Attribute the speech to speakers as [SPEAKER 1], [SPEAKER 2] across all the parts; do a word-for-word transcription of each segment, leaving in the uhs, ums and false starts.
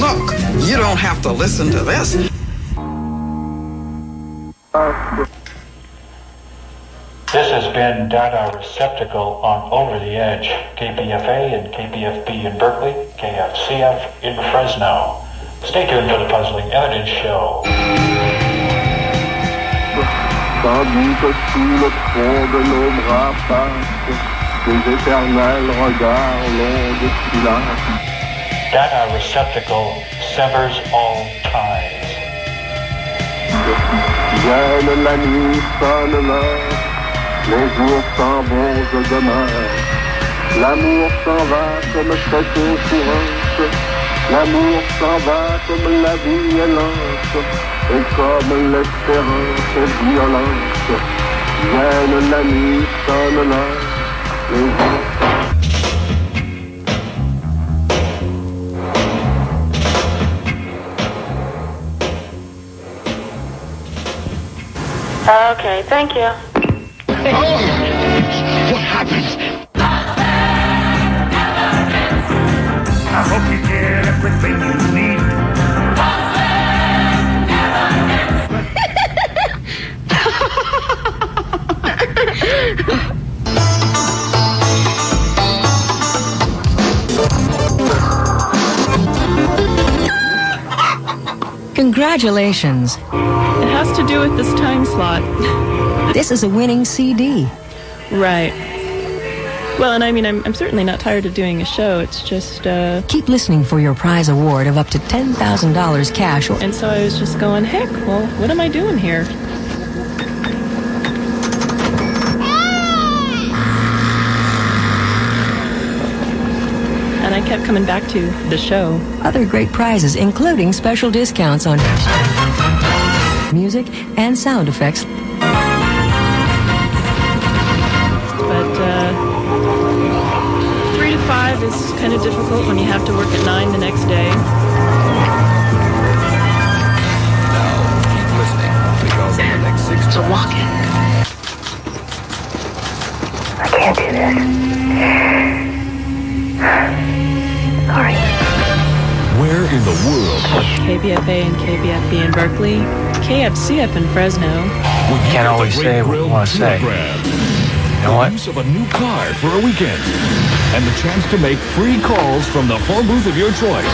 [SPEAKER 1] Look, you don't have to listen to this.
[SPEAKER 2] This has been Data Receptacle on Over the Edge, K P F A and K P F B in Berkeley, K F C F in Fresno. Stay tuned for the Puzzling Evidence Show.
[SPEAKER 3] Sans doute sous le front de nos bras passent des éternels regards longs de silence.
[SPEAKER 2] Data Receptacle severs all ties.
[SPEAKER 3] Vienne la nuit, sonne l'heure, les jours s'en vont de demain. L'amour s'en va comme cette assurance. L'amour s'en va comme la vie est lente. Et comme l'espérance est violente. Vienne la nuit, sonne l'heure, les jours.
[SPEAKER 4] Okay, thank you.
[SPEAKER 5] Oh, what happened? I hope you get everything you need.
[SPEAKER 6] Congratulations.
[SPEAKER 7] It has to do with this time slot.
[SPEAKER 6] This is a winning C D.
[SPEAKER 7] Right. Well, and I mean, I'm, I'm certainly not tired of doing a show. It's just, uh...
[SPEAKER 6] Keep listening for your prize award of up to ten thousand dollars cash.
[SPEAKER 7] And so I was just going, heck, well, what am I doing here? And I kept coming back to the show.
[SPEAKER 6] Other great prizes, including special discounts on music and sound effects.
[SPEAKER 7] But, uh... three to five is kind of difficult when you have to work at nine the next day.
[SPEAKER 8] Now, keep listening, because in the next six...
[SPEAKER 4] It's a walk-in. I can't do this. Sorry.
[SPEAKER 9] Where in the world?
[SPEAKER 7] K B F A and K B F B in Berkeley, K F C F in Fresno.
[SPEAKER 9] We
[SPEAKER 10] can't always say what we want to say.
[SPEAKER 9] You know what? Use of a new car for a weekend, and the chance to make free calls from the phone booth of your choice.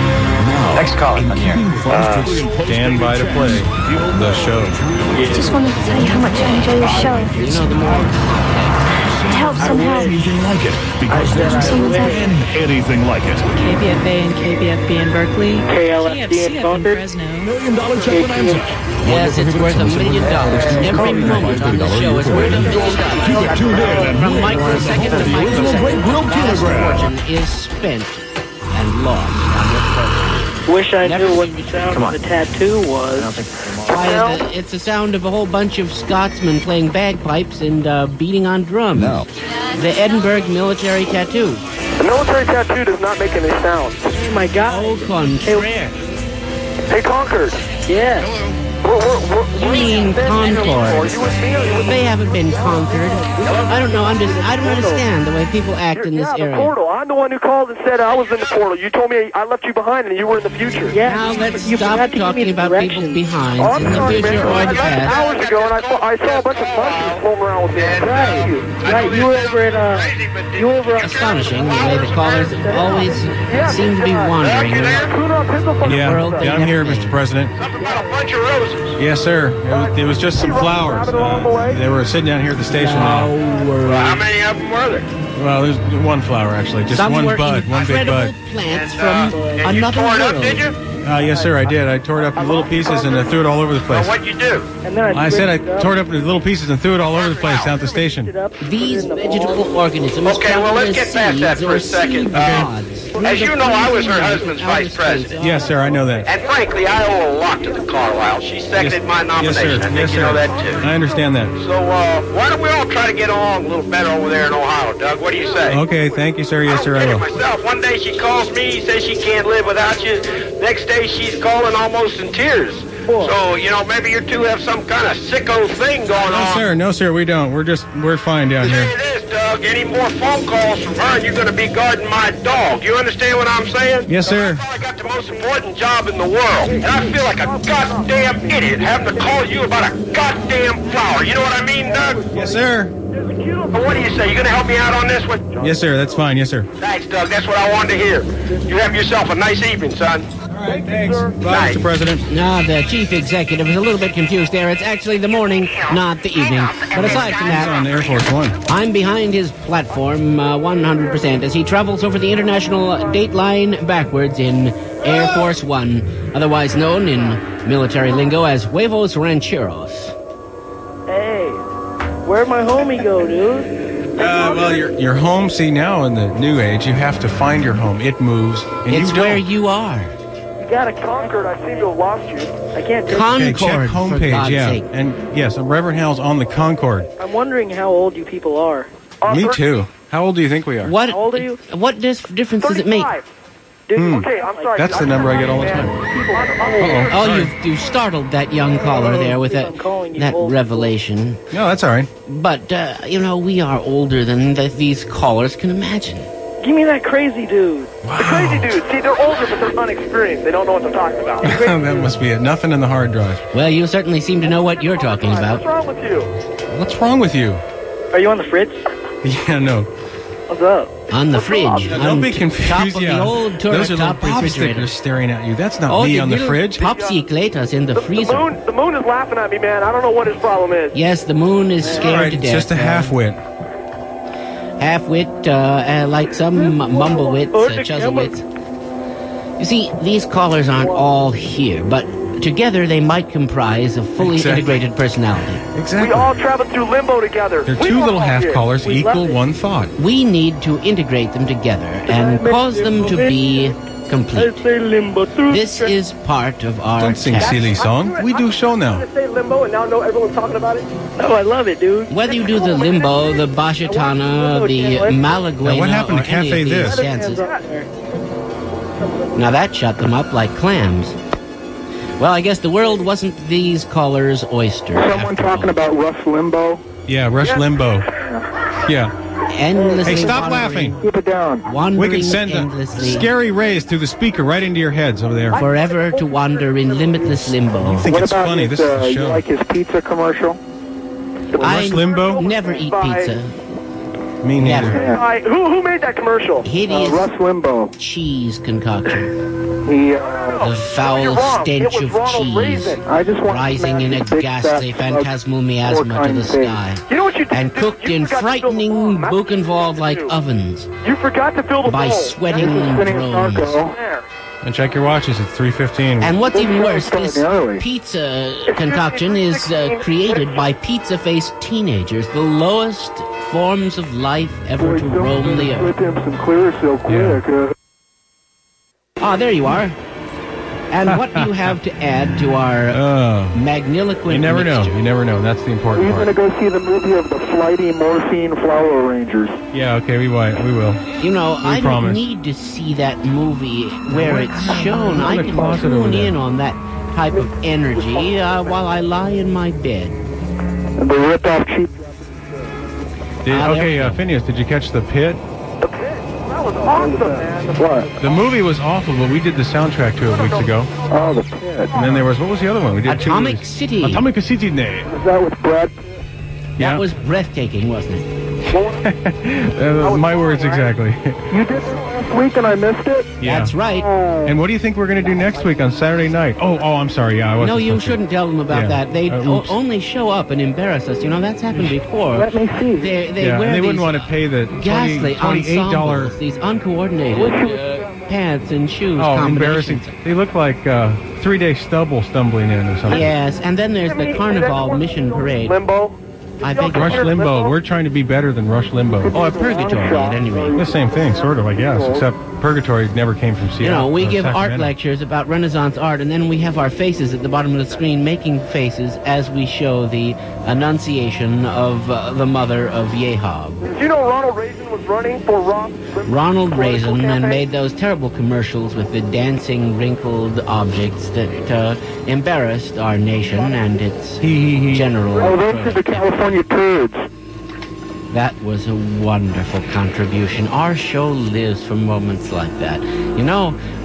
[SPEAKER 9] Now,
[SPEAKER 10] next call on here.
[SPEAKER 11] Uh, stand by to play the show.
[SPEAKER 12] I just wanted to tell you how much I enjoy your show.
[SPEAKER 10] You know the more.
[SPEAKER 12] It helps somehow.
[SPEAKER 9] Anything like it, because there's never been anything like it.
[SPEAKER 7] K B F A and K B F B in Berkeley,
[SPEAKER 13] K L
[SPEAKER 7] K
[SPEAKER 13] F
[SPEAKER 7] F
[SPEAKER 13] B
[SPEAKER 7] C F in Fresno.
[SPEAKER 9] Million dollar check bonanza.
[SPEAKER 10] Yes, it's worth a million dollars. Every moment on the show is worth a million dollars.
[SPEAKER 9] You can tune in and
[SPEAKER 10] From microsecond to microsecond,
[SPEAKER 9] Grill
[SPEAKER 10] the vast
[SPEAKER 9] kilogram.
[SPEAKER 10] fortune is spent and lost on your program.
[SPEAKER 13] Wish I
[SPEAKER 10] Never
[SPEAKER 13] knew what
[SPEAKER 10] seen
[SPEAKER 13] the
[SPEAKER 10] me-
[SPEAKER 13] sound
[SPEAKER 10] Come
[SPEAKER 13] of
[SPEAKER 10] on.
[SPEAKER 13] the tattoo was.
[SPEAKER 10] Why, the, it's the sound of a whole bunch of Scotsmen playing bagpipes and uh, beating on drums.
[SPEAKER 8] No.
[SPEAKER 10] The Edinburgh military tattoo.
[SPEAKER 13] The military tattoo does not make any sound. Oh my God.
[SPEAKER 10] Au contraire.
[SPEAKER 13] Hey, Concord. Yes. We're, we're, we're,
[SPEAKER 10] You mean Concord.
[SPEAKER 13] You with me or you with
[SPEAKER 10] They haven't been conquered. I don't know. I'm just. I don't understand the way people act in this
[SPEAKER 13] yeah, the
[SPEAKER 10] area.
[SPEAKER 13] portal. I'm the one who called and said I was in the portal. You told me I left you behind and you were in the future. Yeah.
[SPEAKER 10] Now let's
[SPEAKER 13] you
[SPEAKER 10] stop
[SPEAKER 13] had to give me
[SPEAKER 10] talking
[SPEAKER 13] the
[SPEAKER 10] about
[SPEAKER 13] directions.
[SPEAKER 10] people's behinds
[SPEAKER 13] Oh, I'm
[SPEAKER 10] in the
[SPEAKER 13] sorry,
[SPEAKER 10] future
[SPEAKER 13] man.
[SPEAKER 10] or
[SPEAKER 13] I
[SPEAKER 10] the
[SPEAKER 13] left
[SPEAKER 10] past.
[SPEAKER 13] hours ago and I saw, I saw a bunch of monkeys floating around with me. Right. Right. You were over at uh. You were over at.
[SPEAKER 10] Astonishing the way the callers always seem to be wandering around.
[SPEAKER 11] Yeah,
[SPEAKER 10] world
[SPEAKER 11] yeah,
[SPEAKER 10] they
[SPEAKER 11] I'm
[SPEAKER 10] have
[SPEAKER 11] here,
[SPEAKER 10] made.
[SPEAKER 11] Mister President.
[SPEAKER 13] Something about a bunch of roses.
[SPEAKER 11] Yes, sir. It was, it was just some flowers. Uh, they were sitting down here at the station.
[SPEAKER 13] How many of them were there?
[SPEAKER 11] Well, there's one flower, actually. Just
[SPEAKER 10] Some
[SPEAKER 11] one
[SPEAKER 10] were
[SPEAKER 11] bud, one big
[SPEAKER 10] incredible
[SPEAKER 11] bud.
[SPEAKER 10] plants
[SPEAKER 13] And,
[SPEAKER 10] from
[SPEAKER 13] uh, and
[SPEAKER 10] another
[SPEAKER 13] you tore it
[SPEAKER 10] world.
[SPEAKER 13] up, did you?
[SPEAKER 11] Uh, yes, sir, I did. I tore it up in little pieces and I threw it all over the place.
[SPEAKER 13] What'd you do? And then
[SPEAKER 11] I said I tore it up into little pieces and threw it all over the place down at the station.
[SPEAKER 10] These vegetable organisms
[SPEAKER 13] Okay, well, let's
[SPEAKER 10] come
[SPEAKER 13] get
[SPEAKER 10] as
[SPEAKER 13] past that
[SPEAKER 10] seeds
[SPEAKER 13] for
[SPEAKER 10] or
[SPEAKER 13] a second.
[SPEAKER 10] seed
[SPEAKER 13] Um,
[SPEAKER 10] pods.
[SPEAKER 13] As you know, I was her husband's vice president.
[SPEAKER 11] Yes, sir, I know that.
[SPEAKER 13] And frankly, I owe a lot to the Carlisle. She seconded
[SPEAKER 11] Yes-
[SPEAKER 13] my
[SPEAKER 11] yes,
[SPEAKER 13] nomination.
[SPEAKER 11] sir.
[SPEAKER 13] I think
[SPEAKER 11] Yes,
[SPEAKER 13] you know
[SPEAKER 11] sir.
[SPEAKER 13] that too.
[SPEAKER 11] I understand that.
[SPEAKER 13] So, uh, why don't we all try to get along a little better over there in Ohio, Doug? What do you say?
[SPEAKER 11] Okay, thank you, sir. Yes, sir,
[SPEAKER 13] I
[SPEAKER 11] I
[SPEAKER 13] don't
[SPEAKER 11] will.
[SPEAKER 13] get it myself. One day she calls me, says she can't live without you. Next day she's calling almost in tears. So, you know, maybe you two have some kind of sicko thing going
[SPEAKER 11] No,
[SPEAKER 13] on.
[SPEAKER 11] sir, no, sir, we don't. We're just, we're fine down
[SPEAKER 13] Say
[SPEAKER 11] here.
[SPEAKER 13] this, Doug. Any more phone calls from her and you're going to be guarding my dog. You understand what I'm saying?
[SPEAKER 11] Yes, sir.
[SPEAKER 13] So I got to the most important job in the world. And I feel like a goddamn idiot having to call you about a goddamn flower. You know what I mean, Doug?
[SPEAKER 11] Yes, sir.
[SPEAKER 13] Well, what do you say? You gonna help me out on this one?
[SPEAKER 11] Yes, sir. That's fine. Yes, sir.
[SPEAKER 13] Thanks, Doug. That's what I wanted to hear. You have yourself a nice evening, son.
[SPEAKER 11] All right, thanks. Bye, Mister President.
[SPEAKER 10] No, the chief executive is a little bit confused there. It's actually the morning, not the evening. But aside from that,
[SPEAKER 11] on Air Force One.
[SPEAKER 10] I'm behind his platform uh, one hundred percent as he travels over the international date line backwards in Air Force One, otherwise known in military lingo as Huevos Rancheros.
[SPEAKER 14] Hey, where'd my homie go, dude?
[SPEAKER 11] Uh, well, you're, you're home. See, now in the new age, you have to find your home. It moves, and
[SPEAKER 10] it's
[SPEAKER 11] you don't.
[SPEAKER 10] where you are.
[SPEAKER 14] You got a Concord. I seem to have lost you. I can't take
[SPEAKER 10] Concord,
[SPEAKER 11] okay, check
[SPEAKER 10] for
[SPEAKER 11] homepage,
[SPEAKER 10] God's
[SPEAKER 11] yeah.
[SPEAKER 10] sake.
[SPEAKER 11] And yes, Reverend Hal's on the Concord.
[SPEAKER 14] I'm wondering how old you people are.
[SPEAKER 11] Me too. How old do you think we are?
[SPEAKER 10] What?
[SPEAKER 14] How old are you?
[SPEAKER 10] What dis- difference does it make?
[SPEAKER 14] Dude,
[SPEAKER 11] Hmm.
[SPEAKER 14] okay, I'm sorry.
[SPEAKER 11] That's the number I get all the time. Uh-oh.
[SPEAKER 10] Oh,
[SPEAKER 11] Sorry.
[SPEAKER 10] you've, you've startled that young caller there with that, that revelation.
[SPEAKER 11] No, that's all right.
[SPEAKER 10] But, uh, you know, we are older than th- these callers can imagine.
[SPEAKER 14] Give me that crazy dude.
[SPEAKER 11] Wow.
[SPEAKER 14] The crazy dude. See, they're older, but they're unexperienced. They don't know what they're talking about.
[SPEAKER 11] That must be it. Nothing in the hard drive.
[SPEAKER 10] Well, you certainly seem to know what you're talking about.
[SPEAKER 14] What's wrong with you?
[SPEAKER 11] What's wrong with you?
[SPEAKER 14] Are you on the fridge?
[SPEAKER 11] Yeah, no.
[SPEAKER 14] What's up?
[SPEAKER 10] On the fridge.
[SPEAKER 11] Don't
[SPEAKER 10] on
[SPEAKER 11] be
[SPEAKER 10] t-
[SPEAKER 11] confused.
[SPEAKER 10] Top of
[SPEAKER 11] yeah.
[SPEAKER 10] the old turret
[SPEAKER 11] Those are
[SPEAKER 10] top
[SPEAKER 11] little
[SPEAKER 10] refrigerator.
[SPEAKER 11] popsicles staring at you. That's not
[SPEAKER 10] Oh,
[SPEAKER 11] me
[SPEAKER 10] the
[SPEAKER 11] on the
[SPEAKER 10] little
[SPEAKER 11] fridge.
[SPEAKER 10] Popsicletas in the,
[SPEAKER 14] The,
[SPEAKER 10] freezer.
[SPEAKER 14] the moon, the moon is laughing at me, man. I don't know what his problem is.
[SPEAKER 10] Yes, the moon is scared
[SPEAKER 11] All right,
[SPEAKER 10] to
[SPEAKER 11] it's
[SPEAKER 10] death.
[SPEAKER 11] just a half-wit.
[SPEAKER 10] Half-wit, uh, uh, like some mumble-wits, uh, chuzzle-wits. You see, these callers aren't all here, but together they might comprise a fully
[SPEAKER 11] Exactly.
[SPEAKER 10] integrated personality.
[SPEAKER 11] Exactly.
[SPEAKER 14] We all traveled through limbo together.
[SPEAKER 11] They're
[SPEAKER 14] We
[SPEAKER 11] two
[SPEAKER 14] were
[SPEAKER 11] little
[SPEAKER 14] all
[SPEAKER 11] half
[SPEAKER 14] here.
[SPEAKER 11] callers
[SPEAKER 14] We
[SPEAKER 11] equal
[SPEAKER 14] left it.
[SPEAKER 11] one thought.
[SPEAKER 10] We need to integrate them together and cause them to be complete.
[SPEAKER 14] I say limbo through
[SPEAKER 10] This is part of our
[SPEAKER 11] Don't sing
[SPEAKER 10] task.
[SPEAKER 11] silly song. We do show now.
[SPEAKER 14] I say limbo, and now know everyone's talking about it. Oh, I love it, dude.
[SPEAKER 10] Whether you do the limbo, the bachatana, the malaguena,
[SPEAKER 11] Now, what happened
[SPEAKER 10] or
[SPEAKER 11] to Cafe
[SPEAKER 10] any of these
[SPEAKER 11] This?
[SPEAKER 10] dances, now that shut them up like clams. Well, I guess the world wasn't these callers' oyster.
[SPEAKER 3] Someone talking about Rush Limbo?
[SPEAKER 11] Yeah, Rush Limbo. Yeah.
[SPEAKER 10] Endlessly
[SPEAKER 11] Hey, stop
[SPEAKER 10] wandering-
[SPEAKER 11] laughing.
[SPEAKER 3] Keep it down.
[SPEAKER 11] We
[SPEAKER 10] Wandering
[SPEAKER 11] can send a
[SPEAKER 10] endlessly,
[SPEAKER 11] scary rays through the speaker right into your heads over there.
[SPEAKER 10] forever to wander in limitless limbo.
[SPEAKER 11] You think
[SPEAKER 3] What
[SPEAKER 11] it's
[SPEAKER 3] about
[SPEAKER 11] funny?
[SPEAKER 3] his,
[SPEAKER 11] This
[SPEAKER 3] uh,
[SPEAKER 11] is a
[SPEAKER 3] you
[SPEAKER 11] show.
[SPEAKER 3] like his pizza commercial?
[SPEAKER 10] I
[SPEAKER 11] Rush Limbo?
[SPEAKER 10] never eat pizza.
[SPEAKER 11] Me neither.
[SPEAKER 10] Never.
[SPEAKER 14] I, who who made that commercial?
[SPEAKER 10] Hideous
[SPEAKER 3] Uh, Rush Limbo.
[SPEAKER 10] cheese concoction.
[SPEAKER 3] He, uh,
[SPEAKER 10] The
[SPEAKER 14] You're
[SPEAKER 10] foul
[SPEAKER 14] wrong.
[SPEAKER 10] stench
[SPEAKER 14] It was
[SPEAKER 10] of
[SPEAKER 14] Ronald
[SPEAKER 10] cheese
[SPEAKER 14] Reagan.
[SPEAKER 3] I just want
[SPEAKER 10] rising in a
[SPEAKER 3] big
[SPEAKER 10] ghastly
[SPEAKER 3] fat
[SPEAKER 10] phantasmal
[SPEAKER 3] slug,
[SPEAKER 10] miasma to the
[SPEAKER 3] four-time
[SPEAKER 10] sky.
[SPEAKER 14] You know what you did,
[SPEAKER 10] And
[SPEAKER 14] dude?
[SPEAKER 10] cooked
[SPEAKER 14] You
[SPEAKER 10] in
[SPEAKER 14] forgot to fill the bowl.
[SPEAKER 10] frightening
[SPEAKER 14] That's what you
[SPEAKER 10] Buchenwald-like
[SPEAKER 14] forgot to do.
[SPEAKER 10] ovens
[SPEAKER 14] You forgot to fill the
[SPEAKER 10] by
[SPEAKER 14] bowl.
[SPEAKER 10] sweating
[SPEAKER 3] Spinning
[SPEAKER 10] drones.
[SPEAKER 3] Narco.
[SPEAKER 14] There.
[SPEAKER 11] And check your watches. It's three fifteen.
[SPEAKER 10] And what's even worse,
[SPEAKER 3] started
[SPEAKER 10] this
[SPEAKER 3] early.
[SPEAKER 10] pizza concoction is uh, created by pizza-faced teenagers, the lowest forms of life ever
[SPEAKER 3] Boy,
[SPEAKER 10] to roam the
[SPEAKER 3] With
[SPEAKER 10] earth.
[SPEAKER 3] him some clear so quick. Uh,
[SPEAKER 10] Ah, there you are. And what do you have to add to our
[SPEAKER 11] Uh,
[SPEAKER 10] magniloquent
[SPEAKER 11] you never know.
[SPEAKER 10] mixture?
[SPEAKER 11] You never know. That's the important
[SPEAKER 3] We're going to
[SPEAKER 11] part.
[SPEAKER 3] go see the movie of the flighty morphine flower arrangers.
[SPEAKER 11] Yeah, okay, we will. We will.
[SPEAKER 10] You know,
[SPEAKER 11] We
[SPEAKER 10] I
[SPEAKER 11] promise.
[SPEAKER 10] don't need to see that movie where it's shown. I
[SPEAKER 11] in the
[SPEAKER 10] can
[SPEAKER 11] closet over
[SPEAKER 10] tune
[SPEAKER 11] there.
[SPEAKER 10] in on that type of energy uh, while I lie in my bed.
[SPEAKER 3] And the rip-off cheap...
[SPEAKER 11] Did,
[SPEAKER 10] Ah, there
[SPEAKER 11] okay,
[SPEAKER 10] we
[SPEAKER 11] uh,
[SPEAKER 10] go.
[SPEAKER 11] Phineas, did you catch The Pit?
[SPEAKER 14] The pit. That was awesome, man.
[SPEAKER 3] What?
[SPEAKER 11] The movie was awful, but we did the soundtrack to it weeks ago.
[SPEAKER 3] Oh, the pit.
[SPEAKER 11] And then there was, what was the other one? We did two
[SPEAKER 10] Atomic
[SPEAKER 11] movies.
[SPEAKER 10] City.
[SPEAKER 11] Atomic City. Day.
[SPEAKER 3] Is that with Brad?
[SPEAKER 11] Yeah.
[SPEAKER 10] That was breathtaking, wasn't it?
[SPEAKER 11] Uh, my words exactly.
[SPEAKER 3] You did this last week and I missed it?
[SPEAKER 11] Yeah.
[SPEAKER 10] That's right.
[SPEAKER 11] And what do you think we're going to do next week on Saturday night? Oh, oh, I'm sorry. Yeah, I wasn't
[SPEAKER 10] No, you
[SPEAKER 11] supposed to.
[SPEAKER 10] shouldn't tell them about
[SPEAKER 11] Yeah.
[SPEAKER 10] that. They
[SPEAKER 11] Uh,
[SPEAKER 10] o-
[SPEAKER 11] oops.
[SPEAKER 10] only show up and embarrass us. You know, that's happened before.
[SPEAKER 3] Let me see.
[SPEAKER 10] They, they
[SPEAKER 11] Yeah,
[SPEAKER 10] wear
[SPEAKER 11] and they
[SPEAKER 10] these
[SPEAKER 11] wouldn't want to pay the
[SPEAKER 10] ghastly
[SPEAKER 11] twenty-eight dollars.
[SPEAKER 10] ensembles, these uncoordinated uh, pants and shoes
[SPEAKER 11] Oh,
[SPEAKER 10] combinations.
[SPEAKER 11] embarrassing. They look like uh, three-day stubble stumbling in or something.
[SPEAKER 10] Yes, and then there's the Carnival Mission Parade.
[SPEAKER 14] Limbo.
[SPEAKER 10] I beg your
[SPEAKER 11] Rush
[SPEAKER 10] pardon.
[SPEAKER 11] Limbo. We're trying to be better than Rush Limbo.
[SPEAKER 10] Or Purgatory, at any rate.
[SPEAKER 11] The same thing, sort of, I guess, except Purgatory never came from Seattle.
[SPEAKER 10] You know, we
[SPEAKER 11] uh,
[SPEAKER 10] give art
[SPEAKER 11] Sacramento.
[SPEAKER 10] lectures about Renaissance art, and then we have our faces at the bottom of the screen making faces as we show the Annunciation of uh, the Mother of Yahab.
[SPEAKER 14] Did you know Ronald Reagan was running for Rob?
[SPEAKER 10] Ronald
[SPEAKER 14] political
[SPEAKER 10] Reagan and
[SPEAKER 14] campaign?
[SPEAKER 10] made those terrible commercials with the dancing, wrinkled objects that uh, embarrassed our nation and its general.
[SPEAKER 3] Oh, those are the California turds.
[SPEAKER 10] That was a wonderful contribution. Our show lives for moments like that. You know,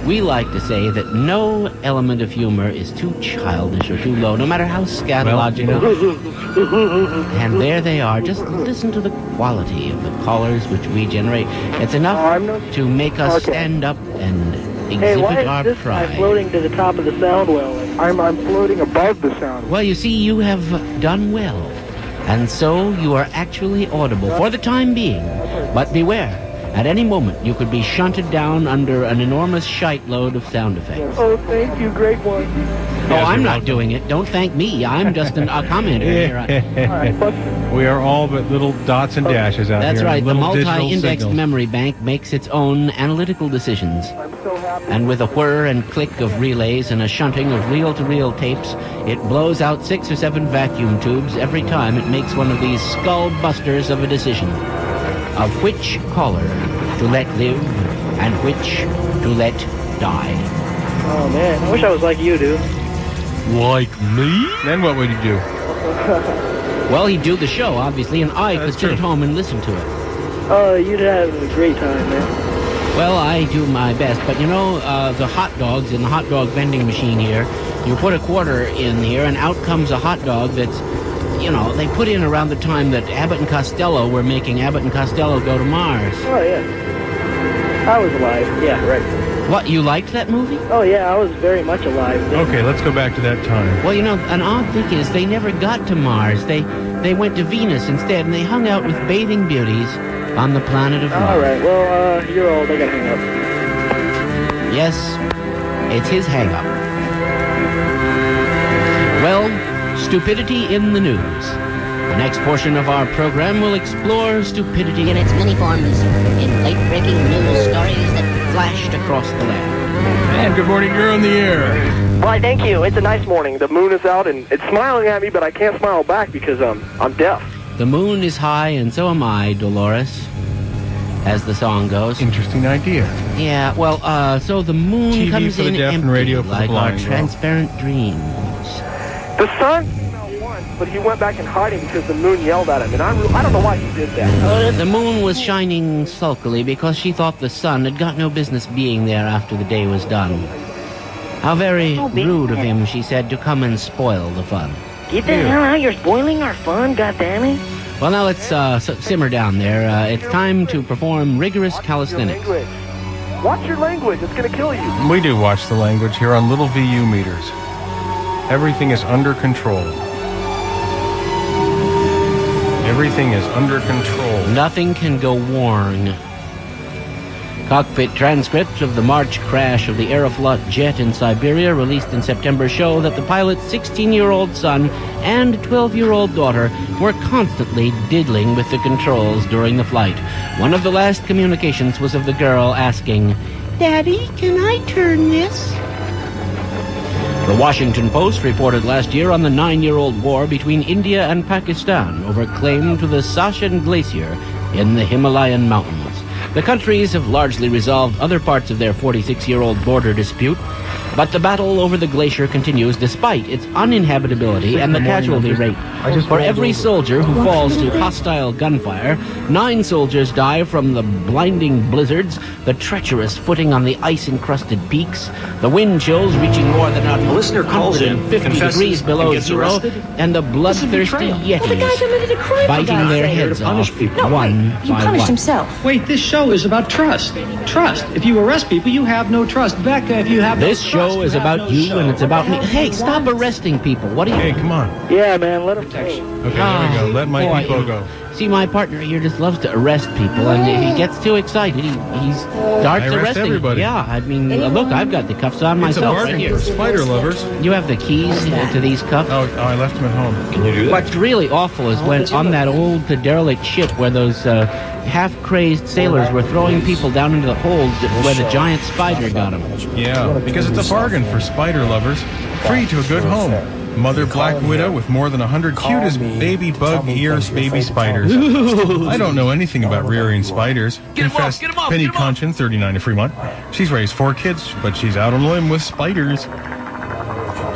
[SPEAKER 10] we like to say that no element of humor is too childish or too low, no matter how scatological. And there they are. Just listen to the quality of the callers which we generate. It's enough to make us stand up and exhibit
[SPEAKER 14] Hey, why
[SPEAKER 10] our
[SPEAKER 14] is this
[SPEAKER 10] pride.
[SPEAKER 14] guy floating to the top of the sound well? I'm, I'm floating above the sound well.
[SPEAKER 10] Well, you see, you have done well. And so you are actually audible for the time being. But beware, at any moment you could be shunted down under an enormous shite load of sound effects.
[SPEAKER 14] Oh, thank you, great one.
[SPEAKER 10] Oh, I'm not doing it. Don't thank me. I'm just an, a commenter here.
[SPEAKER 11] We are all but little dots and dashes out
[SPEAKER 10] That's
[SPEAKER 11] here.
[SPEAKER 10] right. The
[SPEAKER 11] little digital
[SPEAKER 10] multi-indexed
[SPEAKER 11] signals.
[SPEAKER 10] memory bank makes its own analytical decisions. And with a whir and click of relays and a shunting of reel-to-reel tapes, it blows out six or seven vacuum tubes every time it makes one of these skull busters of a decision. Of which caller to let live and which to let die.
[SPEAKER 14] Oh, man. I wish I was like you, dude.
[SPEAKER 11] Like me? Then what would you do?
[SPEAKER 10] Well, he'd do the show, obviously, and I could sit at home and listen to it.
[SPEAKER 14] Oh, you'd have a great time, man.
[SPEAKER 10] Well, I do my best, but you know, uh, the hot dogs in the hot dog vending machine here, you put a quarter in here, and out comes a hot dog that's, you know, they put in around the time that Abbott and Costello were making Abbott and Costello Go to Mars.
[SPEAKER 14] Oh, yeah. I was alive. Yeah, right.
[SPEAKER 10] What, you liked that movie?
[SPEAKER 14] Oh, yeah, I was very much alive then.
[SPEAKER 11] Okay, let's go back to that time.
[SPEAKER 10] Well, you know, an odd thing is they never got to Mars. They they went to Venus instead, and they hung out with bathing beauties on the planet of Mars.
[SPEAKER 14] All right, well, uh, you're old. I gotta hang up.
[SPEAKER 10] Yes, it's his hang-up. Well, stupidity in the news. The next portion of our program will explore stupidity
[SPEAKER 15] in its many forms in late-breaking news stories that
[SPEAKER 10] flashed across the land.
[SPEAKER 11] And good morning, you're on the air.
[SPEAKER 14] Why, thank you. It's a nice morning. The moon is out, and it's smiling at me, but I can't smile back because um, I'm deaf.
[SPEAKER 10] The moon is high, and so am I, Dolores, as the song goes.
[SPEAKER 11] Interesting idea.
[SPEAKER 10] Yeah, well, uh, so the moon
[SPEAKER 11] T V
[SPEAKER 10] comes
[SPEAKER 11] for the
[SPEAKER 10] in
[SPEAKER 11] deaf and
[SPEAKER 10] empty,
[SPEAKER 11] radio for the
[SPEAKER 10] like
[SPEAKER 11] blind.
[SPEAKER 10] our transparent dreams.
[SPEAKER 14] The sun came out once, but he went back in hiding because the moon yelled at him, and I, I don't know why he did that.
[SPEAKER 10] The moon was shining sulkily because she thought the sun had got no business being there after the day was done. How very rude of him, she said, to come and spoil the fun.
[SPEAKER 15] Get the hell out, you're spoiling our fun, goddammit.
[SPEAKER 10] Well, now let's uh, s- simmer down there. Uh, it's time to perform rigorous calisthenics.
[SPEAKER 14] Watch your language. It's going to kill you.
[SPEAKER 11] We do watch the language here on little V U meters. Everything is under control. Everything is under control.
[SPEAKER 10] Nothing can go wrong. Cockpit transcripts of the March crash of the Aeroflot jet in Siberia released in September show that the pilot's sixteen-year-old son and twelve-year-old daughter were constantly diddling with the controls during the flight. One of the last communications was of the girl asking, "Daddy, can I turn this?" The Washington Post reported last year on the nine-year-old war between India and Pakistan over claim to the Sachin Glacier in the Himalayan mountains. The countries have largely resolved other parts of their forty-six-year-old border dispute, but the battle over the glacier continues despite its uninhabitability and the casualty rate. For every soldier who falls to hostile gunfire, nine soldiers die from the blinding blizzards, the treacherous footing on the ice-encrusted peaks, the wind chills reaching more than one hundred fifty degrees below zero, and the bloodthirsty yetis biting their heads off one by one.
[SPEAKER 16] Wait, this show is about trust. Trust. If you arrest people, you have no trust. Becca, if you have no
[SPEAKER 10] This
[SPEAKER 16] trust,
[SPEAKER 10] show is
[SPEAKER 16] you have
[SPEAKER 10] about
[SPEAKER 16] no
[SPEAKER 10] you
[SPEAKER 16] show.
[SPEAKER 10] and it's about me. Hey, stop arresting people. What do you...
[SPEAKER 11] Hey, come on.
[SPEAKER 14] Yeah, man, let him go.
[SPEAKER 11] Okay, there we go. Let my
[SPEAKER 10] boy.
[SPEAKER 11] people go.
[SPEAKER 10] See, my partner here just loves to arrest people, and he gets too excited. He he starts
[SPEAKER 11] I arrest
[SPEAKER 10] arresting.
[SPEAKER 11] everybody.
[SPEAKER 10] Yeah, I mean, uh, look, I've got the cuffs on
[SPEAKER 11] It's a
[SPEAKER 10] myself right
[SPEAKER 11] bargain
[SPEAKER 10] here.
[SPEAKER 11] for spider lovers.
[SPEAKER 10] You have the keys to these cuffs.
[SPEAKER 11] Oh, oh, I left them at home. Can you do
[SPEAKER 10] What's really awful is when on that old derelict ship where those uh, half-crazed sailors were throwing people down into the hold where the giant spider got them.
[SPEAKER 11] Yeah, because it's a bargain for spider lovers. Free to a good home. Mother Black Widow with more than a hundred cutest baby bug ears baby spiders. I don't know anything about rearing spiders. Confessed Penny Conscience, thirty-nine in Fremont. She's raised four kids, but she's out on a limb with spiders.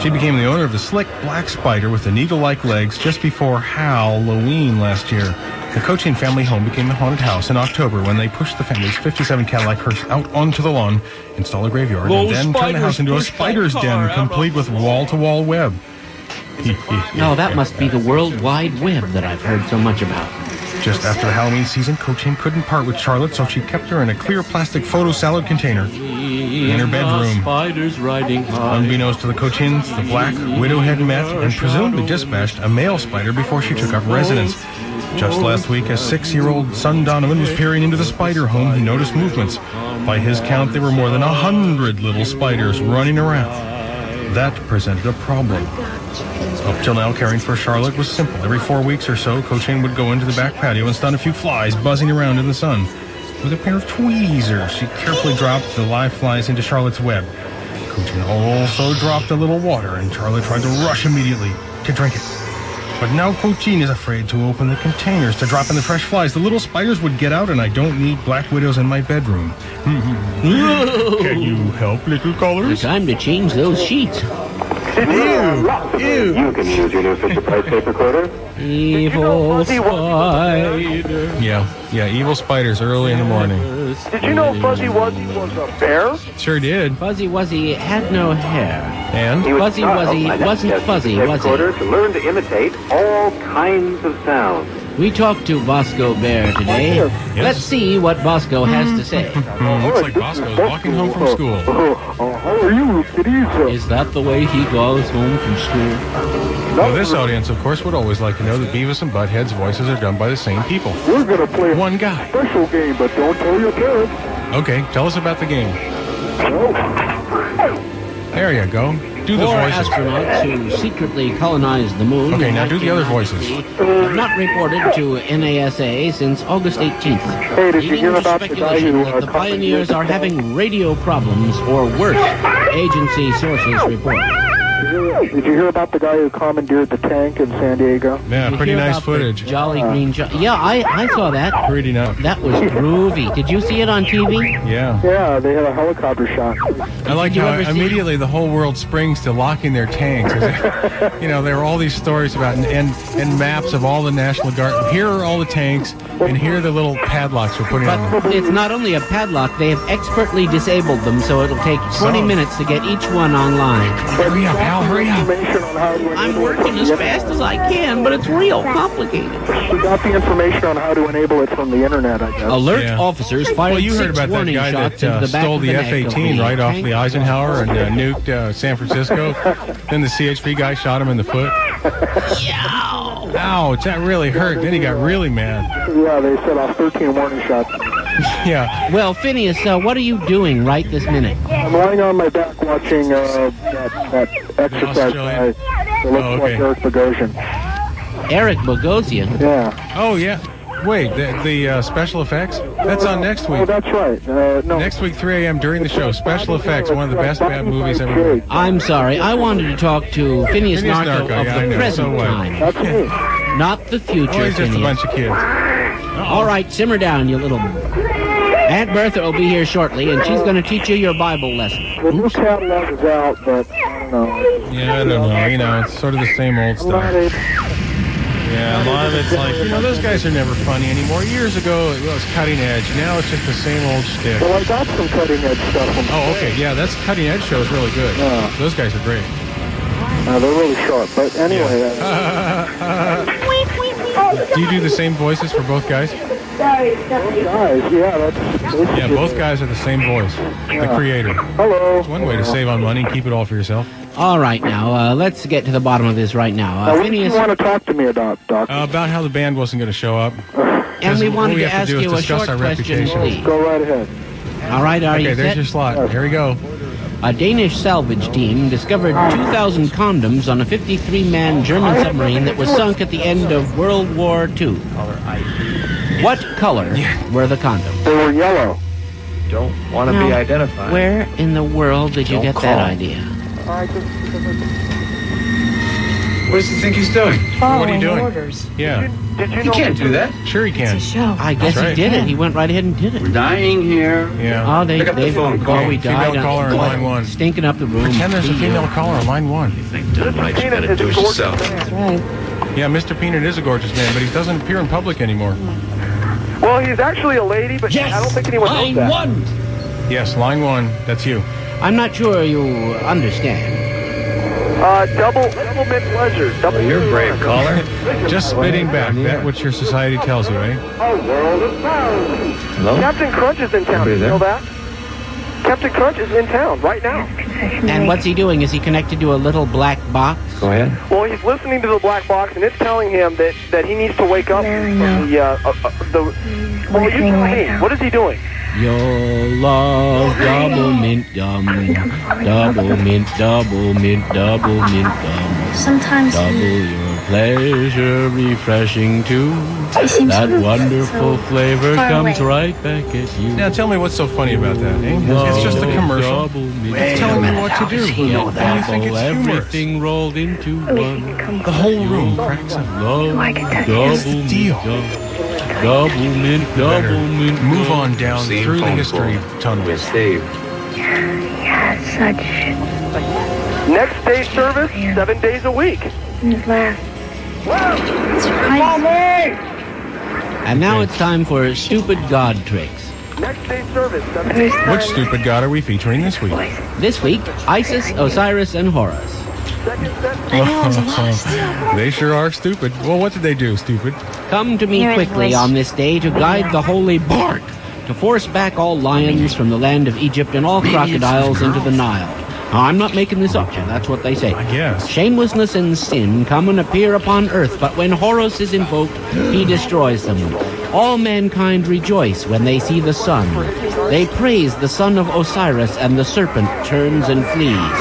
[SPEAKER 11] She became the owner of the slick black Spider with the needle-like legs just before Halloween last year. The Cochin family home became a haunted house in October when they pushed the family's fifty-seven Cadillac hearse out onto the lawn, installed a graveyard,
[SPEAKER 17] Those
[SPEAKER 11] and then turned the house into a spider's den, complete with wall-to-wall web.
[SPEAKER 10] No, that must be the World Wide Web that I've heard so much about.
[SPEAKER 11] Just after the Halloween season, Cochin couldn't part with Charlotte, so she kept her in a clear plastic photo salad container in her bedroom.
[SPEAKER 17] Spiders riding high.
[SPEAKER 11] Unbeknownst to the Cochins, the Black Widow had met and presumably dispatched a male spider before she took up residence. Just last week, as six-year-old son Donovan was peering into the spider home, he noticed movements. By his count, there were more than a hundred little spiders running around. That presented a problem. Up till now, caring for Charlotte was simple. Every four weeks or so, Cochin would go into the back patio and stun a few flies buzzing around in the sun. With a pair of tweezers, she carefully dropped the live flies into Charlotte's web. Cochin also dropped a little water, and Charlotte tried to rush immediately to drink it. But now Cochin is afraid to open the containers to drop in the fresh flies. The little spiders would get out, and I don't need black widows in my bedroom. Can you help, little callers?
[SPEAKER 10] Time to change those sheets.
[SPEAKER 11] Ew, ew.
[SPEAKER 3] You can use your new Fisher Price tape recorder.
[SPEAKER 10] Evil spider.
[SPEAKER 11] Yeah, yeah, evil spiders early in the morning.
[SPEAKER 14] Did you know Fuzzy Wuzzy was a bear?
[SPEAKER 11] Sure did.
[SPEAKER 10] Fuzzy Wuzzy had no hair.
[SPEAKER 11] And?
[SPEAKER 10] Fuzzy Wuzzy wasn't fuzzy, was he?
[SPEAKER 3] To learn to imitate all kinds of sounds.
[SPEAKER 10] We talked to Bosco Bear today.
[SPEAKER 11] Yes.
[SPEAKER 10] Let's see what Bosco has to say.
[SPEAKER 11] Looks like Bosco's walking home from school.
[SPEAKER 14] How are you, kiddies?
[SPEAKER 10] Is that the way he goes home from school?
[SPEAKER 11] Well, this audience, of course, would always like to know that Beavis and Butthead's voices are done by the same people.
[SPEAKER 14] We're going to play a
[SPEAKER 11] One guy.
[SPEAKER 14] special game, but don't tell your parents.
[SPEAKER 11] Okay, tell us about the game. There you go. Do the
[SPEAKER 10] Four
[SPEAKER 11] voices.
[SPEAKER 10] astronauts who secretly colonized the moon.
[SPEAKER 11] Okay, now do the other voices.
[SPEAKER 10] Have not reported to NASA since August eighteenth.
[SPEAKER 14] Hey, did you
[SPEAKER 10] leading
[SPEAKER 14] hear
[SPEAKER 10] to
[SPEAKER 14] about the guy
[SPEAKER 10] speculation
[SPEAKER 14] who,
[SPEAKER 10] that
[SPEAKER 14] uh,
[SPEAKER 10] the pioneers are having radio problems or worse, agency sources report.
[SPEAKER 14] Did you hear about the guy who commandeered the tank in San Diego?
[SPEAKER 11] Yeah,
[SPEAKER 10] You
[SPEAKER 11] pretty
[SPEAKER 10] hear
[SPEAKER 11] nice
[SPEAKER 10] about the
[SPEAKER 11] footage.
[SPEAKER 10] Jolly Green jo- Yeah, I, I saw that.
[SPEAKER 11] Pretty nice.
[SPEAKER 10] That was groovy. Did you see it on T V?
[SPEAKER 11] Yeah.
[SPEAKER 14] Yeah, they had a helicopter shot.
[SPEAKER 11] I like
[SPEAKER 10] Did you
[SPEAKER 11] how
[SPEAKER 10] ever see-
[SPEAKER 11] immediately the whole world springs to locking their tanks. You know, there are all these stories about and, and and maps of all the National Guard. Here are all the tanks, and here are the little padlocks we're putting on them.
[SPEAKER 10] But it's not only a padlock, they have expertly disabled them, so it'll take twenty
[SPEAKER 11] So-
[SPEAKER 10] minutes to get each one online.
[SPEAKER 11] Hurry up, Al, hurry up.
[SPEAKER 14] Information on how to
[SPEAKER 10] I'm
[SPEAKER 14] enable
[SPEAKER 10] working
[SPEAKER 14] it
[SPEAKER 10] as
[SPEAKER 14] from the
[SPEAKER 10] fast as I can, but it's real complicated.
[SPEAKER 14] internet. We got the information on how to enable it from the internet, I guess.
[SPEAKER 10] Alert
[SPEAKER 11] Yeah.
[SPEAKER 10] officers fired
[SPEAKER 11] Well, you heard
[SPEAKER 10] six
[SPEAKER 11] about that
[SPEAKER 10] warning
[SPEAKER 11] guy
[SPEAKER 10] shots
[SPEAKER 11] that uh,
[SPEAKER 10] into the back
[SPEAKER 11] stole
[SPEAKER 10] of
[SPEAKER 11] the
[SPEAKER 10] the
[SPEAKER 11] F
[SPEAKER 10] neck of
[SPEAKER 11] eighteen
[SPEAKER 10] the
[SPEAKER 11] right off
[SPEAKER 10] tank.
[SPEAKER 11] the Eisenhower and uh, nuked uh, San Francisco. Then the C H P guy shot him in the foot.
[SPEAKER 10] Yow!
[SPEAKER 11] Ouch, that really hurt. Then he got really mad.
[SPEAKER 14] Yeah, they set off thirteen warning shots.
[SPEAKER 11] Yeah.
[SPEAKER 10] Well, Phineas, uh, what are you doing right this minute?
[SPEAKER 14] I'm lying on my back watching uh, that, that exercise
[SPEAKER 11] Australian.
[SPEAKER 14] guy that looks
[SPEAKER 11] Oh, okay.
[SPEAKER 14] like Eric Bogosian.
[SPEAKER 10] Eric Bogosian?
[SPEAKER 14] Yeah.
[SPEAKER 11] Oh, yeah. Wait, the, the uh, special effects? That's on next
[SPEAKER 14] Oh,
[SPEAKER 11] week.
[SPEAKER 14] that's right. Uh, no.
[SPEAKER 11] Next week, three a.m. during the show. Special effects, one of the best bad movies ever made.
[SPEAKER 10] I'm sorry. I wanted to talk to Phineas,
[SPEAKER 11] Phineas
[SPEAKER 10] Narco,
[SPEAKER 11] Narco,
[SPEAKER 10] of
[SPEAKER 11] yeah, I
[SPEAKER 10] the
[SPEAKER 11] know.
[SPEAKER 10] present
[SPEAKER 11] So what?
[SPEAKER 10] time.
[SPEAKER 14] That's me.
[SPEAKER 10] Not the future,
[SPEAKER 11] Oh, he's just a
[SPEAKER 10] Phineas.
[SPEAKER 11] bunch of kids.
[SPEAKER 10] All right, simmer down, you little... Aunt Bertha will be here shortly, and she's going to teach you your Bible lesson.
[SPEAKER 14] The new catalog is out, but I don't know.
[SPEAKER 11] Yeah, I don't know. You know, it's sort of the same old
[SPEAKER 14] I'm not
[SPEAKER 11] stuff.
[SPEAKER 14] able-
[SPEAKER 11] Yeah, a lot of it's like, you know, those guys are never funny anymore. Years ago, it was cutting edge. Now it's just the same old shtick.
[SPEAKER 14] Well, I got some cutting edge stuff from
[SPEAKER 11] Oh, okay. Yeah, that's cutting edge show is really good.
[SPEAKER 14] Yeah.
[SPEAKER 11] Those guys are great.
[SPEAKER 14] Uh, they're really sharp. But anyway, uh,
[SPEAKER 11] Do you do the same voices for both guys?
[SPEAKER 14] guys, yeah, that's basically
[SPEAKER 11] Yeah, both guys are the same voice. The
[SPEAKER 14] Yeah.
[SPEAKER 11] creator.
[SPEAKER 14] Hello.
[SPEAKER 11] It's one way to save on money and keep it all for yourself.
[SPEAKER 10] All right, now, uh, let's get to the bottom of this right now.
[SPEAKER 14] Now,
[SPEAKER 10] Uh,
[SPEAKER 14] what do
[SPEAKER 10] Phineas,
[SPEAKER 14] you want to talk to me about, Doc?
[SPEAKER 11] Uh, about how the band wasn't going to show up.
[SPEAKER 10] and we
[SPEAKER 11] what
[SPEAKER 10] wanted
[SPEAKER 11] we
[SPEAKER 10] to
[SPEAKER 11] have
[SPEAKER 10] ask
[SPEAKER 11] to do is
[SPEAKER 10] you a
[SPEAKER 11] discuss
[SPEAKER 10] short
[SPEAKER 11] our
[SPEAKER 10] question,
[SPEAKER 11] reputation.
[SPEAKER 10] please.
[SPEAKER 14] Go right ahead.
[SPEAKER 10] All right, are
[SPEAKER 11] Okay,
[SPEAKER 10] you
[SPEAKER 11] there's
[SPEAKER 10] set?
[SPEAKER 11] your slot. Here we go.
[SPEAKER 10] A Danish salvage team discovered two thousand condoms on a fifty-three man German submarine that was sunk at the end of World War Two. What color were the condoms?
[SPEAKER 14] They were yellow.
[SPEAKER 18] Don't want to
[SPEAKER 10] Now,
[SPEAKER 18] be identified.
[SPEAKER 10] Where in the world did you
[SPEAKER 18] Don't
[SPEAKER 10] get
[SPEAKER 18] call.
[SPEAKER 10] that idea?
[SPEAKER 17] What does he think he's doing?
[SPEAKER 11] What are you doing?
[SPEAKER 7] Orders.
[SPEAKER 11] Yeah.
[SPEAKER 14] Did you
[SPEAKER 17] He
[SPEAKER 14] know
[SPEAKER 17] can't do that.
[SPEAKER 11] Sure he can.
[SPEAKER 7] It's a show.
[SPEAKER 10] I guess
[SPEAKER 11] That's
[SPEAKER 10] he
[SPEAKER 11] right.
[SPEAKER 10] did it. He went right ahead and did it.
[SPEAKER 17] We're dying here.
[SPEAKER 11] Yeah.
[SPEAKER 10] Oh, they,
[SPEAKER 17] Pick up the
[SPEAKER 10] they,
[SPEAKER 17] phone, call.
[SPEAKER 10] oh, we died.
[SPEAKER 11] Female caller on line one.
[SPEAKER 10] Stinking up the room.
[SPEAKER 11] Pretend there's a female caller on line one.
[SPEAKER 17] Think dynamite, you gotta do it yourself.
[SPEAKER 7] That's right.
[SPEAKER 11] Yeah, Mister Peanut is a gorgeous man, but he doesn't appear in public anymore.
[SPEAKER 14] Well, he's actually a lady, but I don't think anyone knows that.
[SPEAKER 10] one.
[SPEAKER 11] Yes, line one. That's you.
[SPEAKER 10] I'm not sure you understand.
[SPEAKER 14] Uh, double, double mint pleasure. Double
[SPEAKER 17] Well, you're a brave caller.
[SPEAKER 11] Just spitting back. That what your society tells you, eh?
[SPEAKER 17] Hello?
[SPEAKER 14] Captain Crunch is in town.
[SPEAKER 17] Somebody
[SPEAKER 14] You
[SPEAKER 17] there?
[SPEAKER 14] know that? Captain Crunch is in town right now.
[SPEAKER 10] And what's he doing? Is he connected to a little black box?
[SPEAKER 17] Go ahead.
[SPEAKER 14] Well, he's listening to the black box, and it's telling him that, that he needs to wake up from the, uh, uh, uh, the... Well, you tell me. What is he doing?
[SPEAKER 10] Your love, double mint gum, double mint, double mint, double mint gum.
[SPEAKER 12] Sometimes
[SPEAKER 10] Double
[SPEAKER 12] he,
[SPEAKER 10] your pleasure, refreshing too.
[SPEAKER 12] he seems
[SPEAKER 10] That
[SPEAKER 12] so-
[SPEAKER 10] wonderful
[SPEAKER 12] so
[SPEAKER 10] flavor
[SPEAKER 12] far
[SPEAKER 10] comes
[SPEAKER 12] away.
[SPEAKER 10] right back at you.
[SPEAKER 11] Now tell me what's so funny about that, eh? It's just a commercial. It's telling me what to do.
[SPEAKER 10] You know
[SPEAKER 11] And you
[SPEAKER 10] that
[SPEAKER 11] think it's humorous.
[SPEAKER 10] everything rolled into one.
[SPEAKER 11] The whole room cracks up.
[SPEAKER 10] Love,
[SPEAKER 12] I can tell you.
[SPEAKER 10] double
[SPEAKER 11] What's the
[SPEAKER 10] mint
[SPEAKER 11] deal?
[SPEAKER 10] gum, double mint,
[SPEAKER 11] Better
[SPEAKER 10] double mint.
[SPEAKER 11] move
[SPEAKER 10] gum.
[SPEAKER 11] on down
[SPEAKER 17] Same
[SPEAKER 11] through the
[SPEAKER 17] phone
[SPEAKER 11] history
[SPEAKER 17] call.
[SPEAKER 11] tunnel.
[SPEAKER 17] We're saved.
[SPEAKER 12] Yeah, such
[SPEAKER 14] Next day service, seven days a week.
[SPEAKER 12] his last.
[SPEAKER 10] And now it's time for stupid god tricks.
[SPEAKER 14] Next day service, seven days a week.
[SPEAKER 11] Which stupid god are we featuring this week?
[SPEAKER 10] This week, Isis, Osiris, and Horus.
[SPEAKER 14] Second set.
[SPEAKER 11] They sure are stupid. Well, what did they do, stupid?
[SPEAKER 10] Come to me
[SPEAKER 12] Here it
[SPEAKER 10] quickly
[SPEAKER 12] was.
[SPEAKER 10] on this day to guide the holy bark, to force back all lions from the land of Egypt and all crocodiles into the Nile. Now, I'm not making this up, that's what they say.
[SPEAKER 11] I guess.
[SPEAKER 10] Shamelessness and sin come and appear upon earth, but when Horus is invoked, he destroys them. All mankind rejoice when they see the sun. They praise the son of Osiris, and the serpent turns and flees.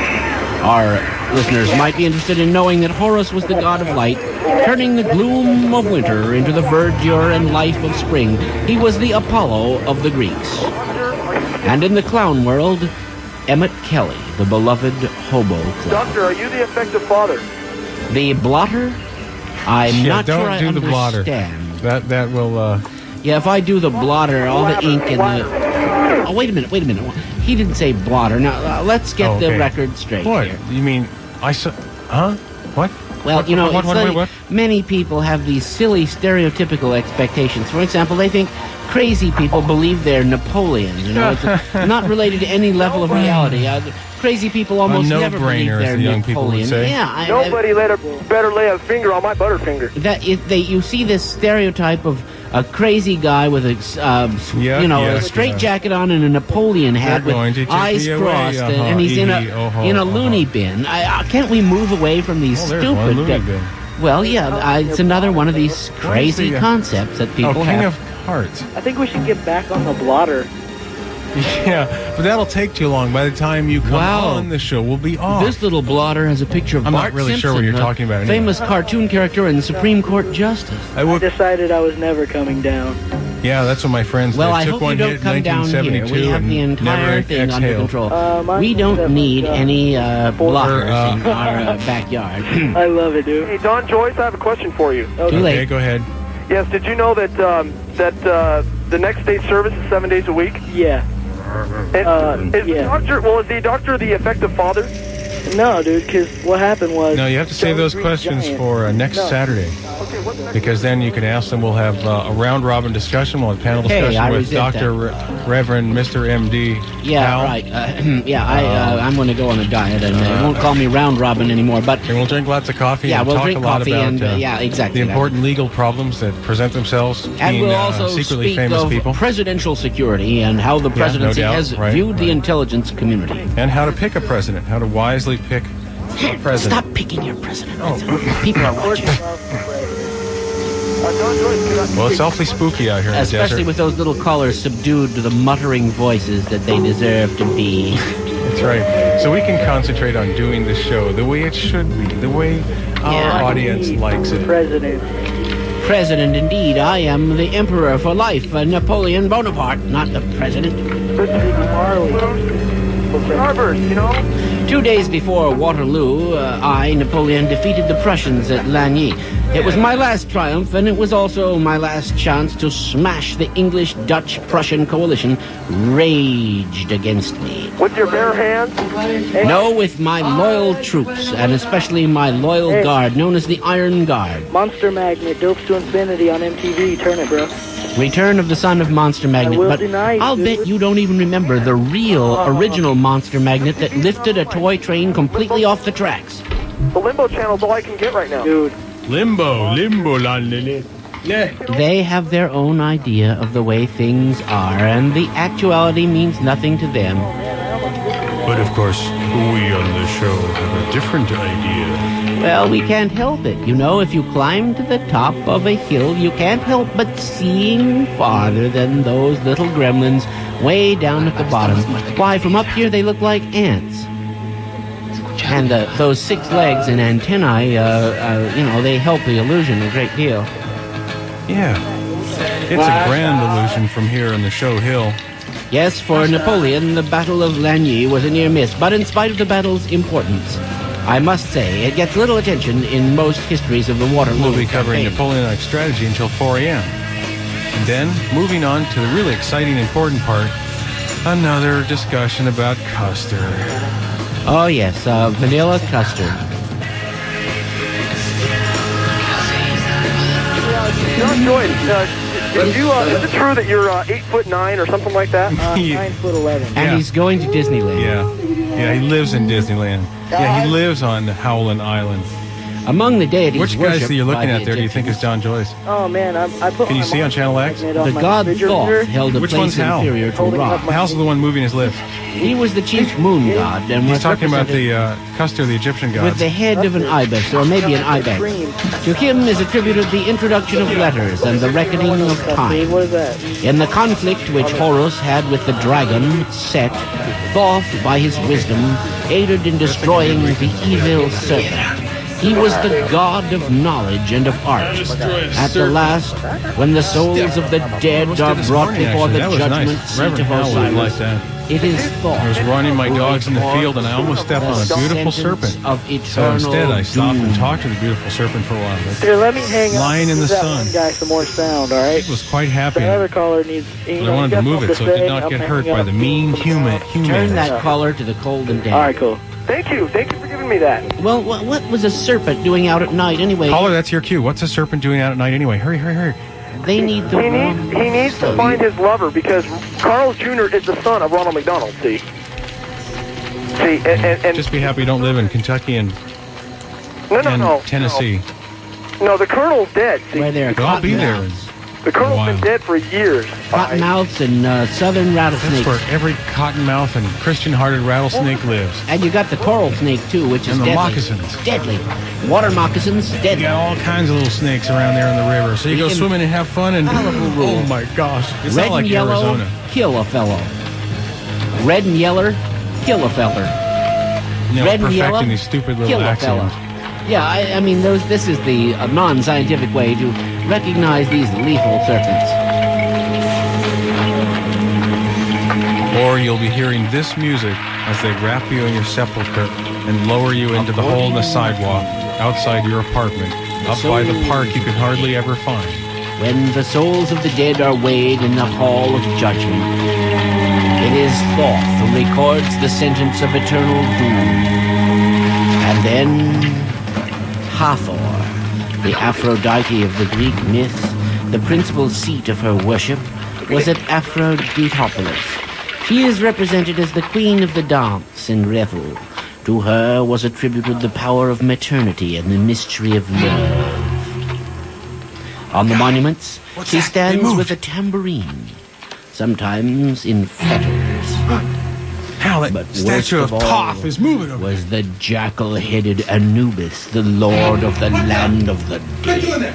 [SPEAKER 10] Our listeners might be interested in knowing that Horus was the god of light, turning the gloom of winter into the verdure and life of spring. He was the Apollo of the Greeks. And in the clown world, Emmett Kelly, the beloved hobo clown.
[SPEAKER 14] Doctor, are you the effective father?
[SPEAKER 10] The blotter? I'm
[SPEAKER 11] Yeah,
[SPEAKER 10] not
[SPEAKER 11] don't
[SPEAKER 10] sure I
[SPEAKER 11] do the blotter.
[SPEAKER 10] understand.
[SPEAKER 11] That that will. uh
[SPEAKER 10] Yeah, if I do the blotter, all the ink in the... Oh, wait a minute, wait a minute. He didn't say blotter. Now, uh, let's get
[SPEAKER 11] Oh,
[SPEAKER 10] the
[SPEAKER 11] okay.
[SPEAKER 10] record straight
[SPEAKER 11] What?
[SPEAKER 10] here.
[SPEAKER 11] You mean I saw? Huh? What?
[SPEAKER 10] Well,
[SPEAKER 11] What-
[SPEAKER 10] you know,
[SPEAKER 11] what-
[SPEAKER 10] it's
[SPEAKER 11] what-
[SPEAKER 10] like
[SPEAKER 11] wait, what?
[SPEAKER 10] many people have these silly stereotypical expectations. For example, they think crazy people believe they're Napoleon. You know, it's uh, not related to any level of reality. Uh, crazy people almost
[SPEAKER 11] A
[SPEAKER 10] never believe
[SPEAKER 11] no-brainer, as
[SPEAKER 10] they're
[SPEAKER 11] the young people would
[SPEAKER 10] Napoleon.
[SPEAKER 11] say.
[SPEAKER 10] Yeah, I, I,
[SPEAKER 14] Nobody let a, better lay a finger on my butterfinger.
[SPEAKER 10] that it, they you see this stereotype of a crazy guy with a uh,
[SPEAKER 11] Yeah,
[SPEAKER 10] you know
[SPEAKER 11] yes,
[SPEAKER 10] a straight
[SPEAKER 11] yeah.
[SPEAKER 10] jacket on and a Napoleon hat
[SPEAKER 11] They're going
[SPEAKER 10] with
[SPEAKER 11] to take
[SPEAKER 10] eyes
[SPEAKER 11] me away,
[SPEAKER 10] crossed, and,
[SPEAKER 11] uh-huh,
[SPEAKER 10] and he's in a
[SPEAKER 11] ee-hee, oh-ho,
[SPEAKER 10] in a
[SPEAKER 11] uh-huh.
[SPEAKER 10] loony bin. I, uh, can't we move away from these
[SPEAKER 11] Oh, there's
[SPEAKER 10] stupid?
[SPEAKER 11] one loony
[SPEAKER 10] uh,
[SPEAKER 11] bin.
[SPEAKER 10] Well, yeah, uh, it's another one of these crazy
[SPEAKER 11] the, uh,
[SPEAKER 10] concepts that people
[SPEAKER 11] oh, King
[SPEAKER 10] have.
[SPEAKER 11] of Hearts.
[SPEAKER 18] I think we should get back on the blotter.
[SPEAKER 11] Yeah, but that'll take too long. By the time you come
[SPEAKER 10] Wow.
[SPEAKER 11] on, the show will be off.
[SPEAKER 10] This little blotter has a picture of
[SPEAKER 11] I'm
[SPEAKER 10] Bart
[SPEAKER 11] not really
[SPEAKER 10] Simpson,
[SPEAKER 11] sure what you're
[SPEAKER 10] a
[SPEAKER 11] talking about anyway.
[SPEAKER 10] famous cartoon character and Supreme Court Justice.
[SPEAKER 11] I would,
[SPEAKER 18] Decided I was never coming down.
[SPEAKER 11] yeah, that's what my friends
[SPEAKER 10] Well,
[SPEAKER 11] did.
[SPEAKER 10] I
[SPEAKER 11] Took
[SPEAKER 10] hope you
[SPEAKER 11] one
[SPEAKER 10] don't
[SPEAKER 11] hit in
[SPEAKER 10] come down here.
[SPEAKER 11] nineteen seventy-two
[SPEAKER 10] We have the
[SPEAKER 11] and
[SPEAKER 10] entire
[SPEAKER 11] never
[SPEAKER 10] thing under
[SPEAKER 11] exhaled.
[SPEAKER 10] control.
[SPEAKER 18] Uh, mine
[SPEAKER 10] we don't
[SPEAKER 18] was,
[SPEAKER 10] need
[SPEAKER 18] uh,
[SPEAKER 10] any uh, blockers
[SPEAKER 11] uh,
[SPEAKER 10] in our uh, backyard.
[SPEAKER 18] I love it, dude.
[SPEAKER 14] Hey, Don Joyce, I have a question for you.
[SPEAKER 10] Too
[SPEAKER 11] Okay,
[SPEAKER 10] late.
[SPEAKER 11] go ahead.
[SPEAKER 14] Yes, did you know that um, that uh, the next day service is seven days a week?
[SPEAKER 18] Yeah.
[SPEAKER 14] And
[SPEAKER 18] Uh,
[SPEAKER 14] is the
[SPEAKER 18] yeah.
[SPEAKER 14] doctor, well, is the doctor the effective father?
[SPEAKER 18] No, dude, because what happened was...
[SPEAKER 11] No, you have to save those questions for uh, next
[SPEAKER 18] No.
[SPEAKER 11] Saturday.
[SPEAKER 14] Okay, what's the next
[SPEAKER 11] Because then you can ask them. We'll have uh, a round-robin discussion. We'll have panel
[SPEAKER 10] Hey,
[SPEAKER 11] discussion
[SPEAKER 10] I
[SPEAKER 11] with
[SPEAKER 10] resent
[SPEAKER 11] Doctor Re- Reverend Mister M D
[SPEAKER 10] Yeah,
[SPEAKER 11] Hal.
[SPEAKER 10] right. Uh, yeah, I, uh, I'm going to go on a diet, and they won't call me round robin anymore. But
[SPEAKER 11] And we'll drink lots of coffee
[SPEAKER 10] Yeah,
[SPEAKER 11] and
[SPEAKER 10] we'll
[SPEAKER 11] talk
[SPEAKER 10] drink
[SPEAKER 11] a lot
[SPEAKER 10] coffee
[SPEAKER 11] about
[SPEAKER 10] and, uh,
[SPEAKER 11] uh,
[SPEAKER 10] yeah, exactly
[SPEAKER 11] the
[SPEAKER 10] that.
[SPEAKER 11] important legal problems that present themselves
[SPEAKER 10] and
[SPEAKER 11] being
[SPEAKER 10] we'll
[SPEAKER 11] uh,
[SPEAKER 10] also
[SPEAKER 11] secretly
[SPEAKER 10] speak
[SPEAKER 11] famous
[SPEAKER 10] of
[SPEAKER 11] people.
[SPEAKER 10] presidential security and how the
[SPEAKER 11] no
[SPEAKER 10] presidency
[SPEAKER 11] doubt,
[SPEAKER 10] has
[SPEAKER 11] right,
[SPEAKER 10] viewed the
[SPEAKER 11] right.
[SPEAKER 10] intelligence community.
[SPEAKER 11] And how to pick a president. How to wisely pick a president.
[SPEAKER 10] Stop picking your president.
[SPEAKER 11] Oh.
[SPEAKER 10] People are watching.
[SPEAKER 14] Uh, Don Joyce, could I-
[SPEAKER 11] Well, it's awfully spooky out here in the
[SPEAKER 10] Especially
[SPEAKER 11] desert.
[SPEAKER 10] with those little callers subdued to the muttering voices that they deserve to be.
[SPEAKER 11] That's right. So we can concentrate on doing the show the way it should be, the way our
[SPEAKER 10] Yeah.
[SPEAKER 11] audience likes it.
[SPEAKER 18] President.
[SPEAKER 10] President, indeed. I am the emperor for life, uh, Napoleon Bonaparte, not the president.
[SPEAKER 18] Marley.
[SPEAKER 14] Starburst, you know?
[SPEAKER 10] Two days before Waterloo, uh, I, Napoleon, defeated the Prussians at Lagny. It was my last triumph, and it was also my last chance to smash the English-Dutch-Prussian coalition raged against me.
[SPEAKER 14] With your bare hands? Hey.
[SPEAKER 10] No, with my loyal troops, and especially my loyal
[SPEAKER 18] Hey.
[SPEAKER 10] guard, known as the Iron Guard.
[SPEAKER 18] Monster Magnet, Dopes to Infinity on M T V. Turn it, bro.
[SPEAKER 10] Return of the Son of Monster Magnet,
[SPEAKER 18] will
[SPEAKER 10] but
[SPEAKER 18] deny,
[SPEAKER 10] I'll
[SPEAKER 18] dude.
[SPEAKER 10] bet you don't even remember the real, original Monster Magnet that lifted a toy train completely off the tracks.
[SPEAKER 14] The Limbo Channel's all I can get right now.
[SPEAKER 18] Dude.
[SPEAKER 11] Limbo, limbo, la, la, la. Yeah.
[SPEAKER 10] They have their own idea of the way things are, and the actuality means nothing to them.
[SPEAKER 11] But of course, we on the show have a different idea.
[SPEAKER 10] Well, we can't help it. You know, if you climb to the top of a hill, you can't help but seeing farther than those little gremlins way down at the bottom. Why, from up here they look like ants. And uh, those six legs and antennae, uh, uh, you know, they help the illusion a great deal.
[SPEAKER 11] Yeah. It's a grand illusion from here on the show hill.
[SPEAKER 10] Yes, for Napoleon, the Battle of Lagny was a near miss, but in spite of the battle's importance, I must say it gets little attention in most histories of the Waterloo
[SPEAKER 11] We'll be covering
[SPEAKER 10] campaign.
[SPEAKER 11] Napoleonic strategy until four a.m. And then, moving on to the really exciting, important part, another discussion about Custer.
[SPEAKER 10] Oh, yes, uh, vanilla custard.
[SPEAKER 14] John Joyce, uh, did you, uh, is it true that you're uh, eight foot nine or something like that?
[SPEAKER 18] Uh, nine foot eleven.
[SPEAKER 10] And
[SPEAKER 11] Yeah.
[SPEAKER 10] he's going to Disneyland.
[SPEAKER 11] Yeah. Yeah, he lives in Disneyland. Yeah, he lives on Howland Island.
[SPEAKER 10] Among the deities
[SPEAKER 11] Which guys
[SPEAKER 10] worshipped
[SPEAKER 11] that you're looking
[SPEAKER 10] by
[SPEAKER 11] at
[SPEAKER 10] the
[SPEAKER 11] there do you think is
[SPEAKER 10] Egyptians,
[SPEAKER 11] John Joyce?
[SPEAKER 18] Oh man, I, I put
[SPEAKER 11] Can you
[SPEAKER 18] my
[SPEAKER 11] see on Channel X?
[SPEAKER 18] magnet on
[SPEAKER 10] the
[SPEAKER 18] my
[SPEAKER 10] god
[SPEAKER 18] refrigerator.
[SPEAKER 10] Thoth held a
[SPEAKER 11] Which
[SPEAKER 10] place
[SPEAKER 11] one's Hal?
[SPEAKER 10] inferior to
[SPEAKER 18] Holding
[SPEAKER 10] Ra.
[SPEAKER 18] up my-
[SPEAKER 11] Hal's the one moving his lips.
[SPEAKER 10] He was the chief moon god and
[SPEAKER 11] He's
[SPEAKER 10] was
[SPEAKER 11] talking about
[SPEAKER 10] represented
[SPEAKER 11] the uh, Custer, the Egyptian
[SPEAKER 10] with
[SPEAKER 11] gods.
[SPEAKER 10] the head of an ibis, or maybe an ibex. To him is attributed the introduction of letters and the reckoning of time.
[SPEAKER 18] What is that?
[SPEAKER 10] In the conflict which Horus had with the dragon, Set, Thoth, by his wisdom, aided in destroying the evil serpent. He was the god of knowledge and of art. At the last, when the souls of the dead are brought before the
[SPEAKER 11] That was
[SPEAKER 10] judgment
[SPEAKER 11] nice.
[SPEAKER 10] seat
[SPEAKER 11] Reverend
[SPEAKER 10] of
[SPEAKER 11] Hal would like
[SPEAKER 10] Osiris,
[SPEAKER 11] that.
[SPEAKER 10] it is Thoth.
[SPEAKER 11] I was running my dogs in the field and I almost stepped on a
[SPEAKER 10] the
[SPEAKER 11] beautiful
[SPEAKER 10] sentence
[SPEAKER 11] serpent.
[SPEAKER 10] Of
[SPEAKER 11] So instead I stopped
[SPEAKER 10] doom.
[SPEAKER 11] and talked to the beautiful serpent for a while.
[SPEAKER 18] Here, let me hang
[SPEAKER 11] Lying
[SPEAKER 18] up.
[SPEAKER 11] in the
[SPEAKER 18] Give that
[SPEAKER 11] sun.
[SPEAKER 18] one guy some more sound, all right?
[SPEAKER 11] It was quite happy.
[SPEAKER 18] The other caller needs. You
[SPEAKER 11] But
[SPEAKER 18] know,
[SPEAKER 11] I wanted
[SPEAKER 18] you
[SPEAKER 11] to
[SPEAKER 18] got
[SPEAKER 11] move it
[SPEAKER 18] something
[SPEAKER 11] so it
[SPEAKER 18] to
[SPEAKER 11] did
[SPEAKER 18] say,
[SPEAKER 11] not
[SPEAKER 18] I'm
[SPEAKER 11] get
[SPEAKER 18] hanging
[SPEAKER 11] hurt by
[SPEAKER 18] up.
[SPEAKER 11] the mean human.
[SPEAKER 10] Turn
[SPEAKER 11] human.
[SPEAKER 10] that collar to the cold and damp.
[SPEAKER 18] All right, cool.
[SPEAKER 14] Thank you. Thank you for giving me that.
[SPEAKER 10] Well, wha- what was a serpent doing out at night anyway?
[SPEAKER 11] Caller, that's your cue. What's a serpent doing out at night anyway? Hurry, hurry, hurry.
[SPEAKER 10] They need the
[SPEAKER 14] He needs, he needs to find his lover because Carl Junior is the son of Ronald McDonald, see? See, and... and, and
[SPEAKER 11] Just be happy you don't live in Kentucky and,
[SPEAKER 14] no, no,
[SPEAKER 11] and
[SPEAKER 14] no.
[SPEAKER 11] Tennessee.
[SPEAKER 14] No, no, the Colonel's dead, see?
[SPEAKER 10] Where there are
[SPEAKER 11] I'll be there.
[SPEAKER 10] cottonmouths.
[SPEAKER 14] The Colonel's
[SPEAKER 11] Wow.
[SPEAKER 14] been dead for years.
[SPEAKER 10] Cottonmouths and uh, southern
[SPEAKER 11] That's
[SPEAKER 10] rattlesnakes.
[SPEAKER 11] where every cottonmouth and Christian-hearted rattlesnake lives.
[SPEAKER 10] And you got the coral snake, too, which is
[SPEAKER 11] And the
[SPEAKER 10] deadly.
[SPEAKER 11] moccasins.
[SPEAKER 10] Deadly. Water moccasins,
[SPEAKER 11] You
[SPEAKER 10] deadly.
[SPEAKER 11] got all kinds of little snakes around there in the river. So you
[SPEAKER 10] The
[SPEAKER 11] go swimming and have fun and...
[SPEAKER 10] infallible rule.
[SPEAKER 11] Oh my gosh. It's
[SPEAKER 10] Red
[SPEAKER 11] not like
[SPEAKER 10] and yellow,
[SPEAKER 11] Arizona.
[SPEAKER 10] kill a fellow. Red and yeller, kill a feller.
[SPEAKER 11] You know,
[SPEAKER 10] Red and
[SPEAKER 11] perfecting
[SPEAKER 10] yellow,
[SPEAKER 11] these stupid little
[SPEAKER 10] kill a fella.
[SPEAKER 11] axioms.
[SPEAKER 10] Yeah, I, I mean, those. This is the uh, non-scientific way to recognize these lethal serpents.
[SPEAKER 11] Or you'll be hearing this music as they wrap you in your sepulcher and lower you into the hole in the sidewalk outside your apartment, up by the park you can hardly ever find.
[SPEAKER 10] When the souls of the dead are weighed in the hall of judgment, it is Thoth who records the sentence of eternal doom. And then Hathor, the Aphrodite of the Greek myth, the principal seat of her worship, was at Aphroditopolis. She is represented as the queen of the dance and revel. To her was attributed the power of maternity and the mystery of love. On the monuments, she stands with a tambourine, sometimes in fetters.
[SPEAKER 11] Hal, that
[SPEAKER 10] But
[SPEAKER 11] statue
[SPEAKER 10] worst
[SPEAKER 11] of
[SPEAKER 10] of all
[SPEAKER 11] Thoth is moving over.
[SPEAKER 10] was the jackal-headed Anubis, the lord of the land of the dead.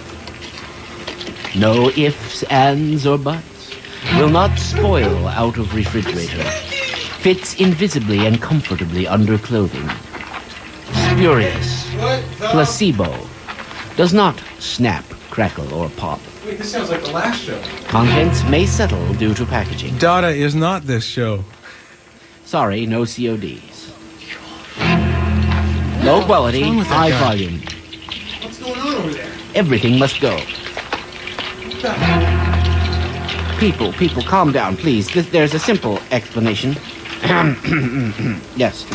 [SPEAKER 10] No ifs, ands, or buts. Will not spoil out of refrigerator. Fits invisibly and comfortably under clothing. Spurious. Placebo. Does not snap, crackle, or pop.
[SPEAKER 11] Wait, this sounds like the last show.
[SPEAKER 10] Contents may settle due to packaging.
[SPEAKER 11] Dada is not this show.
[SPEAKER 10] Sorry, no C O Ds. Low quality, high
[SPEAKER 11] guy?
[SPEAKER 10] volume.
[SPEAKER 11] What's going on over there?
[SPEAKER 10] Everything must go. People, people, calm down, please. This, there's a simple explanation. Yes.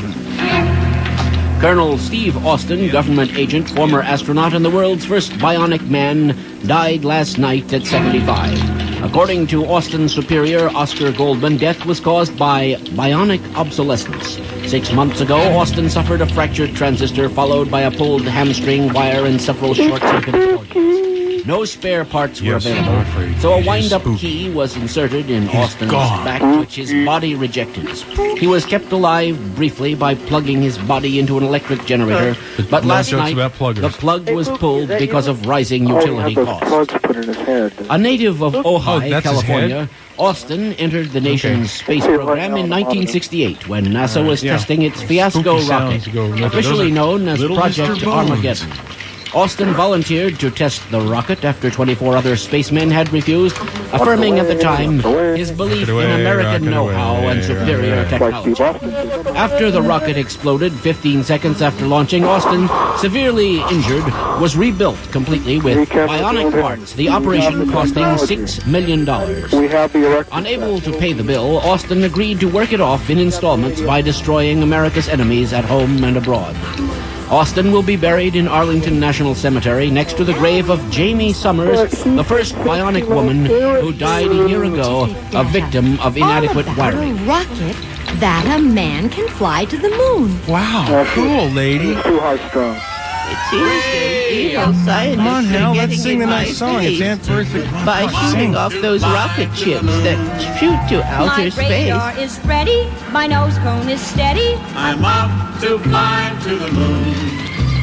[SPEAKER 10] Colonel Steve Austin, government agent, former astronaut, and the world's first bionic man, died last night at seventy-five. According to Austin's superior, Oscar Goldman, death was caused by bionic obsolescence. Six months ago, Austin suffered a fractured transistor followed by a pulled hamstring wire and several short-circuited organs. No spare parts were
[SPEAKER 11] Yes,
[SPEAKER 10] available,
[SPEAKER 11] Godfrey,
[SPEAKER 10] so a
[SPEAKER 11] it is
[SPEAKER 10] wind-up
[SPEAKER 11] spooky.
[SPEAKER 10] key was inserted in Austin's
[SPEAKER 11] gone.
[SPEAKER 10] back, which his body rejected. He was kept alive briefly by plugging his body into an electric generator, but
[SPEAKER 11] no
[SPEAKER 10] last
[SPEAKER 11] jokes
[SPEAKER 10] night
[SPEAKER 11] about pluggers.
[SPEAKER 10] the plug was
[SPEAKER 14] Hey, Pookie,
[SPEAKER 10] pulled
[SPEAKER 14] is that
[SPEAKER 10] because
[SPEAKER 14] you?
[SPEAKER 10] of rising
[SPEAKER 14] Oh, he
[SPEAKER 10] utility
[SPEAKER 14] had those
[SPEAKER 10] costs.
[SPEAKER 14] plugs put in his head.
[SPEAKER 10] A native of
[SPEAKER 11] Oh,
[SPEAKER 10] Ojai,
[SPEAKER 11] that's his
[SPEAKER 10] California, Austin entered the nation's space
[SPEAKER 14] Okay,
[SPEAKER 10] program
[SPEAKER 14] right
[SPEAKER 10] in
[SPEAKER 14] now,
[SPEAKER 10] nineteen sixty-eight when NASA was
[SPEAKER 11] yeah.
[SPEAKER 10] testing its Fiasco
[SPEAKER 11] Spooky sounds
[SPEAKER 10] rocket,
[SPEAKER 11] go with it.
[SPEAKER 10] officially
[SPEAKER 11] Those are
[SPEAKER 10] known as
[SPEAKER 11] Little
[SPEAKER 10] Project
[SPEAKER 11] Mister Bones.
[SPEAKER 10] Armageddon. Austin volunteered to test the rocket after twenty-four other spacemen had refused, affirming at the time his belief
[SPEAKER 11] Rocket away,
[SPEAKER 10] in American
[SPEAKER 11] rocket
[SPEAKER 10] know-how
[SPEAKER 11] away,
[SPEAKER 10] and superior
[SPEAKER 11] rocket
[SPEAKER 10] technology. After the rocket exploded fifteen seconds after launching, Austin, severely injured, was rebuilt completely with bionic parts, the operation costing six million dollars.
[SPEAKER 14] We have the erect.
[SPEAKER 10] Unable to pay the bill, Austin agreed to work it off in installments by destroying America's enemies at home and abroad. Austin will be buried in Arlington National Cemetery next to the grave of Jamie Summers, the first bionic woman who died a year ago, a victim of inadequate
[SPEAKER 19] All about
[SPEAKER 10] wiring.
[SPEAKER 19] a rocket that a man can fly to the moon.
[SPEAKER 11] Wow, cool, lady.
[SPEAKER 14] Too high strung.
[SPEAKER 10] It seems that evil scientists
[SPEAKER 11] Come on,
[SPEAKER 10] are
[SPEAKER 11] Hal,
[SPEAKER 10] getting
[SPEAKER 11] let's sing the
[SPEAKER 10] in my
[SPEAKER 11] nice song. It's
[SPEAKER 10] face
[SPEAKER 11] Aunt Bertha.
[SPEAKER 10] by shooting off those rocket ships that shoot to outer
[SPEAKER 20] My
[SPEAKER 10] space.
[SPEAKER 20] radar is ready, my nose cone is steady.
[SPEAKER 21] I'm off to fly to the moon.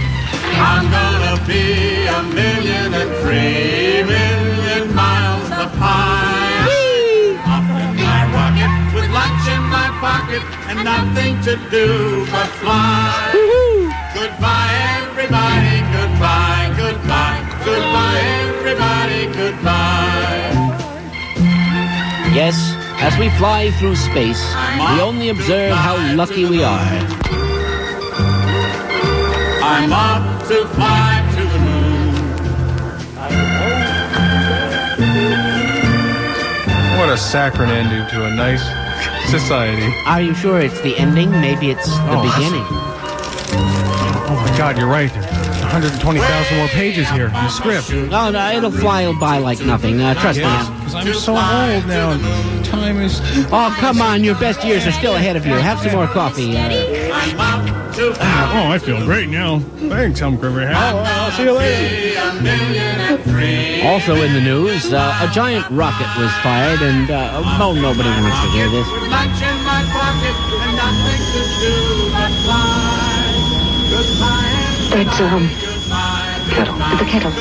[SPEAKER 21] I'm gonna be a million and three million miles up high. Off in my rocket with lunch in my pocket and nothing to do but fly. Goodbye, everybody. Goodbye, goodbye, goodbye, everybody. Goodbye.
[SPEAKER 10] Yes, as we fly through space, we only observe how lucky we are.
[SPEAKER 21] I'm off to fly to the moon.
[SPEAKER 11] What a saccharine ending to a nice society.
[SPEAKER 10] Are you sure it's the ending? Maybe it's the
[SPEAKER 11] Oh, that's-
[SPEAKER 10] beginning.
[SPEAKER 11] Oh my God, you're right. There's one hundred twenty thousand more pages here in the script.
[SPEAKER 10] Oh, no, it'll fly by like nothing. Uh, trust
[SPEAKER 11] Yes,
[SPEAKER 10] me.
[SPEAKER 11] because I'm so old now. and Time is.
[SPEAKER 10] Oh, come on. Your best years are still ahead of you. Have some more coffee. Uh,
[SPEAKER 11] Oh, I feel great now. Thanks, Humphrey Hal. I'll see you later.
[SPEAKER 10] also in the news, uh, a giant rocket was fired, and, uh, oh, nobody wants to hear this.
[SPEAKER 21] With lunch in my pocket and nothing to do but fly. Goodbye,
[SPEAKER 12] It's, um, kettle. The kettle.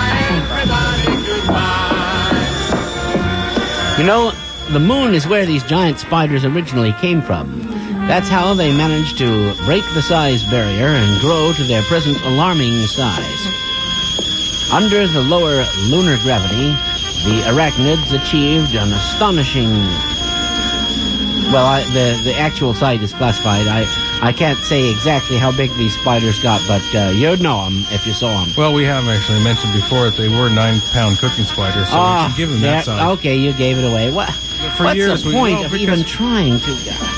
[SPEAKER 10] You know, the moon is where these giant spiders originally came from. That's how they managed to break the size barrier and grow to their present alarming size. Under the lower lunar gravity, the arachnids achieved an astonishing... Well, I, the, the actual site is classified. I, I can't say exactly how big these spiders got, but uh, you'd know them if you saw them.
[SPEAKER 11] Well, we have actually mentioned before that they were nine-pound cooking spiders, so
[SPEAKER 10] Ah,
[SPEAKER 11] we can give them
[SPEAKER 10] yeah,
[SPEAKER 11] that size.
[SPEAKER 10] okay, you gave it away. What?
[SPEAKER 11] For
[SPEAKER 10] What's
[SPEAKER 11] years
[SPEAKER 10] the
[SPEAKER 11] we-
[SPEAKER 10] point
[SPEAKER 11] well,
[SPEAKER 10] of
[SPEAKER 11] because-
[SPEAKER 10] even trying to...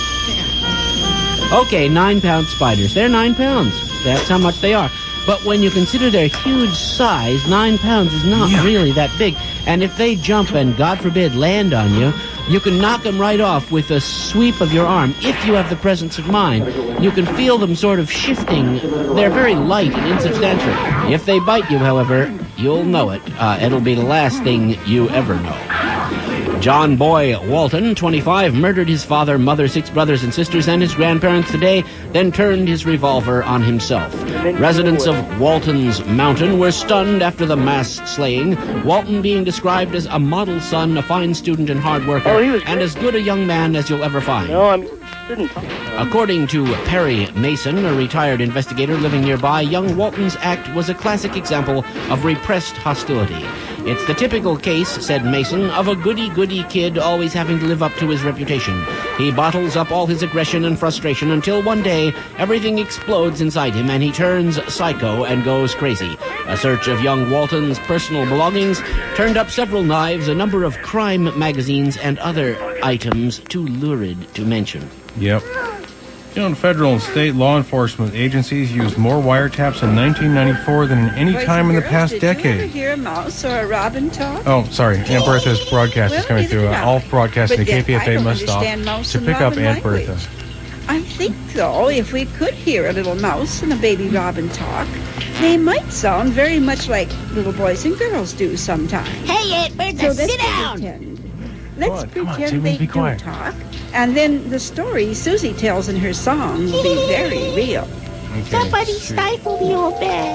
[SPEAKER 10] Okay, nine-pound spiders. They're nine pounds. That's how much they are. But when you consider their huge size, nine pounds is not
[SPEAKER 11] Yeah.
[SPEAKER 10] really that big. And if they jump and, God forbid, land on you, you can knock them right off with a sweep of your arm, if you have the presence of mind. You can feel them sort of shifting. They're very light and insubstantial. If they bite you, however, you'll know it. Uh, it'll be the last thing you ever know. John Boy Walton, twenty-five, murdered his father, mother, six brothers and sisters, and his grandparents today, then turned his revolver on himself. Residents of Walton's Mountain were stunned after the mass slaying, Walton being described as a model son, a fine student and hard worker,
[SPEAKER 14] Oh, he was
[SPEAKER 10] and as good a young man as you'll ever find.
[SPEAKER 14] No, I mean, didn't talk about it.
[SPEAKER 10] According to Perry Mason, a retired investigator living nearby, young Walton's act was a classic example of repressed hostility. It's the typical case, said Mason, of a goody-goody kid always having to live up to his reputation. He bottles up all his aggression and frustration until one day everything explodes inside him and he turns psycho and goes crazy. A search of young Walton's personal belongings turned up several knives, a number of crime magazines, and other items too lurid to mention.
[SPEAKER 11] Yep. You know, federal and state law enforcement agencies used more wiretaps in nineteen ninety-four than in any
[SPEAKER 1] Boys
[SPEAKER 11] time in
[SPEAKER 1] and
[SPEAKER 11] the
[SPEAKER 1] girls,
[SPEAKER 11] past
[SPEAKER 1] did you ever
[SPEAKER 11] decade.
[SPEAKER 1] hear a mouse or a robin talk?
[SPEAKER 11] Oh, sorry. Aunt Bertha's broadcast
[SPEAKER 1] Well,
[SPEAKER 11] is coming
[SPEAKER 1] neither
[SPEAKER 11] through.
[SPEAKER 1] did
[SPEAKER 11] Uh,
[SPEAKER 1] I.
[SPEAKER 11] all broadcasting
[SPEAKER 1] But
[SPEAKER 11] to
[SPEAKER 1] then
[SPEAKER 11] K P F
[SPEAKER 1] I
[SPEAKER 11] A
[SPEAKER 1] don't
[SPEAKER 11] must stop
[SPEAKER 1] understand mouse
[SPEAKER 11] to
[SPEAKER 1] and
[SPEAKER 11] pick up
[SPEAKER 1] robin
[SPEAKER 11] Aunt
[SPEAKER 1] language.
[SPEAKER 11] Bertha.
[SPEAKER 1] I think, though, if we could hear a little mouse and a baby robin talk, they might sound very much like little boys and girls do sometimes.
[SPEAKER 15] Hey, Aunt Bertha,
[SPEAKER 1] So let's
[SPEAKER 15] sit down.
[SPEAKER 1] Pretend. Let's
[SPEAKER 11] on, come on,
[SPEAKER 1] pretend
[SPEAKER 11] Timmy,
[SPEAKER 1] they
[SPEAKER 11] be
[SPEAKER 1] do
[SPEAKER 11] quiet.
[SPEAKER 1] talk, and then the story Susie tells in her song will be very real.
[SPEAKER 11] Okay.
[SPEAKER 15] Somebody stifle the old bed.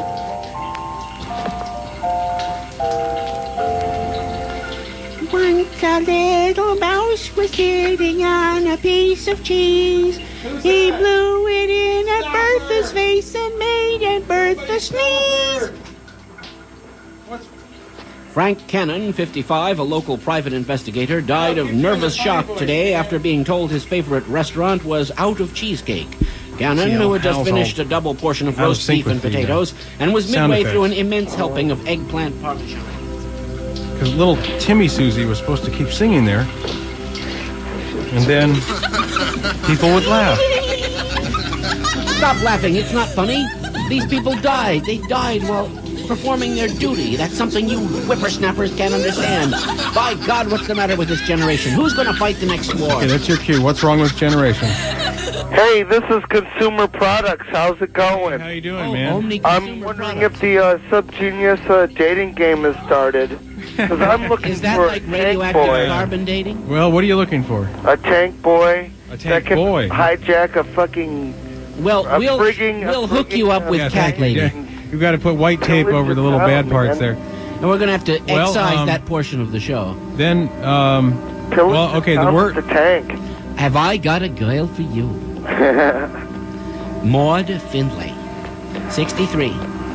[SPEAKER 15] Once a little mouse was sitting on a piece of cheese. He blew it in at Bertha's face and made Aunt Bertha sneeze.
[SPEAKER 10] Frank Cannon, fifty-five, a local private investigator, died of nervous shock today after being told his favorite restaurant was out of cheesecake. Cannon,
[SPEAKER 11] See how
[SPEAKER 10] who had just
[SPEAKER 11] Hal's
[SPEAKER 10] finished
[SPEAKER 11] all
[SPEAKER 10] a double portion of
[SPEAKER 11] out of
[SPEAKER 10] roast
[SPEAKER 11] sync
[SPEAKER 10] beef and
[SPEAKER 11] with the, uh,
[SPEAKER 10] potatoes and was
[SPEAKER 11] sound
[SPEAKER 10] midway
[SPEAKER 11] effects.
[SPEAKER 10] through an immense helping of eggplant parmesan.
[SPEAKER 11] Because little Timmy Susie was supposed to keep singing there. And then people would laugh.
[SPEAKER 10] Stop laughing, it's not funny. These people died. They died while performing their duty. That's something you whippersnappers can't understand. By God, what's the matter with this generation? Who's going to fight the next war?
[SPEAKER 11] Okay, that's your cue. What's wrong with generation?
[SPEAKER 14] Hey, this is Consumer Products. How's it going?
[SPEAKER 11] How you doing,
[SPEAKER 10] Oh,
[SPEAKER 11] man?
[SPEAKER 10] only
[SPEAKER 14] I'm
[SPEAKER 10] consumer
[SPEAKER 14] wondering
[SPEAKER 10] products.
[SPEAKER 14] if the uh, Subgenius uh, dating game has started. Because I'm looking
[SPEAKER 10] Is that
[SPEAKER 14] for
[SPEAKER 10] like
[SPEAKER 14] a tank
[SPEAKER 10] radioactive
[SPEAKER 14] boy.
[SPEAKER 10] carbon dating?
[SPEAKER 11] Well, what are you looking for?
[SPEAKER 14] A tank boy.
[SPEAKER 11] A
[SPEAKER 14] that
[SPEAKER 11] tank
[SPEAKER 14] can
[SPEAKER 11] boy.
[SPEAKER 14] hijack a fucking...
[SPEAKER 10] Well,
[SPEAKER 14] A
[SPEAKER 10] we'll,
[SPEAKER 14] frigging- a
[SPEAKER 10] we'll hook
[SPEAKER 14] frigging,
[SPEAKER 10] you up
[SPEAKER 14] uh,
[SPEAKER 10] with
[SPEAKER 11] Yeah,
[SPEAKER 10] Cat
[SPEAKER 11] thank
[SPEAKER 10] Lady.
[SPEAKER 11] you. Yeah. You've got to put white tape
[SPEAKER 14] Pillage
[SPEAKER 11] over the
[SPEAKER 14] of
[SPEAKER 11] little
[SPEAKER 14] hell,
[SPEAKER 11] bad parts
[SPEAKER 14] man.
[SPEAKER 11] there.
[SPEAKER 10] And we're going to have to
[SPEAKER 11] Well,
[SPEAKER 10] excise
[SPEAKER 11] um,
[SPEAKER 10] that portion of the show.
[SPEAKER 11] Then, um,
[SPEAKER 14] Pillage
[SPEAKER 11] well, okay, the
[SPEAKER 14] of
[SPEAKER 11] word...
[SPEAKER 14] the tank.
[SPEAKER 10] Have I got a girl for you? Maud Findlay, sixty-three.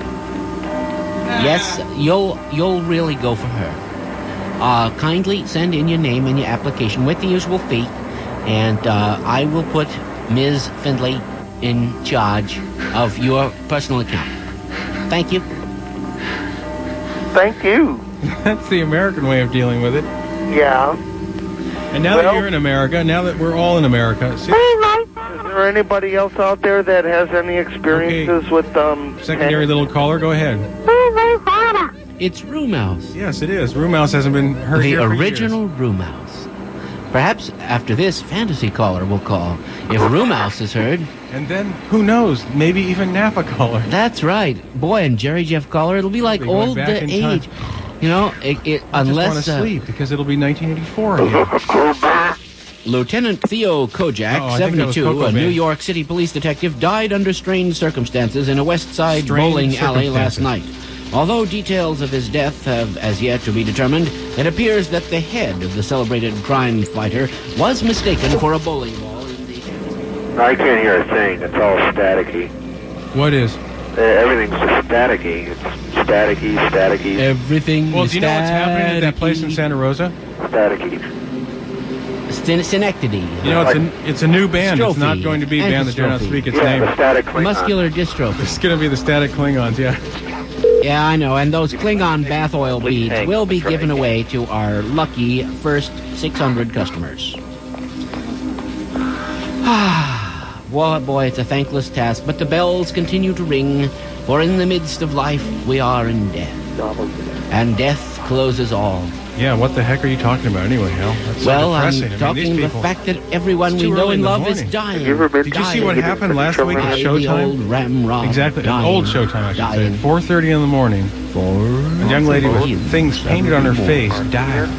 [SPEAKER 10] Yes, you'll you'll really go for her. Uh, kindly send in your name and your application with the usual fee, and uh, I will put Miz Findlay in charge of your personal account. Thank you.
[SPEAKER 14] Thank you.
[SPEAKER 11] That's the American way of dealing with it.
[SPEAKER 14] Yeah.
[SPEAKER 11] And now that
[SPEAKER 14] Well-
[SPEAKER 11] you're in America, now that we're all in America, see,
[SPEAKER 14] Is there anybody else out there that has any experiences with um
[SPEAKER 11] secondary little caller, go ahead.
[SPEAKER 10] It's Roo Mouse.
[SPEAKER 11] Yes, it is. Roo Mouse hasn't been heard
[SPEAKER 10] The
[SPEAKER 11] here for
[SPEAKER 10] original Roo Mouse. Perhaps after this, Fantasy Caller will call. If Roo Mouse is heard.
[SPEAKER 11] years. And then, who knows, maybe even Napa caller.
[SPEAKER 10] That's right. Boy, and Jerry Jeff Caller, it'll be like
[SPEAKER 11] Be going
[SPEAKER 10] old
[SPEAKER 11] back in
[SPEAKER 10] age.
[SPEAKER 11] time.
[SPEAKER 10] You know, it, it,
[SPEAKER 11] I
[SPEAKER 10] unless...
[SPEAKER 11] just want to
[SPEAKER 10] uh,
[SPEAKER 11] sleep because it'll be nineteen eighty-four again.
[SPEAKER 10] Lieutenant Theo Kojak,
[SPEAKER 11] Oh, I think that was
[SPEAKER 10] seventy-two,
[SPEAKER 11] Coco
[SPEAKER 10] a New
[SPEAKER 11] Man.
[SPEAKER 10] York City police detective, died under strange circumstances in a West Side
[SPEAKER 11] Strange
[SPEAKER 10] bowling alley last
[SPEAKER 11] circumstances.
[SPEAKER 10] night. Although details of his death have as yet to be determined, it appears that the head of the celebrated crime fighter was mistaken for a bowling ball.
[SPEAKER 13] I can't hear a thing. It's all staticky.
[SPEAKER 11] What is?
[SPEAKER 13] Uh, everything's just staticky. It's staticky, staticky,
[SPEAKER 10] Everything
[SPEAKER 11] Well,
[SPEAKER 10] is
[SPEAKER 11] do you know what's happening at that place in Santa Rosa?
[SPEAKER 13] staticky.
[SPEAKER 10] Syn- Synecdoche.
[SPEAKER 11] You know, it's a, it's a new band. It's not
[SPEAKER 10] Strophe.
[SPEAKER 11] going to be a band that dare not
[SPEAKER 10] Antistrophe.
[SPEAKER 11] speak its
[SPEAKER 13] Yeah,
[SPEAKER 11] name.
[SPEAKER 13] the static Klingon.
[SPEAKER 10] Muscular dystrophy.
[SPEAKER 11] It's going to be the Static Klingons, yeah.
[SPEAKER 10] Yeah, I know, and those Klingon bath oil beads
[SPEAKER 13] tank,
[SPEAKER 10] will be
[SPEAKER 13] that's
[SPEAKER 10] given
[SPEAKER 13] right.
[SPEAKER 10] away to our lucky first six hundred customers. Boy, boy, it's a thankless task, but the bells continue to ring, for in the midst of life we are in death. And death closes all.
[SPEAKER 11] Yeah, what the heck are you talking about anyway, Hal? That's so
[SPEAKER 10] Well, I'm
[SPEAKER 11] depressing. I mean,
[SPEAKER 10] talking
[SPEAKER 11] these
[SPEAKER 10] the
[SPEAKER 11] people...
[SPEAKER 10] fact that everyone
[SPEAKER 11] It's
[SPEAKER 10] we
[SPEAKER 11] too
[SPEAKER 10] know
[SPEAKER 11] early in
[SPEAKER 10] and
[SPEAKER 11] the
[SPEAKER 10] love is
[SPEAKER 11] morning.
[SPEAKER 10] dying.
[SPEAKER 14] Have you ever been-
[SPEAKER 11] Did you see what
[SPEAKER 10] dying.
[SPEAKER 11] happened last week at
[SPEAKER 10] By the
[SPEAKER 11] Showtime?
[SPEAKER 10] old ramrod.
[SPEAKER 11] Exactly.
[SPEAKER 10] Dying.
[SPEAKER 11] Old Showtime, I should
[SPEAKER 10] dying.
[SPEAKER 11] say. four thirty in the morning.
[SPEAKER 10] For
[SPEAKER 11] A young lady with things painted on her face died.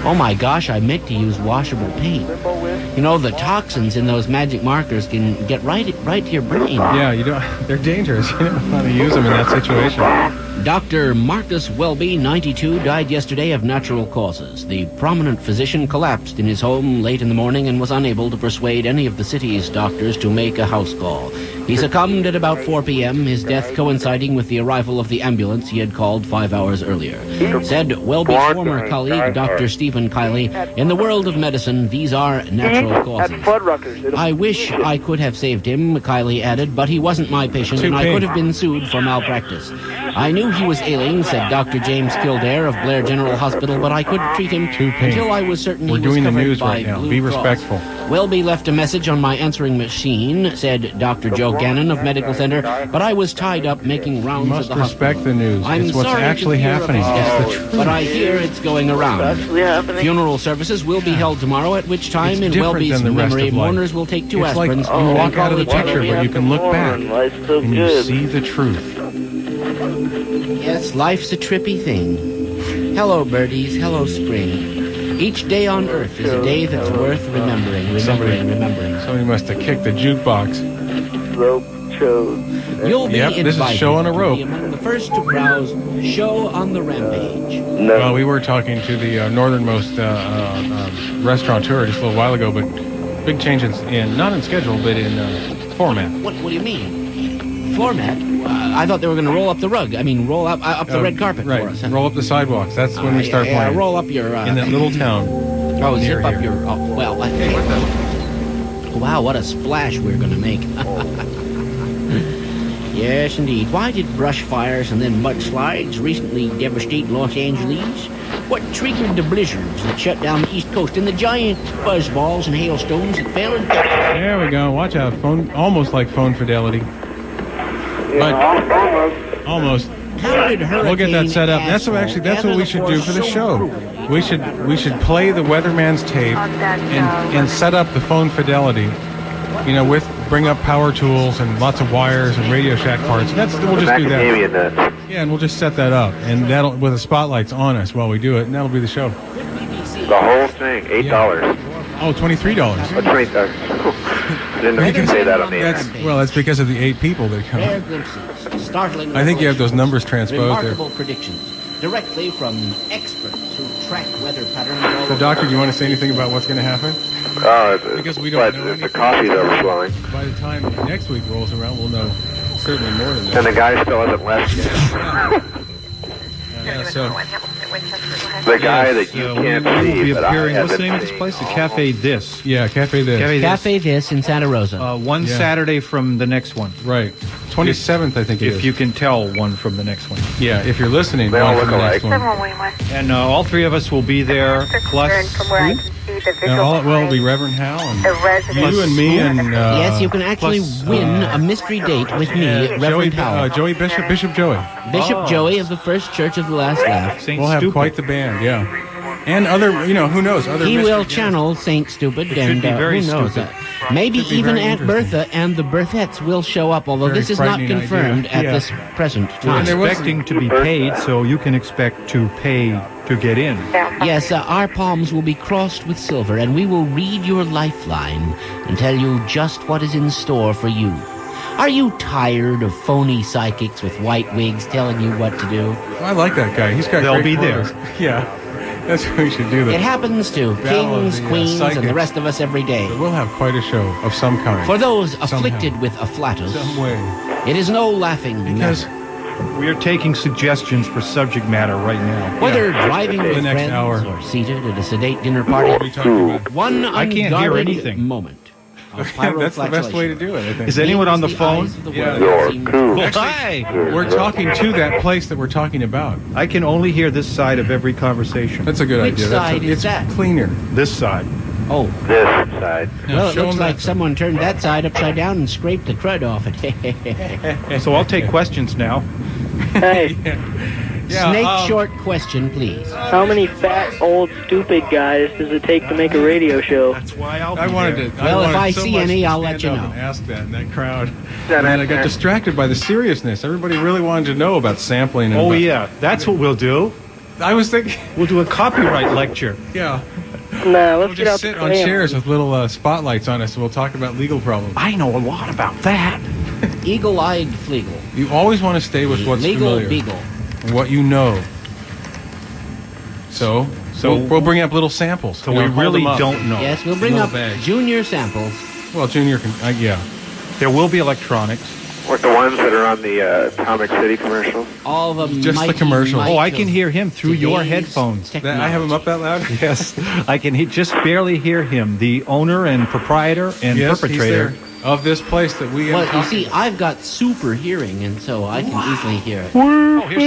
[SPEAKER 10] Oh my gosh, I meant to use washable paint. You know, the toxins in those magic markers can get right right to your brain.
[SPEAKER 11] Yeah, you don't. They're dangerous. You don't want to use them in that situation.
[SPEAKER 10] Doctor Marcus Welby, ninety-two, died yesterday of natural causes. The prominent physician collapsed in his home late in the morning and was unable to persuade any of the city's doctors to make a house call. He succumbed at about four p.m., his death coinciding with the arrival of the ambulance he had called five hours earlier. Said Welby's former colleague, Doctor Stephen Kiley, in the world of medicine, these are natural causes. I wish I could have saved him, Kiley added, but he wasn't my patient and I could have been sued for malpractice. I knew he was ailing, said Doctor James Kildare of Blair General Hospital, but I couldn't treat him until I was certain
[SPEAKER 11] We're
[SPEAKER 10] he was
[SPEAKER 11] doing the
[SPEAKER 10] covered
[SPEAKER 11] news
[SPEAKER 10] by
[SPEAKER 11] right now.
[SPEAKER 10] Blue
[SPEAKER 11] Be
[SPEAKER 10] Cross.
[SPEAKER 11] respectful.
[SPEAKER 10] Welby left a message on my answering machine, said Doctor Joe Gannon of Medical Center, but I was tied up making rounds
[SPEAKER 11] You
[SPEAKER 10] at
[SPEAKER 11] must
[SPEAKER 10] the
[SPEAKER 11] respect
[SPEAKER 10] hospital.
[SPEAKER 11] the news.
[SPEAKER 10] I'm
[SPEAKER 11] It's what's
[SPEAKER 10] sorry
[SPEAKER 11] actually
[SPEAKER 10] to hear
[SPEAKER 11] happening.
[SPEAKER 10] of his
[SPEAKER 11] It's
[SPEAKER 10] death,
[SPEAKER 11] the truth.
[SPEAKER 10] but I hear it's going around.
[SPEAKER 18] actually happening.
[SPEAKER 10] Funeral services will be held tomorrow, at which time,
[SPEAKER 11] It's
[SPEAKER 10] in
[SPEAKER 11] different
[SPEAKER 10] Welby's
[SPEAKER 11] than the rest
[SPEAKER 10] memory,
[SPEAKER 11] of life.
[SPEAKER 10] mourners will take two
[SPEAKER 11] It's like
[SPEAKER 10] aspirins.
[SPEAKER 11] you
[SPEAKER 10] and
[SPEAKER 11] walk out of the
[SPEAKER 10] call each other.
[SPEAKER 11] picture, but you can look back
[SPEAKER 18] Life's so
[SPEAKER 11] and you
[SPEAKER 18] good.
[SPEAKER 11] see the truth.
[SPEAKER 10] Yes, life's a trippy thing. Hello, birdies. Hello, spring. Each day on Earth is a day that's worth remembering, remembering,
[SPEAKER 11] Somebody,
[SPEAKER 10] remembering.
[SPEAKER 11] somebody must have kicked the jukebox.
[SPEAKER 18] Rope chose.
[SPEAKER 10] You'll be
[SPEAKER 11] Yep,
[SPEAKER 10] invited
[SPEAKER 11] this is Show on a
[SPEAKER 10] to
[SPEAKER 11] Rope.
[SPEAKER 10] be among the first to browse Show on the Rampage.
[SPEAKER 18] No.
[SPEAKER 11] Well, we were talking to the uh, northernmost uh, uh, um, restaurateur just a little while ago, but big changes in, not in schedule, but in uh, format.
[SPEAKER 10] What, what do you mean? Format? Uh, I thought they were going to roll up the rug. I mean, roll up uh, up the
[SPEAKER 11] Uh,
[SPEAKER 10] red carpet
[SPEAKER 11] right.
[SPEAKER 10] for us. Huh?
[SPEAKER 11] Roll up the sidewalks. That's when
[SPEAKER 10] Uh,
[SPEAKER 11] we start
[SPEAKER 10] yeah,
[SPEAKER 11] playing.
[SPEAKER 10] roll up your... Uh,
[SPEAKER 11] in that little town.
[SPEAKER 10] Oh,
[SPEAKER 11] near
[SPEAKER 10] zip up
[SPEAKER 11] here.
[SPEAKER 10] your... Oh, well, I think... Wow, what a splash we're going to make. Yes, indeed. Why did brush fires and then mudslides recently devastate Los Angeles? What triggered the blizzards that shut down the East Coast and the giant buzzballs and hailstones that fell in Texas?
[SPEAKER 11] There we go. Watch out. Phone, almost like phone fidelity. But almost.
[SPEAKER 10] How did
[SPEAKER 11] We'll get that set up.
[SPEAKER 10] Hurricane
[SPEAKER 11] That's what actually. That's
[SPEAKER 10] Asshole
[SPEAKER 11] what we should do for the
[SPEAKER 10] gather
[SPEAKER 11] show.
[SPEAKER 10] the
[SPEAKER 11] We should we should play the weatherman's tape and and set up the phone fidelity. You know, with bring up power tools and lots of wires and Radio Shack parts. That's we'll just do that.
[SPEAKER 14] Macadamia nuts.
[SPEAKER 11] Yeah, and we'll just set that up, and that'll with the spotlights on us while we do it, and that'll be the show.
[SPEAKER 14] The whole thing, eight dollars.
[SPEAKER 11] Oh, twenty-three dollars.
[SPEAKER 14] Oh, twenty. Uh, didn't know you could say that on the
[SPEAKER 11] That's
[SPEAKER 14] internet.
[SPEAKER 11] well, that's because of the eight people that come.
[SPEAKER 10] Rare glimpses, startling
[SPEAKER 11] I think you have those numbers transposed there.
[SPEAKER 10] remarkable predictions, directly from experts who track weather patterns all
[SPEAKER 11] So, doctor, do you want to say anything about what's going to happen?
[SPEAKER 14] Oh, it's,
[SPEAKER 11] Because we don't
[SPEAKER 14] but
[SPEAKER 11] know
[SPEAKER 14] the coffee's overflowing.
[SPEAKER 11] By the time next week rolls around, we'll know certainly more than that.
[SPEAKER 14] And the guy still hasn't left yet.
[SPEAKER 11] Yeah, so
[SPEAKER 14] The guy that you
[SPEAKER 17] uh,
[SPEAKER 14] can't
[SPEAKER 17] we, we will
[SPEAKER 14] see,
[SPEAKER 17] be
[SPEAKER 14] but
[SPEAKER 17] appearing.
[SPEAKER 14] I
[SPEAKER 17] What's the
[SPEAKER 14] haven't
[SPEAKER 17] name of this
[SPEAKER 14] seen.
[SPEAKER 17] place? The Cafe This.
[SPEAKER 11] yeah, Cafe This.
[SPEAKER 17] Cafe This.
[SPEAKER 10] Cafe This in Santa Rosa.
[SPEAKER 17] Uh, one
[SPEAKER 11] Yeah.
[SPEAKER 17] Saturday from the next one.
[SPEAKER 11] Right. twenty-seventh, I think it
[SPEAKER 17] If
[SPEAKER 11] is.
[SPEAKER 17] you can tell one from the next one.
[SPEAKER 11] Yeah, if you're listening,
[SPEAKER 14] They all
[SPEAKER 11] one
[SPEAKER 14] look
[SPEAKER 11] from the next
[SPEAKER 14] alike.
[SPEAKER 11] one.
[SPEAKER 17] And uh, all three of us will be there, plus
[SPEAKER 11] And all, well, it'll be Reverend Hal and you and me and uh,
[SPEAKER 10] yes, you can actually
[SPEAKER 11] plus,
[SPEAKER 10] win
[SPEAKER 11] uh,
[SPEAKER 10] a mystery date with me,
[SPEAKER 11] Joey,
[SPEAKER 10] Reverend Howell.
[SPEAKER 11] uh, Joey Bishop, Bishop Joey.
[SPEAKER 10] Bishop
[SPEAKER 17] Oh.
[SPEAKER 10] Joey of the First Church of the Last Laugh.
[SPEAKER 17] Saint
[SPEAKER 11] We'll have
[SPEAKER 17] Stupid.
[SPEAKER 11] quite the band, yeah. And other, you know, who knows? Other
[SPEAKER 10] He
[SPEAKER 11] mystery
[SPEAKER 10] will
[SPEAKER 11] guests.
[SPEAKER 10] channel Saint Stupid,
[SPEAKER 17] It should
[SPEAKER 10] and
[SPEAKER 17] be
[SPEAKER 10] uh,
[SPEAKER 17] very
[SPEAKER 10] who knows?
[SPEAKER 17] stupid.
[SPEAKER 10] Uh, maybe
[SPEAKER 11] Should be
[SPEAKER 10] even
[SPEAKER 11] very
[SPEAKER 10] Aunt
[SPEAKER 11] interesting.
[SPEAKER 10] Bertha and the Berthettes will show up, although
[SPEAKER 11] Very
[SPEAKER 10] this is not
[SPEAKER 11] frightening idea.
[SPEAKER 10] confirmed at
[SPEAKER 11] Yeah.
[SPEAKER 10] this present
[SPEAKER 11] And
[SPEAKER 10] time.
[SPEAKER 11] there was-
[SPEAKER 17] Expecting to be paid, so you can expect to pay to get in.
[SPEAKER 10] Yes, uh, our palms will be crossed with silver, and we will read your lifeline and tell you just what is in store for you. Are you tired of phony psychics with white wigs telling you what to do?
[SPEAKER 11] I like that guy. He's got
[SPEAKER 17] They'll
[SPEAKER 11] great
[SPEAKER 17] be there.
[SPEAKER 11] photos. Yeah, that's what we should do.
[SPEAKER 10] It happens to
[SPEAKER 11] Battle of
[SPEAKER 10] kings,
[SPEAKER 11] the, uh,
[SPEAKER 10] queens, and the
[SPEAKER 11] psychics.
[SPEAKER 10] rest of us every day.
[SPEAKER 11] We'll have quite a show of some kind.
[SPEAKER 10] For those
[SPEAKER 11] Somehow.
[SPEAKER 10] afflicted with afflatus,
[SPEAKER 11] Some way.
[SPEAKER 10] it is no laughing
[SPEAKER 11] Because
[SPEAKER 10] matter.
[SPEAKER 17] We are taking suggestions for subject matter right now.
[SPEAKER 10] Whether driving
[SPEAKER 11] For the
[SPEAKER 10] with
[SPEAKER 11] next
[SPEAKER 10] friends
[SPEAKER 11] hour.
[SPEAKER 10] or seated at a sedate dinner
[SPEAKER 11] What are we
[SPEAKER 10] party,
[SPEAKER 11] talking about?
[SPEAKER 10] one
[SPEAKER 17] I can't hear
[SPEAKER 10] unguarded
[SPEAKER 17] anything.
[SPEAKER 10] moment of
[SPEAKER 11] That's the best way to
[SPEAKER 10] pyroflagellation
[SPEAKER 11] do it, I think.
[SPEAKER 17] Is anyone on the
[SPEAKER 10] means
[SPEAKER 17] phone?
[SPEAKER 10] eyes of the
[SPEAKER 11] Yeah.
[SPEAKER 10] world seem-
[SPEAKER 14] Cool.
[SPEAKER 17] Hi!
[SPEAKER 11] We're talking to that place that we're talking about.
[SPEAKER 17] I can only hear this side of every conversation.
[SPEAKER 11] That's a good
[SPEAKER 10] Which
[SPEAKER 11] idea. That's
[SPEAKER 10] side
[SPEAKER 11] a,
[SPEAKER 10] is
[SPEAKER 11] it's
[SPEAKER 10] that?
[SPEAKER 11] cleaner.
[SPEAKER 17] This side.
[SPEAKER 10] Oh,
[SPEAKER 14] This side.
[SPEAKER 11] Now
[SPEAKER 10] well, it
[SPEAKER 11] show
[SPEAKER 10] looks
[SPEAKER 11] 'em
[SPEAKER 10] like
[SPEAKER 11] that side.
[SPEAKER 10] someone turned that side upside down and scraped the crud off it.
[SPEAKER 17] So I'll take questions now.
[SPEAKER 18] Hey,
[SPEAKER 11] Yeah,
[SPEAKER 10] Snake
[SPEAKER 11] um,
[SPEAKER 10] short question, please.
[SPEAKER 18] how many fat, old, stupid guys does it take to make a radio show?
[SPEAKER 17] That's why I'll be
[SPEAKER 11] I wanted
[SPEAKER 17] there.
[SPEAKER 11] to.
[SPEAKER 10] Well, if
[SPEAKER 11] wanted
[SPEAKER 10] I
[SPEAKER 11] so
[SPEAKER 10] see
[SPEAKER 11] much
[SPEAKER 10] any,
[SPEAKER 11] to
[SPEAKER 10] I'll let
[SPEAKER 11] stand
[SPEAKER 10] you
[SPEAKER 11] up
[SPEAKER 10] know.
[SPEAKER 11] and ask that in that crowd, and then I got distracted by the seriousness. Everybody really wanted to know about sampling. And
[SPEAKER 17] Oh,
[SPEAKER 11] about-
[SPEAKER 17] yeah. That's what we'll do.
[SPEAKER 11] I was thinking
[SPEAKER 17] we'll do a copyright lecture.
[SPEAKER 11] Yeah.
[SPEAKER 18] Nah, let's
[SPEAKER 11] We'll
[SPEAKER 18] get out
[SPEAKER 11] just sit
[SPEAKER 18] the
[SPEAKER 11] on
[SPEAKER 18] crayon.
[SPEAKER 11] chairs with little uh, spotlights on us, and we'll talk about legal problems.
[SPEAKER 17] I know a lot about that.
[SPEAKER 10] Eagle-eyed Fleagle.
[SPEAKER 11] You always want to stay with what's
[SPEAKER 10] Legal
[SPEAKER 11] familiar
[SPEAKER 10] Beagle.
[SPEAKER 11] and what you know. So,
[SPEAKER 17] So-
[SPEAKER 11] we'll, we'll bring up little samples.
[SPEAKER 17] So
[SPEAKER 11] You know,
[SPEAKER 17] we
[SPEAKER 11] hold
[SPEAKER 17] really
[SPEAKER 11] them up.
[SPEAKER 17] don't know.
[SPEAKER 10] Yes, we'll bring
[SPEAKER 11] Little
[SPEAKER 10] up
[SPEAKER 11] bags.
[SPEAKER 10] junior samples.
[SPEAKER 11] Well, Junior can, uh, yeah.
[SPEAKER 17] There will be electronics.
[SPEAKER 13] Like the ones that are on the uh, Atomic City commercials.
[SPEAKER 10] All the
[SPEAKER 11] Just the
[SPEAKER 10] mighty
[SPEAKER 11] commercial.
[SPEAKER 10] might
[SPEAKER 17] Oh, I
[SPEAKER 10] of
[SPEAKER 17] can hear him through your
[SPEAKER 10] today's
[SPEAKER 17] headphones.
[SPEAKER 11] That, I have them up that loud?
[SPEAKER 17] Yes, I can he- just barely hear him, the owner and proprietor and
[SPEAKER 11] Yes,
[SPEAKER 17] perpetrator.
[SPEAKER 11] he's there. Of this place that we
[SPEAKER 10] Well,
[SPEAKER 11] are
[SPEAKER 10] you
[SPEAKER 11] talking
[SPEAKER 10] see, I've got super hearing, and so I can easily hear it.
[SPEAKER 17] Oh, here's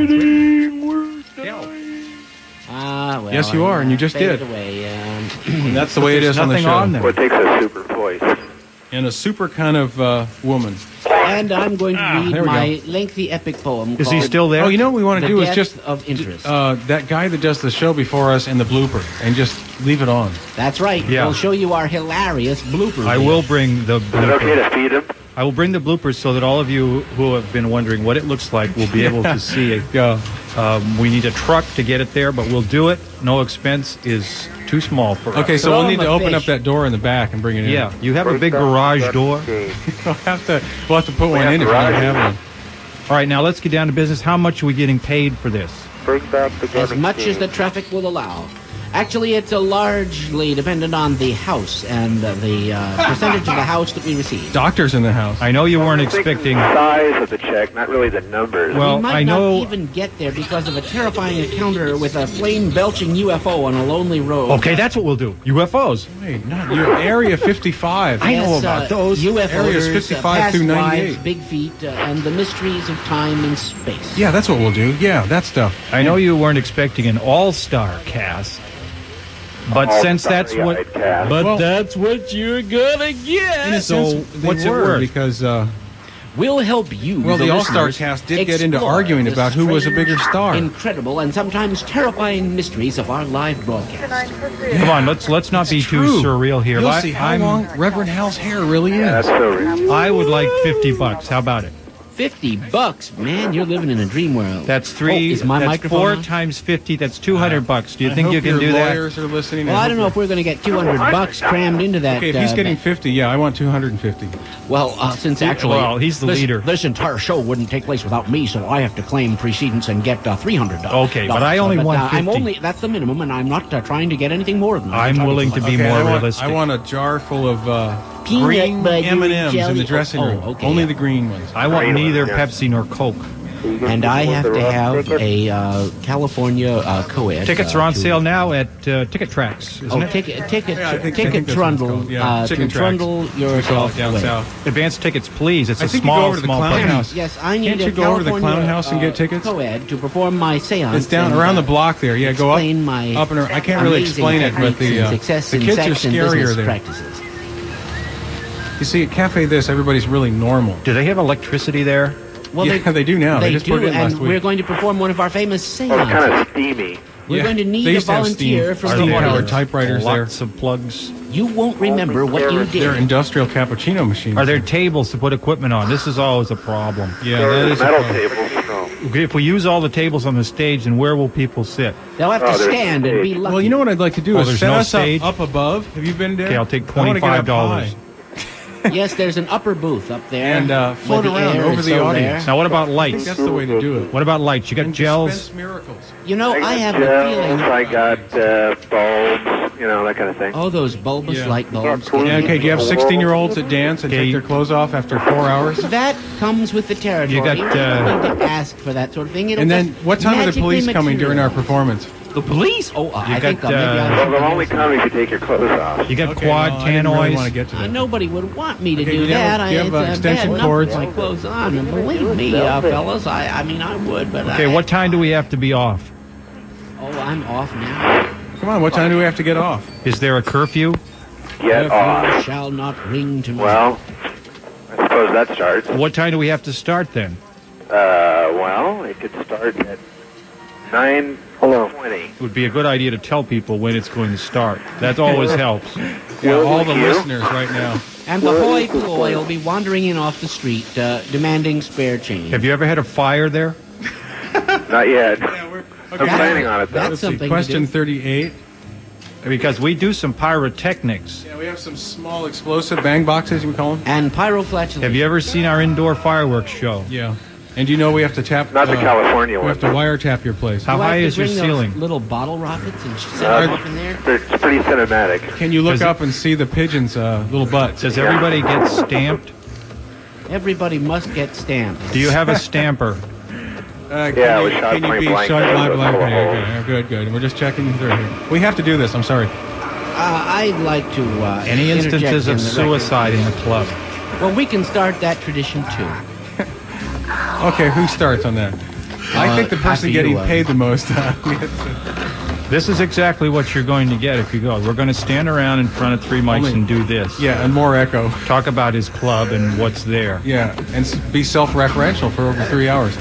[SPEAKER 17] some headphones.
[SPEAKER 10] Ah, well.
[SPEAKER 11] Yes, you are, and you just
[SPEAKER 10] faded
[SPEAKER 11] did.
[SPEAKER 10] Away. Um,
[SPEAKER 11] And that's the way it
[SPEAKER 17] There's
[SPEAKER 11] is on the
[SPEAKER 17] nothing
[SPEAKER 11] show.
[SPEAKER 17] on there.
[SPEAKER 13] Well, it takes a super voice.
[SPEAKER 11] And a super kind of uh, woman.
[SPEAKER 10] and I'm going to
[SPEAKER 11] Ah,
[SPEAKER 10] read
[SPEAKER 11] there we
[SPEAKER 10] my
[SPEAKER 11] go.
[SPEAKER 10] lengthy epic poem.
[SPEAKER 17] Is he
[SPEAKER 10] called
[SPEAKER 17] still there?
[SPEAKER 11] Oh, you know what we want
[SPEAKER 10] The
[SPEAKER 11] to do is
[SPEAKER 10] Depth
[SPEAKER 11] just
[SPEAKER 10] of Interest.
[SPEAKER 11] uh, that guy that does the show before us and the blooper, and just leave it on.
[SPEAKER 10] That's right.
[SPEAKER 17] Yeah.
[SPEAKER 10] We'll show you our hilarious blooper.
[SPEAKER 17] I
[SPEAKER 10] reel.
[SPEAKER 17] will bring the
[SPEAKER 13] Is it okay
[SPEAKER 17] blooper.
[SPEAKER 13] to feed him?
[SPEAKER 17] I will bring the bloopers so that all of you who have been wondering what it looks like will be able to see it.
[SPEAKER 11] Yeah.
[SPEAKER 17] Um, we need a truck to get it there, but we'll do it. No expense is too small for us.
[SPEAKER 11] Okay, so
[SPEAKER 10] Throw
[SPEAKER 11] we'll
[SPEAKER 10] him
[SPEAKER 11] need to
[SPEAKER 10] a
[SPEAKER 11] open
[SPEAKER 10] fish.
[SPEAKER 11] up that door in the back and bring it in.
[SPEAKER 17] Yeah, you have a big garage door.
[SPEAKER 11] We'll have to, we'll have to put one
[SPEAKER 13] have
[SPEAKER 11] in if we don't
[SPEAKER 13] garages.
[SPEAKER 11] have one.
[SPEAKER 17] All right, now let's get down to business. How much are we getting paid for this?
[SPEAKER 13] Bring back the
[SPEAKER 10] As much as the traffic will allow. Actually, it's a largely dependent on the house and uh, the uh, percentage of the house that we receive.
[SPEAKER 11] Doctor's in the house.
[SPEAKER 17] I know you weren't expecting.
[SPEAKER 13] The size of the check, not really the numbers.
[SPEAKER 17] Well,
[SPEAKER 10] we might
[SPEAKER 17] I know.
[SPEAKER 10] not even get there because of a terrifying encounter with a flame-belching U F O on a lonely road.
[SPEAKER 17] Okay, that's what we'll do. U F Os.
[SPEAKER 11] Wait, not your Area fifty-five.
[SPEAKER 17] I know
[SPEAKER 10] Yes,
[SPEAKER 17] about
[SPEAKER 10] uh,
[SPEAKER 17] those.
[SPEAKER 10] U F Os,
[SPEAKER 11] Areas
[SPEAKER 10] uh,
[SPEAKER 11] fifty-five
[SPEAKER 10] past
[SPEAKER 11] through
[SPEAKER 10] lives,
[SPEAKER 11] ninety-eight.
[SPEAKER 10] big feet, uh, and the mysteries of time and space.
[SPEAKER 11] Yeah, that's what we'll do. Yeah, that stuff.
[SPEAKER 17] I know you weren't expecting an all-star cast, but
[SPEAKER 13] All
[SPEAKER 17] since that's what.
[SPEAKER 13] starry-eyed cast.
[SPEAKER 17] But
[SPEAKER 11] Well-
[SPEAKER 17] that's what you're gonna get.
[SPEAKER 11] In a
[SPEAKER 17] so
[SPEAKER 11] sense, they
[SPEAKER 17] what's it
[SPEAKER 11] were,
[SPEAKER 17] worth?
[SPEAKER 11] Because uh,
[SPEAKER 10] We'll help you.
[SPEAKER 11] Well, the All-Star
[SPEAKER 10] listeners,
[SPEAKER 11] cast did get into
[SPEAKER 10] explore
[SPEAKER 11] arguing
[SPEAKER 10] the
[SPEAKER 11] about who was a
[SPEAKER 10] strange,
[SPEAKER 11] bigger star.
[SPEAKER 10] Incredible and sometimes terrifying mysteries of our live broadcast.
[SPEAKER 17] Come on, let's let's not be
[SPEAKER 11] true.
[SPEAKER 17] too surreal here.
[SPEAKER 11] You'll
[SPEAKER 17] I,
[SPEAKER 11] see how
[SPEAKER 17] I'm-
[SPEAKER 11] long Reverend Hal's hair really is.
[SPEAKER 13] Yeah, that's so real.
[SPEAKER 17] I would like fifty bucks. How about it?
[SPEAKER 10] Fifty bucks, man! You're living in a dream world.
[SPEAKER 17] That's three.
[SPEAKER 10] Oh, is my
[SPEAKER 17] that's
[SPEAKER 10] microphone
[SPEAKER 17] four
[SPEAKER 10] on?
[SPEAKER 17] times fifty. That's two hundred bucks. Do you
[SPEAKER 11] I
[SPEAKER 17] think
[SPEAKER 11] hope
[SPEAKER 17] you can
[SPEAKER 11] your
[SPEAKER 17] do that?
[SPEAKER 11] lawyers are listening.
[SPEAKER 10] Well, I don't know if we're going to get two hundred bucks crammed into that.
[SPEAKER 11] Okay, if he's
[SPEAKER 10] uh,
[SPEAKER 11] getting fifty, yeah, I want two hundred fifty.
[SPEAKER 10] Well, uh, since actually,
[SPEAKER 17] Well, he's the
[SPEAKER 10] this,
[SPEAKER 17] leader.
[SPEAKER 10] This entire show wouldn't take place without me, so I have to claim precedence and get uh, three hundred dollars.
[SPEAKER 17] Okay, but I only want
[SPEAKER 10] uh, I'm
[SPEAKER 17] fifty.
[SPEAKER 10] only that's the minimum, and I'm not uh, trying to get anything more than that.
[SPEAKER 17] I'm willing to be
[SPEAKER 11] Okay,
[SPEAKER 17] more
[SPEAKER 11] I want,
[SPEAKER 17] realistic.
[SPEAKER 11] I want a jar full of uh,
[SPEAKER 10] Peanut
[SPEAKER 11] green
[SPEAKER 10] butter
[SPEAKER 11] M and M's in
[SPEAKER 10] jelly.
[SPEAKER 11] the dressing
[SPEAKER 10] Oh,
[SPEAKER 11] room.
[SPEAKER 10] okay,
[SPEAKER 11] Only
[SPEAKER 10] yeah.
[SPEAKER 11] the green ones.
[SPEAKER 17] I want
[SPEAKER 13] Green
[SPEAKER 17] neither
[SPEAKER 13] one, yeah.
[SPEAKER 17] Pepsi nor Coke.
[SPEAKER 10] And I have to have a uh, California uh, co-ed.
[SPEAKER 17] Tickets
[SPEAKER 10] uh,
[SPEAKER 17] are on
[SPEAKER 10] to-
[SPEAKER 17] sale now at uh, Ticket Tracks, isn't
[SPEAKER 10] Oh,
[SPEAKER 17] it?
[SPEAKER 10] ticket, ticket,
[SPEAKER 11] Yeah, I think- I
[SPEAKER 10] ticket
[SPEAKER 11] think that's what it's
[SPEAKER 10] trundle,
[SPEAKER 11] called. Yeah,
[SPEAKER 10] uh, to
[SPEAKER 11] Chicken Tracks.
[SPEAKER 10] trundle
[SPEAKER 11] We call it
[SPEAKER 10] yourself
[SPEAKER 11] down
[SPEAKER 10] away.
[SPEAKER 11] south.
[SPEAKER 17] Advance tickets, please. It's
[SPEAKER 11] I
[SPEAKER 17] a
[SPEAKER 11] think you
[SPEAKER 17] small,
[SPEAKER 11] go over to the
[SPEAKER 17] small
[SPEAKER 11] Clown
[SPEAKER 17] place.
[SPEAKER 11] House.
[SPEAKER 10] Yes, I need
[SPEAKER 11] Can't
[SPEAKER 10] a
[SPEAKER 11] you go over to the
[SPEAKER 10] California,
[SPEAKER 11] Clown House and get
[SPEAKER 10] uh,
[SPEAKER 11] tickets?
[SPEAKER 10] Co-ed to perform my seance.
[SPEAKER 11] It's down
[SPEAKER 10] and,
[SPEAKER 11] around
[SPEAKER 10] uh,
[SPEAKER 11] the block there. Yeah, go up,
[SPEAKER 10] explain my
[SPEAKER 11] up and around. I can't really
[SPEAKER 10] amazing
[SPEAKER 11] explain it, but
[SPEAKER 10] techniques
[SPEAKER 11] the
[SPEAKER 10] and
[SPEAKER 11] uh,
[SPEAKER 10] success
[SPEAKER 11] the
[SPEAKER 10] in
[SPEAKER 11] kids are
[SPEAKER 10] sex and
[SPEAKER 11] scarier
[SPEAKER 10] business
[SPEAKER 11] there.
[SPEAKER 10] practices.
[SPEAKER 11] You see, at Cafe This, everybody's really normal.
[SPEAKER 17] Do they have electricity there?
[SPEAKER 10] Well,
[SPEAKER 11] Yeah, they do now.
[SPEAKER 10] They,
[SPEAKER 11] They just
[SPEAKER 10] do,
[SPEAKER 11] put it in
[SPEAKER 10] and
[SPEAKER 11] last week.
[SPEAKER 10] we're going to perform one of our famous
[SPEAKER 13] Oh,
[SPEAKER 10] seances.
[SPEAKER 13] it's kind of steamy.
[SPEAKER 10] We're
[SPEAKER 11] Yeah,
[SPEAKER 10] going to
[SPEAKER 11] they
[SPEAKER 10] need a
[SPEAKER 11] used to have
[SPEAKER 10] volunteer
[SPEAKER 11] steam.
[SPEAKER 10] from
[SPEAKER 11] Are
[SPEAKER 10] the
[SPEAKER 11] they
[SPEAKER 10] audience.
[SPEAKER 11] powered typewriters there?
[SPEAKER 17] Lots of plugs.
[SPEAKER 10] You won't remember what you did.
[SPEAKER 11] They're industrial cappuccino machines.
[SPEAKER 17] Are there tables to put equipment on? This is always a problem.
[SPEAKER 11] Yeah,
[SPEAKER 13] There
[SPEAKER 11] that
[SPEAKER 13] are
[SPEAKER 11] is a
[SPEAKER 13] metal
[SPEAKER 11] problem.
[SPEAKER 13] tables. No.
[SPEAKER 17] Okay, if we use all the tables on the stage, then where will people sit?
[SPEAKER 10] They'll have
[SPEAKER 13] Oh,
[SPEAKER 10] to
[SPEAKER 13] there's
[SPEAKER 10] stand
[SPEAKER 13] a
[SPEAKER 10] and be
[SPEAKER 13] stage.
[SPEAKER 10] lucky.
[SPEAKER 11] Well, you know what I'd like to do
[SPEAKER 17] Oh,
[SPEAKER 11] is
[SPEAKER 17] there's
[SPEAKER 11] set
[SPEAKER 17] no
[SPEAKER 11] us
[SPEAKER 17] stage?
[SPEAKER 11] up, up above. Have you been there?
[SPEAKER 17] Okay, I'll take
[SPEAKER 11] I wanna get up
[SPEAKER 17] twenty-five dollars.
[SPEAKER 11] high.
[SPEAKER 10] Yes, there's an upper booth up there.
[SPEAKER 11] And, uh,
[SPEAKER 10] where
[SPEAKER 11] float
[SPEAKER 10] the
[SPEAKER 11] around
[SPEAKER 10] air
[SPEAKER 11] over
[SPEAKER 10] is
[SPEAKER 11] the
[SPEAKER 10] so
[SPEAKER 11] audience.
[SPEAKER 10] rare.
[SPEAKER 17] Now, what about
[SPEAKER 11] I think
[SPEAKER 17] lights?
[SPEAKER 11] that's the way to do it.
[SPEAKER 17] What about lights? You got
[SPEAKER 11] And
[SPEAKER 17] gels?
[SPEAKER 11] dispense miracles.
[SPEAKER 10] You know, I have a
[SPEAKER 13] Gels,
[SPEAKER 10] feeling.
[SPEAKER 13] I got uh, bulbs, you know, that kind of thing.
[SPEAKER 10] Oh, those bulbous
[SPEAKER 11] Yeah.
[SPEAKER 10] light bulbs.
[SPEAKER 11] Yeah, okay, do you have sixteen-year-olds that dance and
[SPEAKER 17] Okay.
[SPEAKER 11] take their clothes off after four hours?
[SPEAKER 10] That comes with the territory.
[SPEAKER 17] You got,
[SPEAKER 10] We're
[SPEAKER 17] uh,
[SPEAKER 10] going to ask for that sort of thing. It'll
[SPEAKER 11] And then,
[SPEAKER 10] just
[SPEAKER 11] what time are the
[SPEAKER 10] magically
[SPEAKER 11] police coming during our
[SPEAKER 10] materialize.
[SPEAKER 11] performance?
[SPEAKER 10] The police? Oh, uh, I
[SPEAKER 17] You
[SPEAKER 10] think
[SPEAKER 17] got,
[SPEAKER 10] uh, maybe
[SPEAKER 17] uh,
[SPEAKER 10] I
[SPEAKER 13] Well,
[SPEAKER 10] should
[SPEAKER 13] they'll
[SPEAKER 10] do
[SPEAKER 13] only
[SPEAKER 10] this.
[SPEAKER 13] come if you take your clothes off.
[SPEAKER 17] You got
[SPEAKER 11] Okay,
[SPEAKER 17] quad
[SPEAKER 11] no, I didn't really
[SPEAKER 17] tannoys?
[SPEAKER 11] want to get to
[SPEAKER 10] Uh,
[SPEAKER 11] that.
[SPEAKER 10] nobody would want me to
[SPEAKER 11] Okay,
[SPEAKER 10] do
[SPEAKER 11] do you have-
[SPEAKER 10] that.
[SPEAKER 11] do you
[SPEAKER 10] I,
[SPEAKER 11] have, uh,
[SPEAKER 10] it's, uh,
[SPEAKER 11] extension
[SPEAKER 10] bad enough
[SPEAKER 11] cords?
[SPEAKER 10] with my clothes on. And believe me, uh, fellas, I, I mean, I would, but
[SPEAKER 17] Okay,
[SPEAKER 10] I,
[SPEAKER 17] what time do we have to be off?
[SPEAKER 10] Oh, I'm off now.
[SPEAKER 11] Come on, what time do we have to get off?
[SPEAKER 17] Is there a curfew?
[SPEAKER 13] Get off.
[SPEAKER 10] Shall not ring to me.
[SPEAKER 13] Well, I suppose that starts. Uh,
[SPEAKER 17] What time do we have to start then?
[SPEAKER 13] well, it could start at nine twenty.
[SPEAKER 17] It would be a good idea to tell people when it's going to start. That always helps.
[SPEAKER 11] Yeah, all the
[SPEAKER 13] you.
[SPEAKER 11] listeners right now.
[SPEAKER 10] And the hoi polloi will be wandering in off the street, uh, demanding spare change.
[SPEAKER 17] Have you ever had a fire there?
[SPEAKER 13] Not yet. I'm planning on it, though.
[SPEAKER 11] Let's see, question thirty-eight.
[SPEAKER 17] Because we do some pyrotechnics.
[SPEAKER 11] Yeah, we have some small explosive bang boxes, you would call them.
[SPEAKER 10] And pyroflatulence.
[SPEAKER 17] Have you ever seen our indoor fireworks show?
[SPEAKER 11] Yeah. And do you know we have to tap...
[SPEAKER 13] Not the
[SPEAKER 11] uh,
[SPEAKER 13] California
[SPEAKER 11] We
[SPEAKER 13] one.
[SPEAKER 11] have to wiretap your place.
[SPEAKER 17] How
[SPEAKER 10] You
[SPEAKER 17] high
[SPEAKER 10] have to
[SPEAKER 17] is your
[SPEAKER 10] bring those
[SPEAKER 17] ceiling?
[SPEAKER 10] little bottle rockets and set
[SPEAKER 13] Uh,
[SPEAKER 10] them off in there.
[SPEAKER 13] It's pretty cinematic.
[SPEAKER 11] Can you look
[SPEAKER 17] Does
[SPEAKER 11] up and see the pigeons' uh, little butts?
[SPEAKER 17] Does everybody get stamped?
[SPEAKER 10] Everybody must get stamped.
[SPEAKER 17] Do you have a stamper?
[SPEAKER 11] Uh, can
[SPEAKER 13] Yeah,
[SPEAKER 11] you,
[SPEAKER 13] we shot
[SPEAKER 11] can you
[SPEAKER 13] point
[SPEAKER 11] be
[SPEAKER 13] blank
[SPEAKER 11] shot
[SPEAKER 13] there,
[SPEAKER 11] blank
[SPEAKER 13] those
[SPEAKER 11] blank?
[SPEAKER 13] little
[SPEAKER 11] Okay,
[SPEAKER 13] holes.
[SPEAKER 11] okay, good, good. We're just checking through here. We have to do this. I'm sorry.
[SPEAKER 10] Uh, I'd like to uh,
[SPEAKER 17] Any
[SPEAKER 10] interject
[SPEAKER 17] instances
[SPEAKER 10] in
[SPEAKER 17] of
[SPEAKER 10] the
[SPEAKER 17] suicide in the club?
[SPEAKER 10] record. Well, we can start that tradition too.
[SPEAKER 11] Okay, who starts on that? I
[SPEAKER 10] Uh,
[SPEAKER 11] think the person
[SPEAKER 10] after
[SPEAKER 11] getting
[SPEAKER 10] you, uh,
[SPEAKER 11] paid the most. Uh,
[SPEAKER 17] This is exactly what you're going to get if you go. We're going to stand around in front of three mics
[SPEAKER 11] Only-
[SPEAKER 17] and do this.
[SPEAKER 11] yeah, and more echo.
[SPEAKER 17] Talk about his club and what's there.
[SPEAKER 11] Yeah, and s- be self-referential for over three hours.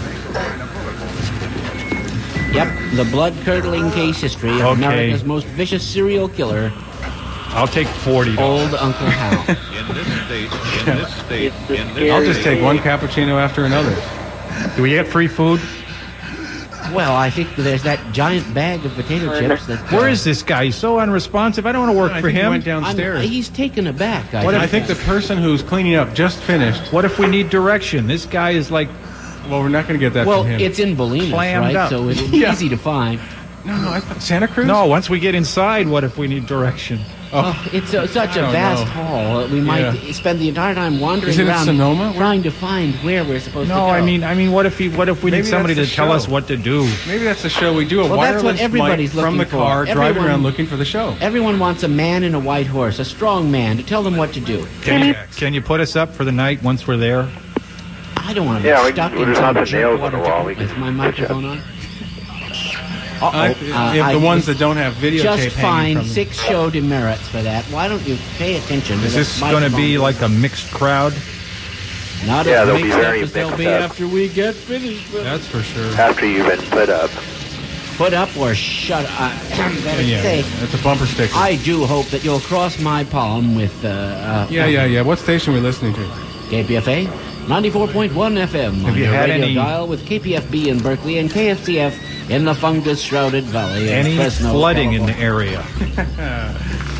[SPEAKER 10] Yep, the blood-curdling case history of
[SPEAKER 17] Okay.
[SPEAKER 10] America's most vicious serial killer,
[SPEAKER 17] I'll take forty.
[SPEAKER 10] Old Uncle Hal.
[SPEAKER 8] In this state, in this state, in this
[SPEAKER 11] I'll just take one cappuccino after another.
[SPEAKER 17] Do we get free food?
[SPEAKER 10] Well, I think there's that giant bag of potato chips that... Uh,
[SPEAKER 17] Where is this guy? He's so unresponsive. I don't want to work
[SPEAKER 11] I
[SPEAKER 17] for
[SPEAKER 11] think he
[SPEAKER 17] him.
[SPEAKER 11] went downstairs.
[SPEAKER 10] I'm- he's taken aback. I
[SPEAKER 11] What
[SPEAKER 10] think.
[SPEAKER 11] I think the person who's cleaning up just finished.
[SPEAKER 17] What if we need direction? This guy is like...
[SPEAKER 11] Well, we're not going to get that
[SPEAKER 10] Well,
[SPEAKER 11] from him.
[SPEAKER 10] it's in Bolinas,
[SPEAKER 17] Clammed
[SPEAKER 10] right?
[SPEAKER 17] up.
[SPEAKER 10] So it'll be
[SPEAKER 11] Yeah.
[SPEAKER 10] easy to find.
[SPEAKER 11] No, no, I thought Santa Cruz?
[SPEAKER 17] No, once we get inside, what if we need direction?
[SPEAKER 10] Oh, it's uh, such
[SPEAKER 11] I
[SPEAKER 10] a
[SPEAKER 11] don't
[SPEAKER 10] vast
[SPEAKER 11] know.
[SPEAKER 10] hall. uh, We might
[SPEAKER 11] Yeah.
[SPEAKER 10] spend the entire time wandering
[SPEAKER 11] Is it in
[SPEAKER 10] around
[SPEAKER 11] Sonoma?
[SPEAKER 10] trying to find where we're supposed to go.
[SPEAKER 17] No, I mean, I mean, what if he? What if we
[SPEAKER 11] Maybe
[SPEAKER 17] need somebody to
[SPEAKER 11] that's the
[SPEAKER 17] tell
[SPEAKER 11] show.
[SPEAKER 17] us what to do?
[SPEAKER 11] Maybe that's the show. We do a
[SPEAKER 10] Well, that's what
[SPEAKER 11] wireless
[SPEAKER 10] everybody's
[SPEAKER 11] mic from the
[SPEAKER 10] looking for.
[SPEAKER 11] car, driving
[SPEAKER 10] Everyone-
[SPEAKER 11] around looking for the show.
[SPEAKER 10] Everyone wants a man in a white horse, a strong man, to tell them what to do.
[SPEAKER 17] Can you, can you put us up for the night once we're there?
[SPEAKER 10] I don't want to
[SPEAKER 13] Yeah,
[SPEAKER 10] be
[SPEAKER 13] we-
[SPEAKER 10] stuck
[SPEAKER 13] we'll
[SPEAKER 10] in
[SPEAKER 13] just
[SPEAKER 10] some
[SPEAKER 13] have the nails on the
[SPEAKER 10] jerkwater
[SPEAKER 13] wall.
[SPEAKER 10] town
[SPEAKER 13] We
[SPEAKER 10] with
[SPEAKER 13] can
[SPEAKER 10] my
[SPEAKER 13] pitch
[SPEAKER 10] microphone
[SPEAKER 13] up.
[SPEAKER 10] on.
[SPEAKER 11] Uh,
[SPEAKER 10] Uh-oh.
[SPEAKER 11] if
[SPEAKER 10] Uh,
[SPEAKER 11] the
[SPEAKER 10] I
[SPEAKER 11] ones
[SPEAKER 10] just-
[SPEAKER 11] that don't have videotape
[SPEAKER 10] Just
[SPEAKER 11] hanging
[SPEAKER 10] find
[SPEAKER 11] from them.
[SPEAKER 10] six show demerits for that. Why don't you pay attention to
[SPEAKER 17] Is
[SPEAKER 10] the
[SPEAKER 17] this going to be
[SPEAKER 10] microphone?
[SPEAKER 17] like a mixed crowd?
[SPEAKER 10] Not
[SPEAKER 13] Yeah,
[SPEAKER 10] as
[SPEAKER 13] they'll be
[SPEAKER 10] mixed up
[SPEAKER 13] very
[SPEAKER 10] as they'll
[SPEAKER 13] mixed
[SPEAKER 10] be
[SPEAKER 13] up.
[SPEAKER 10] after we get finished with
[SPEAKER 11] That's for sure.
[SPEAKER 13] After you've been put up.
[SPEAKER 10] Put up or shut up. Better
[SPEAKER 11] Yeah,
[SPEAKER 10] say,
[SPEAKER 11] that's a bumper sticker.
[SPEAKER 10] I do hope that you'll cross my palm with... Uh, uh,
[SPEAKER 11] yeah, yeah, yeah. What station are we listening to?
[SPEAKER 10] K P F A, ninety-four point one F M
[SPEAKER 17] Have
[SPEAKER 10] on
[SPEAKER 17] you
[SPEAKER 10] your
[SPEAKER 17] had
[SPEAKER 10] radio
[SPEAKER 17] any-
[SPEAKER 10] dial with K P F B in Berkeley and K F C F in the fungus-shrouded valley of
[SPEAKER 17] Any
[SPEAKER 10] Fresno,
[SPEAKER 17] flooding in the
[SPEAKER 10] California.
[SPEAKER 17] area?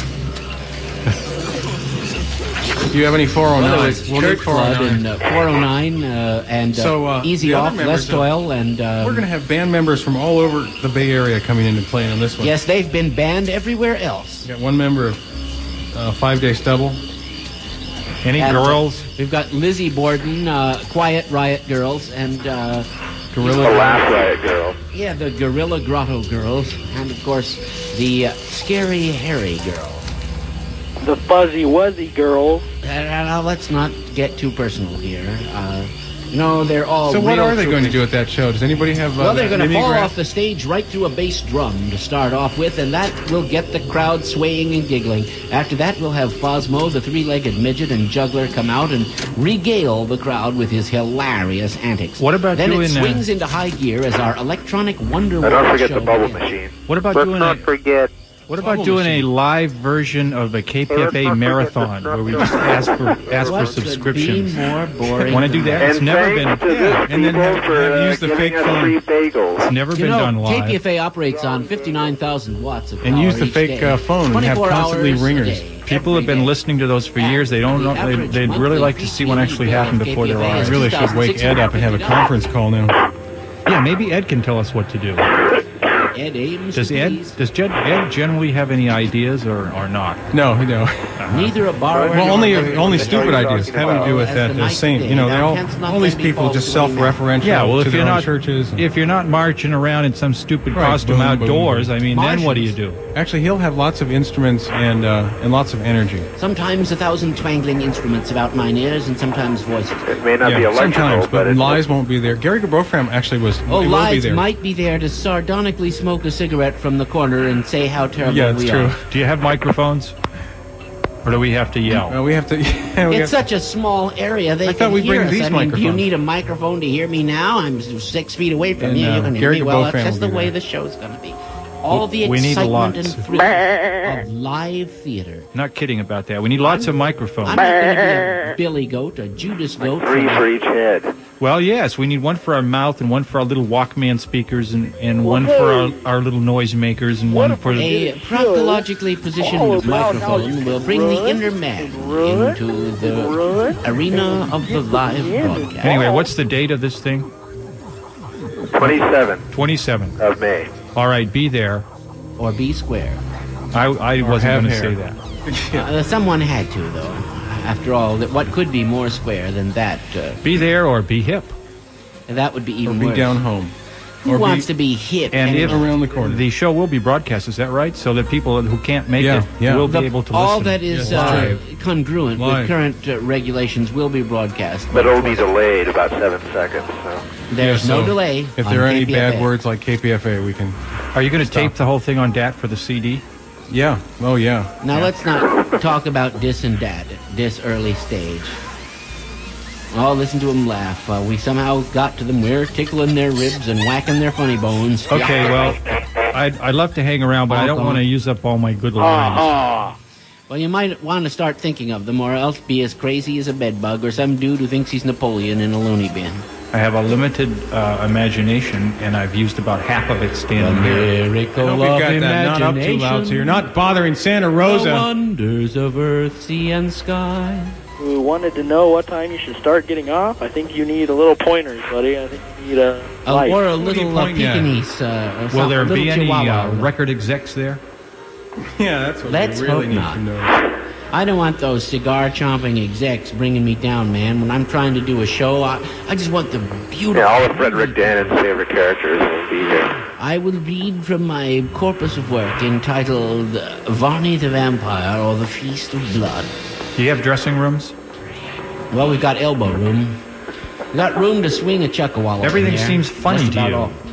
[SPEAKER 11] Do you have any four oh nine?
[SPEAKER 10] Well, there was
[SPEAKER 11] We'll
[SPEAKER 10] Kurt
[SPEAKER 11] need
[SPEAKER 10] Club and uh, four oh nine uh, and uh,
[SPEAKER 11] So, uh,
[SPEAKER 10] Easy
[SPEAKER 11] the other
[SPEAKER 10] Off,
[SPEAKER 11] members
[SPEAKER 10] Less
[SPEAKER 11] of-
[SPEAKER 10] Oil, and... Um,
[SPEAKER 11] We're going to have band members from all over the Bay Area coming in and playing on this one.
[SPEAKER 10] Yes, they've been banned everywhere else.
[SPEAKER 11] We got one member of uh, Five Day Stubble.
[SPEAKER 17] Any
[SPEAKER 10] And, uh,
[SPEAKER 17] girls?
[SPEAKER 10] We've got Lizzie Borden, uh, Quiet Riot Girls, and... Uh,
[SPEAKER 11] Gorilla.
[SPEAKER 13] The Laugh Riot Girl.
[SPEAKER 10] Yeah, the Gorilla Grotto Girls, and of course, the uh, Scary Harry Girl.
[SPEAKER 18] The Fuzzy Wuzzy Girls.
[SPEAKER 10] Uh, now, let's not get too personal here. Uh, no, they're all
[SPEAKER 11] So what
[SPEAKER 10] real
[SPEAKER 11] are they going to
[SPEAKER 10] troopers.
[SPEAKER 11] do at that show? Does anybody have uh,
[SPEAKER 10] Well, they're going to fall
[SPEAKER 11] mimeograph?
[SPEAKER 10] off the stage right through a bass drum to start off with, and that will get the crowd swaying and giggling. After that, we'll have Fosmo, the three-legged midget, and juggler come out and regale the crowd with his hilarious antics.
[SPEAKER 17] What about
[SPEAKER 10] then
[SPEAKER 17] doing,
[SPEAKER 10] it
[SPEAKER 17] uh,
[SPEAKER 10] swings into high gear as our electronic wonder
[SPEAKER 13] And don't
[SPEAKER 10] Wall
[SPEAKER 13] forget
[SPEAKER 10] show
[SPEAKER 13] the bubble
[SPEAKER 10] begins.
[SPEAKER 13] machine.
[SPEAKER 17] What about
[SPEAKER 13] Let's
[SPEAKER 17] doing
[SPEAKER 13] not
[SPEAKER 17] a
[SPEAKER 13] forget.
[SPEAKER 17] What about
[SPEAKER 11] Bubble
[SPEAKER 17] doing
[SPEAKER 11] machine.
[SPEAKER 17] a live version of a K P F
[SPEAKER 13] Hey, let's
[SPEAKER 17] A
[SPEAKER 13] not forget
[SPEAKER 17] marathon
[SPEAKER 13] the
[SPEAKER 17] where we just ask for ask for
[SPEAKER 10] What
[SPEAKER 17] subscriptions?
[SPEAKER 10] could be more boring
[SPEAKER 17] Want to do
[SPEAKER 10] than
[SPEAKER 17] that? It's
[SPEAKER 13] And
[SPEAKER 17] never
[SPEAKER 13] thanks
[SPEAKER 17] been.
[SPEAKER 13] to
[SPEAKER 11] Yeah,
[SPEAKER 13] this
[SPEAKER 11] and then
[SPEAKER 13] people
[SPEAKER 11] have-
[SPEAKER 13] for
[SPEAKER 11] have
[SPEAKER 13] uh,
[SPEAKER 11] used the
[SPEAKER 13] giving
[SPEAKER 11] fake
[SPEAKER 13] us
[SPEAKER 11] phone.
[SPEAKER 13] free bagels.
[SPEAKER 17] It's never
[SPEAKER 10] You
[SPEAKER 17] been
[SPEAKER 10] know,
[SPEAKER 17] done
[SPEAKER 10] K
[SPEAKER 17] live.
[SPEAKER 10] P F A operates on fifty-nine thousand watts of
[SPEAKER 11] And
[SPEAKER 10] power
[SPEAKER 11] use the
[SPEAKER 10] each
[SPEAKER 11] fake,
[SPEAKER 10] day.
[SPEAKER 11] uh, phone and have
[SPEAKER 10] twenty-four
[SPEAKER 11] constantly
[SPEAKER 10] hours a
[SPEAKER 11] ringers.
[SPEAKER 10] day,
[SPEAKER 17] People have
[SPEAKER 10] every
[SPEAKER 17] been
[SPEAKER 10] day.
[SPEAKER 17] listening to those for years. They don't know.
[SPEAKER 10] The
[SPEAKER 17] They,
[SPEAKER 10] average
[SPEAKER 17] they'd really
[SPEAKER 10] monthly
[SPEAKER 17] like to see what actually
[SPEAKER 10] bill
[SPEAKER 17] happened
[SPEAKER 10] of
[SPEAKER 17] before their
[SPEAKER 10] K P F A
[SPEAKER 17] eyes.
[SPEAKER 10] is
[SPEAKER 11] Really should wake Ed up and have a conference call now.
[SPEAKER 17] Yeah, maybe Ed can tell us what to do.
[SPEAKER 10] Ed Ames,
[SPEAKER 17] Does Ed
[SPEAKER 10] please.
[SPEAKER 17] does Jed, Ed generally have any ideas or, or not?
[SPEAKER 11] No, no.
[SPEAKER 10] Neither a borrower
[SPEAKER 11] Well,
[SPEAKER 10] nor
[SPEAKER 11] only
[SPEAKER 10] a
[SPEAKER 11] only
[SPEAKER 13] What the hell
[SPEAKER 11] stupid
[SPEAKER 13] are you
[SPEAKER 11] ideas
[SPEAKER 13] talking
[SPEAKER 11] having to do with
[SPEAKER 10] As
[SPEAKER 11] that
[SPEAKER 10] the
[SPEAKER 11] uh,
[SPEAKER 10] night
[SPEAKER 11] saint.
[SPEAKER 10] day,
[SPEAKER 11] You know, they
[SPEAKER 10] thou
[SPEAKER 11] all
[SPEAKER 10] canst not
[SPEAKER 11] all these
[SPEAKER 10] then be
[SPEAKER 11] people
[SPEAKER 10] false
[SPEAKER 11] just
[SPEAKER 10] to any man.
[SPEAKER 11] self-referential
[SPEAKER 17] Yeah, well,
[SPEAKER 11] to
[SPEAKER 17] if
[SPEAKER 11] their
[SPEAKER 17] you're
[SPEAKER 11] own
[SPEAKER 17] not
[SPEAKER 11] churches.
[SPEAKER 17] if you're not marching around in some stupid
[SPEAKER 11] Right,
[SPEAKER 17] costume
[SPEAKER 11] boom, boom,
[SPEAKER 17] outdoors,
[SPEAKER 11] boom.
[SPEAKER 17] I mean, then what do you do?
[SPEAKER 11] Actually, he'll have lots of instruments and uh, and lots of energy.
[SPEAKER 10] Sometimes a thousand twangling instruments about mine ears, and sometimes voices.
[SPEAKER 13] It may not be
[SPEAKER 11] Yeah,
[SPEAKER 13] electrical,
[SPEAKER 11] sometimes,
[SPEAKER 13] but
[SPEAKER 11] but
[SPEAKER 13] it's
[SPEAKER 11] lies won't be there. Gary Gabrofram actually was.
[SPEAKER 10] Oh,
[SPEAKER 11] he will be
[SPEAKER 10] lies
[SPEAKER 11] there.
[SPEAKER 10] might be there to sardonically smoke a cigarette from the corner and say how terrible
[SPEAKER 11] Yeah, it's
[SPEAKER 10] we
[SPEAKER 11] true.
[SPEAKER 10] are.
[SPEAKER 17] Do you have microphones, or do we have to yell?
[SPEAKER 11] Uh, we have to. Yeah, we
[SPEAKER 10] It's
[SPEAKER 11] have-
[SPEAKER 10] such a small area. They
[SPEAKER 11] I
[SPEAKER 10] can
[SPEAKER 11] thought we'd
[SPEAKER 10] hear
[SPEAKER 11] bring
[SPEAKER 10] us.
[SPEAKER 11] these
[SPEAKER 10] I mean, do you
[SPEAKER 11] microphones.
[SPEAKER 10] need a microphone to hear me now? I'm s- six feet away from
[SPEAKER 11] And,
[SPEAKER 10] you.
[SPEAKER 11] uh,
[SPEAKER 10] You can hear
[SPEAKER 11] Gary
[SPEAKER 10] me well.
[SPEAKER 11] Gabrofram
[SPEAKER 10] That's just
[SPEAKER 11] will
[SPEAKER 10] the
[SPEAKER 11] be
[SPEAKER 10] way
[SPEAKER 11] there.
[SPEAKER 10] the show's going to be. All the
[SPEAKER 17] We need
[SPEAKER 10] excitement and
[SPEAKER 17] lots.
[SPEAKER 10] thrill of live theater.
[SPEAKER 17] Not kidding about that. We need lots of microphones.
[SPEAKER 10] I'm not going to be a Billy Goat, a Judas Goat.
[SPEAKER 13] three
[SPEAKER 10] from
[SPEAKER 13] for
[SPEAKER 10] a-
[SPEAKER 13] each head.
[SPEAKER 17] Well, yes, we need one for our mouth and one for our little Walkman speakers and, and
[SPEAKER 14] Well,
[SPEAKER 17] one
[SPEAKER 14] hey.
[SPEAKER 17] for our, our little noise makers and
[SPEAKER 14] What
[SPEAKER 17] one
[SPEAKER 14] if
[SPEAKER 17] for...
[SPEAKER 10] A proctologically positioned
[SPEAKER 14] all about how
[SPEAKER 10] microphone
[SPEAKER 14] you
[SPEAKER 10] will
[SPEAKER 14] can
[SPEAKER 10] bring the
[SPEAKER 14] run
[SPEAKER 10] inner man
[SPEAKER 14] and run
[SPEAKER 10] into the
[SPEAKER 14] and run
[SPEAKER 10] arena
[SPEAKER 14] and
[SPEAKER 10] of the
[SPEAKER 14] get
[SPEAKER 10] live
[SPEAKER 14] to the end.
[SPEAKER 10] broadcast.
[SPEAKER 17] Anyway, what's the date of this thing?
[SPEAKER 13] twenty-seventh
[SPEAKER 17] twenty-seventh.
[SPEAKER 13] of May.
[SPEAKER 17] All right, be there.
[SPEAKER 10] Or be square.
[SPEAKER 17] I, I wasn't
[SPEAKER 11] have
[SPEAKER 17] going to
[SPEAKER 11] hair.
[SPEAKER 17] say that.
[SPEAKER 10] Uh, someone had to, though. After all, that what could be more square than that? Uh,
[SPEAKER 17] Be there or be hip.
[SPEAKER 10] that would be even
[SPEAKER 11] Or be
[SPEAKER 10] worse.
[SPEAKER 11] down home.
[SPEAKER 10] Who
[SPEAKER 11] or be-
[SPEAKER 10] wants to be hip?
[SPEAKER 17] And
[SPEAKER 10] anyway?
[SPEAKER 17] if
[SPEAKER 11] around the corner.
[SPEAKER 17] The show will be broadcast, is that right? So that people who can't make
[SPEAKER 11] Yeah,
[SPEAKER 17] it
[SPEAKER 11] yeah.
[SPEAKER 17] will
[SPEAKER 10] The-
[SPEAKER 17] be able to
[SPEAKER 10] all
[SPEAKER 17] listen.
[SPEAKER 10] that is
[SPEAKER 11] Yes,
[SPEAKER 10] uh,
[SPEAKER 11] live.
[SPEAKER 10] congruent
[SPEAKER 11] Live.
[SPEAKER 10] with current uh, regulations will be broadcast.
[SPEAKER 13] But it'll be delayed about seven seconds. So.
[SPEAKER 10] There's
[SPEAKER 11] Yeah,
[SPEAKER 10] no
[SPEAKER 11] so
[SPEAKER 10] delay.
[SPEAKER 11] If
[SPEAKER 10] on
[SPEAKER 11] there are any
[SPEAKER 10] K P F A.
[SPEAKER 11] bad words like K P F A, we can.
[SPEAKER 17] Are you going to
[SPEAKER 11] Stop.
[SPEAKER 17] tape the whole thing on D A T for the C D?
[SPEAKER 11] Yeah. Oh, yeah.
[SPEAKER 10] Now
[SPEAKER 11] yeah.
[SPEAKER 10] let's not talk about dis and dat at this early stage. Oh, listen to them laugh. Uh, we somehow got to them. We're tickling their ribs and whacking their funny bones.
[SPEAKER 17] Okay, well, I'd, I'd love to hang around, but I don't want to use up all my good lines.
[SPEAKER 10] Ah, Well, you might want to start thinking of them, or else be as crazy as a bedbug or some dude who thinks he's Napoleon in a loony bin.
[SPEAKER 17] I have a limited uh, imagination, and I've used about half of it standing here.
[SPEAKER 11] I hope you got that not up too loud so you're not bothering Santa
[SPEAKER 10] The
[SPEAKER 11] Rosa.
[SPEAKER 10] wonders of earth, sea, and sky.
[SPEAKER 18] We wanted to know what time you should start getting off. I think you need a little pointers, buddy. I think you need a
[SPEAKER 10] Uh,
[SPEAKER 18] light.
[SPEAKER 10] or a
[SPEAKER 11] What are you
[SPEAKER 10] little uh,
[SPEAKER 11] pointing at?
[SPEAKER 10] Pekingese. Uh, or
[SPEAKER 17] Will
[SPEAKER 10] some-
[SPEAKER 17] there
[SPEAKER 10] little
[SPEAKER 17] be any
[SPEAKER 10] Chihuahua.
[SPEAKER 17] uh, record execs there?
[SPEAKER 11] Yeah, that's what
[SPEAKER 10] Let's
[SPEAKER 11] we really
[SPEAKER 10] hope
[SPEAKER 11] need
[SPEAKER 10] not.
[SPEAKER 11] to know.
[SPEAKER 10] I don't want those cigar-chomping execs bringing me down, man. When I'm trying to do a show, I, I just want the beautiful...
[SPEAKER 13] Yeah, all of Frederick Dannon's favorite characters will be here.
[SPEAKER 10] I will read from my corpus of work entitled Varney the Vampire or The Feast of Blood.
[SPEAKER 17] Do you have dressing rooms?
[SPEAKER 10] Well, we've got elbow room. We've got room to swing a chuckawalla.
[SPEAKER 17] Everything
[SPEAKER 10] in there.
[SPEAKER 17] seems funny
[SPEAKER 10] Just
[SPEAKER 17] to
[SPEAKER 10] about
[SPEAKER 17] you.
[SPEAKER 10] all.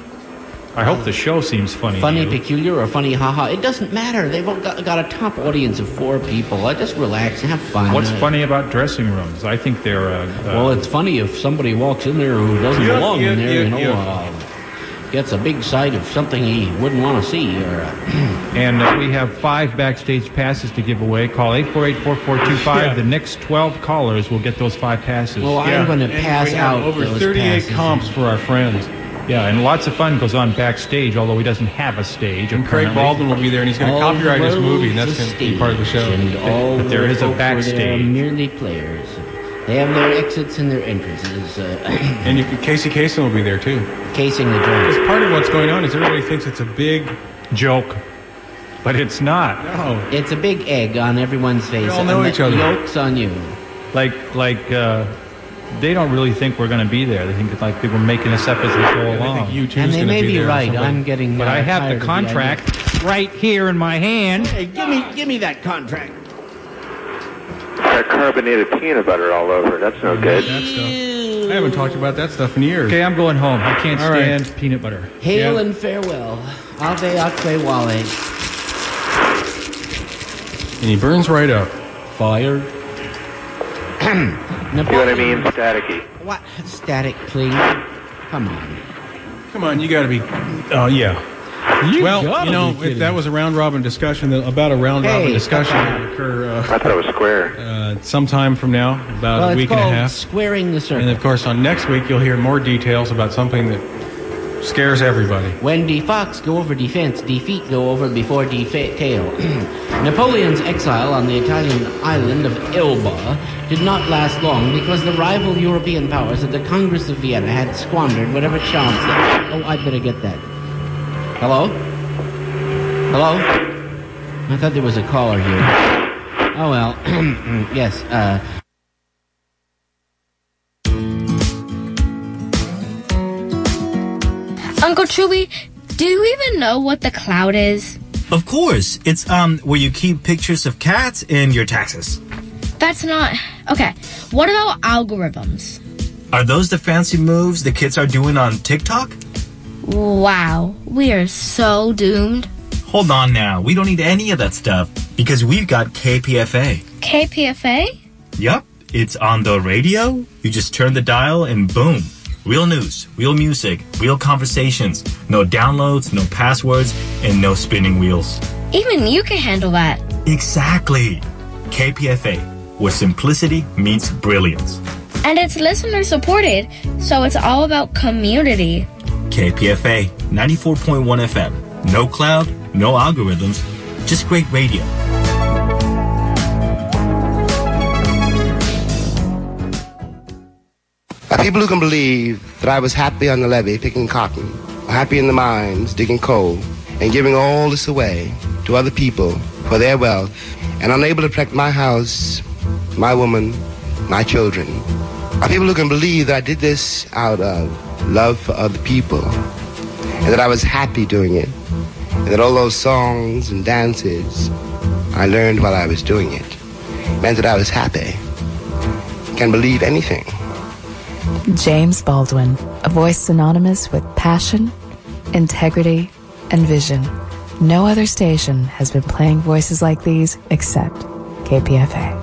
[SPEAKER 17] I hope the show seems funny.
[SPEAKER 10] Funny,
[SPEAKER 17] to you.
[SPEAKER 10] peculiar, or funny, haha. It doesn't matter. They've all got, got a top audience of four people. I just relax and have fun.
[SPEAKER 17] What's
[SPEAKER 10] Uh,
[SPEAKER 17] funny about dressing rooms? I think they're. Uh, uh,
[SPEAKER 10] Well, it's funny if somebody walks in there who doesn't
[SPEAKER 17] Yeah,
[SPEAKER 10] belong
[SPEAKER 17] yeah,
[SPEAKER 10] in there,
[SPEAKER 17] yeah,
[SPEAKER 10] you know,
[SPEAKER 17] yeah.
[SPEAKER 10] uh, gets a big sight of something he wouldn't want to see. Or uh,
[SPEAKER 17] And uh, we have five backstage passes to give away. Call eight four eight, four four two five.
[SPEAKER 11] Yeah.
[SPEAKER 17] The next twelve callers will get those five passes.
[SPEAKER 10] well,
[SPEAKER 11] Yeah.
[SPEAKER 10] I'm going to
[SPEAKER 11] And
[SPEAKER 10] pass
[SPEAKER 11] we have
[SPEAKER 10] out
[SPEAKER 11] over
[SPEAKER 10] those
[SPEAKER 11] thirty-eight
[SPEAKER 10] passes.
[SPEAKER 11] comps for our friends.
[SPEAKER 17] Yeah, and lots of fun goes on backstage, although he doesn't have a stage.
[SPEAKER 11] And Craig
[SPEAKER 17] apparently.
[SPEAKER 11] Baldwin will be there, and he's going to
[SPEAKER 10] All
[SPEAKER 11] copyright his
[SPEAKER 10] roads
[SPEAKER 11] movie, and that's
[SPEAKER 10] to
[SPEAKER 11] going to be part of the show.
[SPEAKER 10] stage, And all
[SPEAKER 17] But there
[SPEAKER 10] the
[SPEAKER 17] is a
[SPEAKER 10] folks who are there
[SPEAKER 17] backstage.
[SPEAKER 10] are merely players. They have their exits and their entrances, uh,
[SPEAKER 11] And you can, Casey Kasem will be there, too.
[SPEAKER 10] casing the joint.
[SPEAKER 11] Because part of what's going on is everybody thinks it's a big
[SPEAKER 17] Joke. But it's not.
[SPEAKER 11] No.
[SPEAKER 10] It's a big egg on everyone's face.
[SPEAKER 11] all know
[SPEAKER 10] and
[SPEAKER 11] each
[SPEAKER 10] the
[SPEAKER 11] other.
[SPEAKER 10] yolk's on you.
[SPEAKER 17] Like, like, uh, they don't really think we're going to be there. They think like they were making us up as we go
[SPEAKER 11] I
[SPEAKER 17] along.
[SPEAKER 11] think you two's
[SPEAKER 10] And they
[SPEAKER 11] going to
[SPEAKER 10] may
[SPEAKER 11] be
[SPEAKER 10] be
[SPEAKER 11] there or
[SPEAKER 10] right.
[SPEAKER 11] something.
[SPEAKER 10] I'm getting.
[SPEAKER 17] But
[SPEAKER 10] uh,
[SPEAKER 17] I have
[SPEAKER 10] tired
[SPEAKER 17] the
[SPEAKER 10] of
[SPEAKER 17] contract right here in my hand.
[SPEAKER 10] idea. Hey, give me, give me that contract.
[SPEAKER 13] Got carbonated peanut butter all over. That's no good.
[SPEAKER 11] That stuff. I haven't talked about that stuff in years.
[SPEAKER 17] Okay, I'm going home. I can't
[SPEAKER 11] All right.
[SPEAKER 17] stand peanut butter.
[SPEAKER 10] Hail
[SPEAKER 11] Yeah.
[SPEAKER 10] and farewell. Ave atque vale.
[SPEAKER 11] And he burns right up.
[SPEAKER 10] Fire.
[SPEAKER 13] See what I mean? Staticky.
[SPEAKER 10] What? Static, please. Come on.
[SPEAKER 11] Come on, you got to be. Oh, yeah.
[SPEAKER 10] You
[SPEAKER 11] well,
[SPEAKER 10] gotta
[SPEAKER 11] you know,
[SPEAKER 10] be
[SPEAKER 11] if
[SPEAKER 10] kidding.
[SPEAKER 11] that was a round robin discussion, the- about a round
[SPEAKER 10] Hey,
[SPEAKER 11] robin discussion
[SPEAKER 10] stop that.
[SPEAKER 11] will occur uh,
[SPEAKER 13] I thought it was square.
[SPEAKER 11] uh, sometime from now, about
[SPEAKER 10] Well,
[SPEAKER 11] a
[SPEAKER 10] it's
[SPEAKER 11] week and a
[SPEAKER 10] called
[SPEAKER 11] half.
[SPEAKER 10] squaring the circle.
[SPEAKER 11] And of course, on next week, you'll hear more details about something that scares everybody.
[SPEAKER 10] When the fox go over the fence, the feet go over before the fa- tail. Napoleon's exile on the Italian island of Elba did not last long because the rival European powers at the Congress of Vienna had squandered whatever chance they... Oh, I better get that. Hello? Hello? I thought there was a caller here. Oh, well. Yes, uh...
[SPEAKER 2] Uncle Chewy, do you even know what the cloud is?
[SPEAKER 22] Of course. It's um where you keep pictures of cats and your taxes.
[SPEAKER 2] That's not... Okay, what about algorithms?
[SPEAKER 22] Are those the fancy moves the kids are doing on TikTok?
[SPEAKER 2] Wow, we are so doomed.
[SPEAKER 22] Hold on now. We don't need any of that stuff because we've got K P F A.
[SPEAKER 2] K P F A?
[SPEAKER 22] Yup. It's on the radio. You just turn the dial and boom. Real news, real music, real conversations. No downloads, no passwords, and no spinning wheels.
[SPEAKER 2] Even you can handle that.
[SPEAKER 22] Exactly. K P F A, where simplicity meets brilliance.
[SPEAKER 2] And it's listener supported, so it's all about community.
[SPEAKER 22] K P F A ninety-four point one F M. No cloud, no algorithms, just great radio.
[SPEAKER 5] People who can believe that I was happy on the levee picking cotton, happy in the mines digging coal, and giving all this away to other people for their wealth, and unable to protect my house, my woman, my children, are people who can believe that I did this out of love for other people, and that I was happy doing it, and that all those songs and dances I learned while I was doing it meant that I was happy. Can believe anything.
[SPEAKER 6] James Baldwin, a voice synonymous with passion, integrity, and vision. No other station has been playing voices like these except K P F A.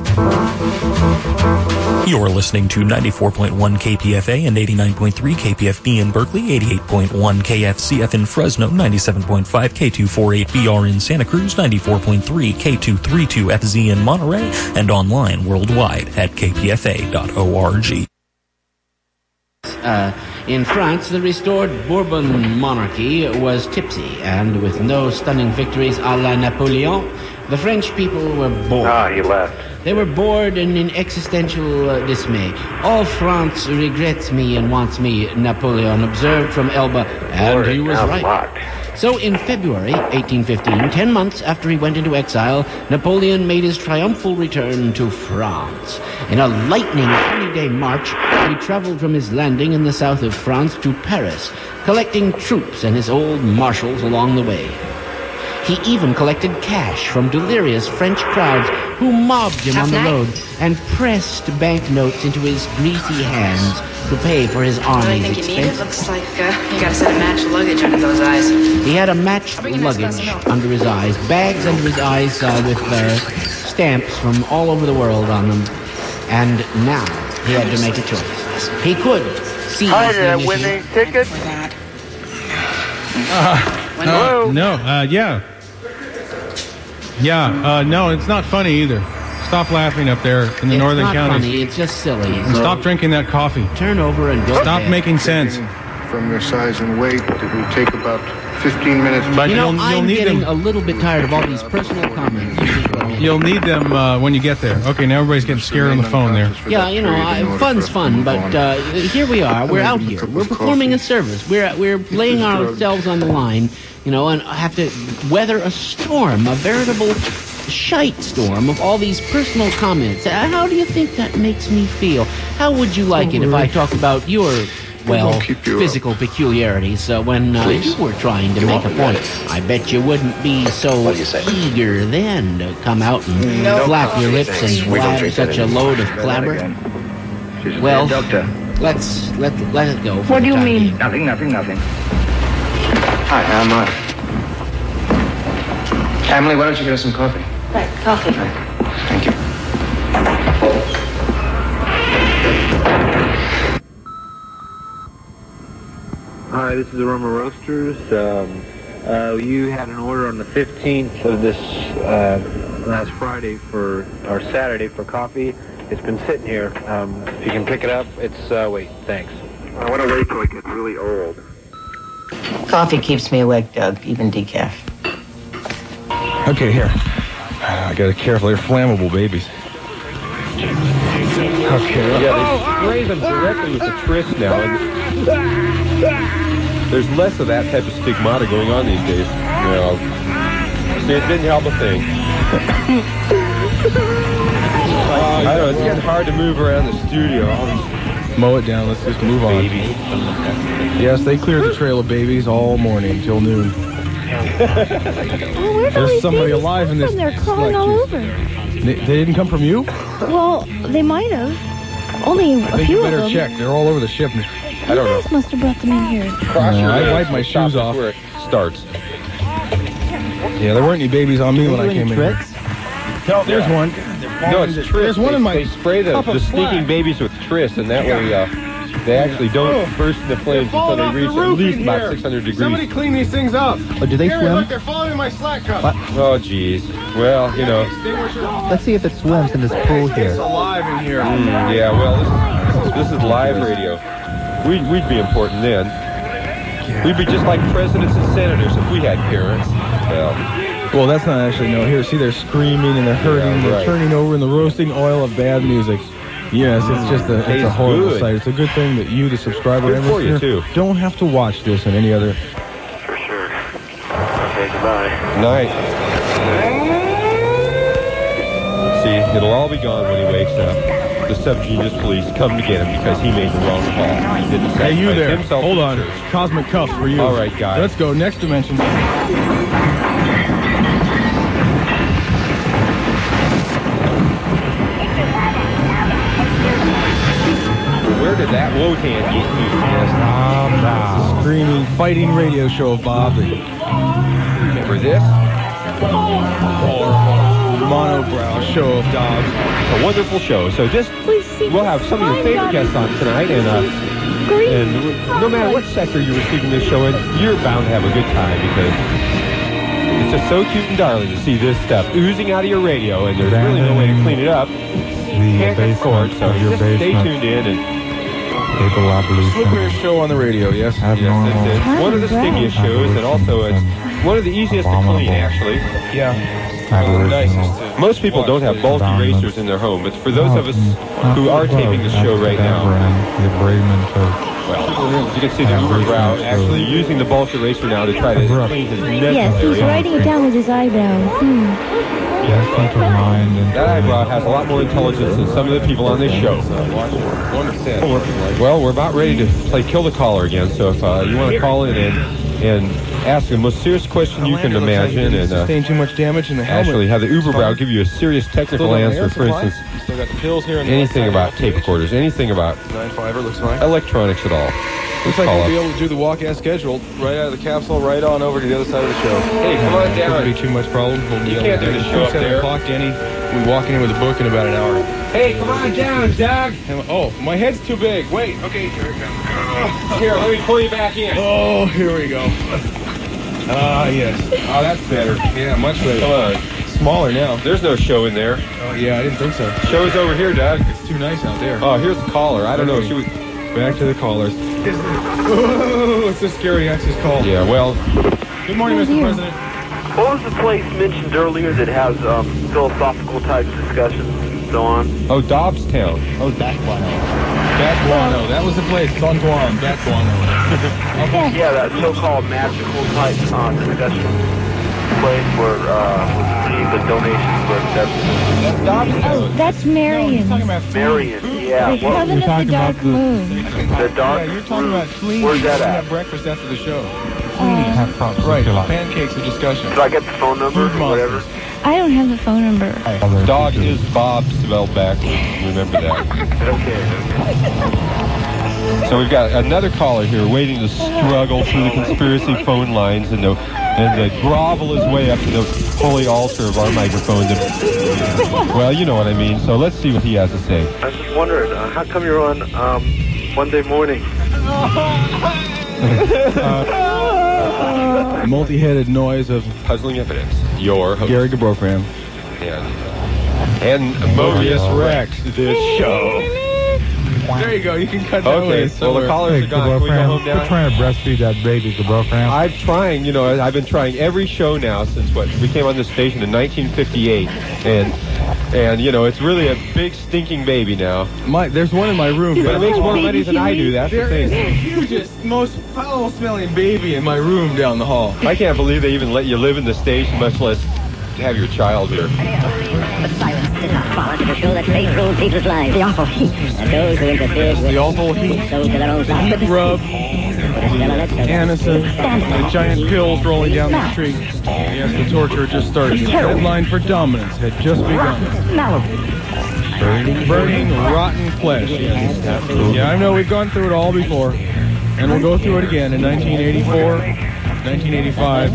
[SPEAKER 23] You're listening to ninety-four point one K P F A and eighty-nine point three K P F B in Berkeley, eighty-eight point one K F C F in Fresno, ninety-seven point five K two forty-eight B R in Santa Cruz, ninety-four point three K two thirty-two F Z in Monterey, and online worldwide at k p f a dot org.
[SPEAKER 10] Uh, in France, the restored Bourbon monarchy was tipsy, and with no stunning victories a la Napoleon, the French people were bored.
[SPEAKER 14] Ah, he left.
[SPEAKER 10] They were bored and in existential uh, dismay. All France regrets me and wants me, Napoleon observed from Elba, and
[SPEAKER 14] Lord,
[SPEAKER 10] he was
[SPEAKER 14] now
[SPEAKER 10] right.
[SPEAKER 14] what?
[SPEAKER 10] So in February eighteen fifteen, ten months after he went into exile, Napoleon made his triumphal return to France. In a lightning twenty-day march, he traveled from his landing in the south of France to Paris, collecting troops and his old marshals along the way. He even collected cash from delirious French crowds who mobbed him on the road and pressed banknotes into his greasy hands to pay for his army's
[SPEAKER 12] Really think you need it?
[SPEAKER 10] expenses.
[SPEAKER 12] Looks like uh, you got a set of matched luggage under those eyes.
[SPEAKER 10] He had a matched luggage under his eyes, bags under his eyes uh, with uh, stamps from all over the world on them. And now he had to make a choice. He could seize
[SPEAKER 14] Hi
[SPEAKER 10] the
[SPEAKER 14] there,
[SPEAKER 10] initiative.
[SPEAKER 14] winning ticket.
[SPEAKER 11] Uh, uh, no, uh, yeah. Yeah, uh, no, it's not funny either. Stop laughing up there in the
[SPEAKER 10] It's
[SPEAKER 11] northern
[SPEAKER 10] not
[SPEAKER 11] counties.
[SPEAKER 10] funny, it's just silly.
[SPEAKER 11] And
[SPEAKER 10] So
[SPEAKER 11] stop drinking that coffee.
[SPEAKER 10] Turn over and go.
[SPEAKER 11] Stop
[SPEAKER 10] ahead.
[SPEAKER 11] making sense.
[SPEAKER 24] From their size and weight, it will take about fifteen minutes.
[SPEAKER 11] But
[SPEAKER 10] You know,
[SPEAKER 11] you'll, you'll
[SPEAKER 10] I'm
[SPEAKER 11] need
[SPEAKER 10] getting
[SPEAKER 11] them.
[SPEAKER 10] a little bit tired of all these personal comments.
[SPEAKER 11] You'll need them uh, when you get there. Okay, now everybody's getting scared on the phone there.
[SPEAKER 10] Yeah, you know, I, fun's fun, but uh, here we are. We're out here. We're performing a service. We're we're laying ourselves on the line, you know, and have to weather a storm, a veritable shite storm of all these personal comments. Uh, How do you think that makes me feel? How would you like it if I talked about your, well,
[SPEAKER 24] won't keep you up.
[SPEAKER 10] physical peculiarities uh, when uh,
[SPEAKER 24] Please.
[SPEAKER 10] you were trying to make a point? I bet you wouldn't be so eager then to come out and
[SPEAKER 24] No
[SPEAKER 10] flap
[SPEAKER 24] coffee,
[SPEAKER 10] your lips
[SPEAKER 24] thanks.
[SPEAKER 10] and
[SPEAKER 24] We don't
[SPEAKER 10] blab
[SPEAKER 24] drink that
[SPEAKER 10] such a
[SPEAKER 24] anymore.
[SPEAKER 10] load of
[SPEAKER 24] Try that
[SPEAKER 10] blabber.
[SPEAKER 24] again.
[SPEAKER 10] Well,
[SPEAKER 24] Doctor.
[SPEAKER 10] let's let let it go. For
[SPEAKER 24] What
[SPEAKER 10] the
[SPEAKER 24] do you
[SPEAKER 10] time
[SPEAKER 24] mean?
[SPEAKER 10] being.
[SPEAKER 24] Nothing, nothing, nothing. Hi, I'm uh Emily, why don't you get us some coffee?
[SPEAKER 12] Right, coffee.
[SPEAKER 24] Thank you.
[SPEAKER 25] Hi, this is Aroma Roasters. Um, uh, you had an order on the fifteenth of this uh, last Friday for, or Saturday for coffee. It's been sitting here. Um, if you can pick it up, it's, uh, wait, thanks.
[SPEAKER 24] I want to wait till it gets really old.
[SPEAKER 12] Coffee keeps me awake, Doug, even decaf.
[SPEAKER 11] Okay, here. I gotta be careful. They're flammable babies. Okay.
[SPEAKER 26] Yeah, they spray them directly with the tris now. And there's less of that type of stigmata going on these days. You know, see, it didn't help a thing. I don't know, it's getting hard to move around the studio. All these
[SPEAKER 11] Mow it down. Let's just move on.
[SPEAKER 26] babies.
[SPEAKER 11] Yes, they cleared the trail of babies all morning till noon.
[SPEAKER 27] Well, where'd all
[SPEAKER 11] There's
[SPEAKER 27] these
[SPEAKER 11] somebody
[SPEAKER 27] babies
[SPEAKER 11] alive in
[SPEAKER 27] come
[SPEAKER 11] this
[SPEAKER 27] from? They're crawling all over.
[SPEAKER 11] They, they didn't come from you?
[SPEAKER 27] Well, they might have. Only a
[SPEAKER 11] I think
[SPEAKER 27] few
[SPEAKER 11] you
[SPEAKER 27] of
[SPEAKER 11] better
[SPEAKER 27] them.
[SPEAKER 11] check. They're all over the ship. I don't
[SPEAKER 27] You
[SPEAKER 11] know.
[SPEAKER 27] guys must have brought them in here.
[SPEAKER 26] Cross
[SPEAKER 11] No,
[SPEAKER 26] your
[SPEAKER 11] I
[SPEAKER 26] legs
[SPEAKER 11] wiped my
[SPEAKER 26] and stop
[SPEAKER 11] shoes
[SPEAKER 26] it
[SPEAKER 11] off.
[SPEAKER 26] where it starts.
[SPEAKER 11] Yeah, there weren't any babies on me when I came in here.
[SPEAKER 26] No,
[SPEAKER 11] There's one.
[SPEAKER 26] No, it's tris.
[SPEAKER 11] There's one
[SPEAKER 26] they,
[SPEAKER 11] in my
[SPEAKER 26] They spray the,
[SPEAKER 11] cup of
[SPEAKER 26] the
[SPEAKER 11] flat.
[SPEAKER 26] sneaking babies with tris, and that way uh, They actually don't burst into flames until they reach at least about six hundred degrees.
[SPEAKER 3] Somebody clean these things up.
[SPEAKER 4] Oh, do they
[SPEAKER 3] Gary,
[SPEAKER 4] swim?
[SPEAKER 3] look, they're falling in my slack cup.
[SPEAKER 4] What?
[SPEAKER 26] Oh, geez. Well, you know.
[SPEAKER 4] Let's see if it swims in this pool here.
[SPEAKER 3] It's alive in here.
[SPEAKER 26] Mm, yeah, well, this is, this is live radio. We'd, we'd be important then. We'd be just like presidents and senators if we had parents. Well,
[SPEAKER 3] well, that's not actually, no. Here, see, they're screaming and they're hurting.
[SPEAKER 26] Yeah,
[SPEAKER 3] they're
[SPEAKER 26] right.
[SPEAKER 3] turning over in the roasting oil of bad music. Yes, it's just a, it's a
[SPEAKER 26] Tastes
[SPEAKER 3] horrible
[SPEAKER 26] good.
[SPEAKER 3] sight. It's a good thing that you, the subscriber
[SPEAKER 26] Good
[SPEAKER 3] and
[SPEAKER 26] for you,
[SPEAKER 3] listener,
[SPEAKER 26] too.
[SPEAKER 3] don't have to watch this in any other.
[SPEAKER 13] For sure. Okay, goodbye.
[SPEAKER 26] night. See, it'll all be gone when he wakes up. The subgenius police come to get him because he made the wrong call. He didn't
[SPEAKER 3] Hey, you
[SPEAKER 26] sacrifice
[SPEAKER 3] there.
[SPEAKER 26] himself
[SPEAKER 3] Hold
[SPEAKER 26] to
[SPEAKER 3] on.
[SPEAKER 26] the church.
[SPEAKER 3] Cosmic cuffs for you.
[SPEAKER 26] All right, guys.
[SPEAKER 3] Let's go. Next dimension.
[SPEAKER 26] Where did that Wotan get you? Yes.
[SPEAKER 3] It's a screaming, fighting radio show of Bob.
[SPEAKER 26] Remember this?
[SPEAKER 3] Or monobrow show of Dobbs.
[SPEAKER 26] It's a wonderful show. So just, we'll have some of your favorite guests on tonight, and uh, and no matter what sector you're receiving this show in, you're bound to have a good time because it's just so cute and darling to see this stuff oozing out of your radio, and there's really no way to clean it up. Can't record, so just stay tuned in and.
[SPEAKER 3] Slipperiest show on the radio, yes?
[SPEAKER 26] Yes, it's, it's one of the stickiest shows, and also it's one of the easiest to clean, actually.
[SPEAKER 3] Yeah.
[SPEAKER 26] One of the nicest to Most people don't have bulky racers in their home, but for those of us who are taping the show right now, well, you can see the Uberbrow actually using the bulk eraser now to try to clean his mental
[SPEAKER 27] Yes, he's
[SPEAKER 26] area.
[SPEAKER 27] writing it down with his eyebrow. Hmm.
[SPEAKER 26] That eyebrow has a lot more intelligence than some of the people on this show. Well, we're about ready to play Kill the Caller again, so if uh, you want to call in and, and ask the most serious question you can imagine, and uh,
[SPEAKER 3] sustain too much damage in the helmet.
[SPEAKER 26] actually have the Uberbrow give you a serious technical answer, for instance,
[SPEAKER 3] Still got the pills here.
[SPEAKER 26] anything about tape recorders, anything about
[SPEAKER 3] nine fiver looks fine.
[SPEAKER 26] electronics at all.
[SPEAKER 3] Looks like
[SPEAKER 26] call
[SPEAKER 3] we'll
[SPEAKER 26] up.
[SPEAKER 3] be able to do the walk as scheduled, right out of the capsule, right on over to the other side of the show.
[SPEAKER 26] Hey, come on down.
[SPEAKER 3] Shouldn't be too much problem. We'll be
[SPEAKER 26] You
[SPEAKER 3] able
[SPEAKER 26] can't
[SPEAKER 3] to
[SPEAKER 26] do the
[SPEAKER 3] it.
[SPEAKER 26] show up
[SPEAKER 3] seven
[SPEAKER 26] there.
[SPEAKER 3] o'clock, Danny. We'll be walking in with a book in about an hour.
[SPEAKER 26] Hey, come on down, Doug.
[SPEAKER 3] Oh, my head's too big. Wait, okay, here it comes.
[SPEAKER 26] Here, let me pull you back in.
[SPEAKER 3] Oh, here we go. Ah, yes.
[SPEAKER 26] Oh, that's better.
[SPEAKER 3] Yeah, much better.
[SPEAKER 26] Come on.
[SPEAKER 3] Smaller now.
[SPEAKER 26] There's no show in there.
[SPEAKER 3] Oh, yeah, I didn't think so.
[SPEAKER 26] Show's over here, Doug.
[SPEAKER 3] It's too nice out there.
[SPEAKER 26] Oh, here's the caller. I don't know.
[SPEAKER 3] Okay.
[SPEAKER 26] Should we...
[SPEAKER 3] Back to the callers. Oh, it's a scary access call.
[SPEAKER 26] Yeah, well...
[SPEAKER 3] Good morning, Mister President.
[SPEAKER 14] What was the place mentioned earlier that has um, philosophical type discussions and so on?
[SPEAKER 26] Oh, Dobbstown.
[SPEAKER 3] Oh, Backguano. Backguano. That was the place. It's on Guam. Backguano.
[SPEAKER 14] Okay. Yeah, that so-called magical type uh, discussion place where uh, we receive the donations for everything.
[SPEAKER 26] That's Dobbstown.
[SPEAKER 27] Oh, that's Marion.
[SPEAKER 14] Marion, yeah.
[SPEAKER 27] The
[SPEAKER 14] What,
[SPEAKER 27] Heaven of the Dark Moon.
[SPEAKER 14] the dark
[SPEAKER 3] Yeah, you're talking
[SPEAKER 14] room.
[SPEAKER 3] about Fleeny.
[SPEAKER 14] Where's that
[SPEAKER 3] We
[SPEAKER 14] at?
[SPEAKER 3] have breakfast after the show.
[SPEAKER 27] Uh,
[SPEAKER 3] Right. Pancakes of discussion.
[SPEAKER 14] Do I get the phone number
[SPEAKER 3] Food
[SPEAKER 14] or whatever?
[SPEAKER 27] I don't have the phone number.
[SPEAKER 26] Dog is Bob spelled backwards. Remember that.
[SPEAKER 14] Okay.
[SPEAKER 26] So we've got another caller here waiting to struggle through the conspiracy phone lines and to, and to grovel his way up to the holy altar of our microphone. To, well, you know what I mean. So let's see what he has to say.
[SPEAKER 14] I was just wondering, uh, how come you're on um, Monday morning?
[SPEAKER 3] uh, multi-headed noise of
[SPEAKER 26] Puzzling Evidence. Your host.
[SPEAKER 3] Gary Gabrofram.
[SPEAKER 26] And, and Mobius Rex, this show.
[SPEAKER 3] There you go. You can cut that
[SPEAKER 26] Okay,
[SPEAKER 3] away
[SPEAKER 26] well,
[SPEAKER 3] somewhere.
[SPEAKER 26] the callers are gone. Can we go home now?
[SPEAKER 4] We're trying to breastfeed that baby, Gabrofram.
[SPEAKER 26] I'm trying, you know, I've been trying every show now since what we came on this station in nineteen fifty-eight, and and you know it's really a big stinking baby now.
[SPEAKER 3] My, there's one in my room.
[SPEAKER 26] But it makes more money than I do. That's the
[SPEAKER 3] There
[SPEAKER 26] thing.
[SPEAKER 3] is the hugest, most foul-smelling baby in my room down the hall.
[SPEAKER 26] I can't believe they even let you live in the station, much less have your child here.
[SPEAKER 7] But silence did not follow to show that fate ruled people's lives. The awful heat. And those who interfered with
[SPEAKER 3] The awful heat.
[SPEAKER 7] so to their own side.
[SPEAKER 3] Heat rub, Anison, the giant pills rolling down the street. Yes, the torture had just started. The deadline for dominance had just begun. Burning, burning, rotten flesh. Yes. Yeah, I know we've gone through it all before, and we'll go through it again in nineteen eighty-four, nineteen eighty-five.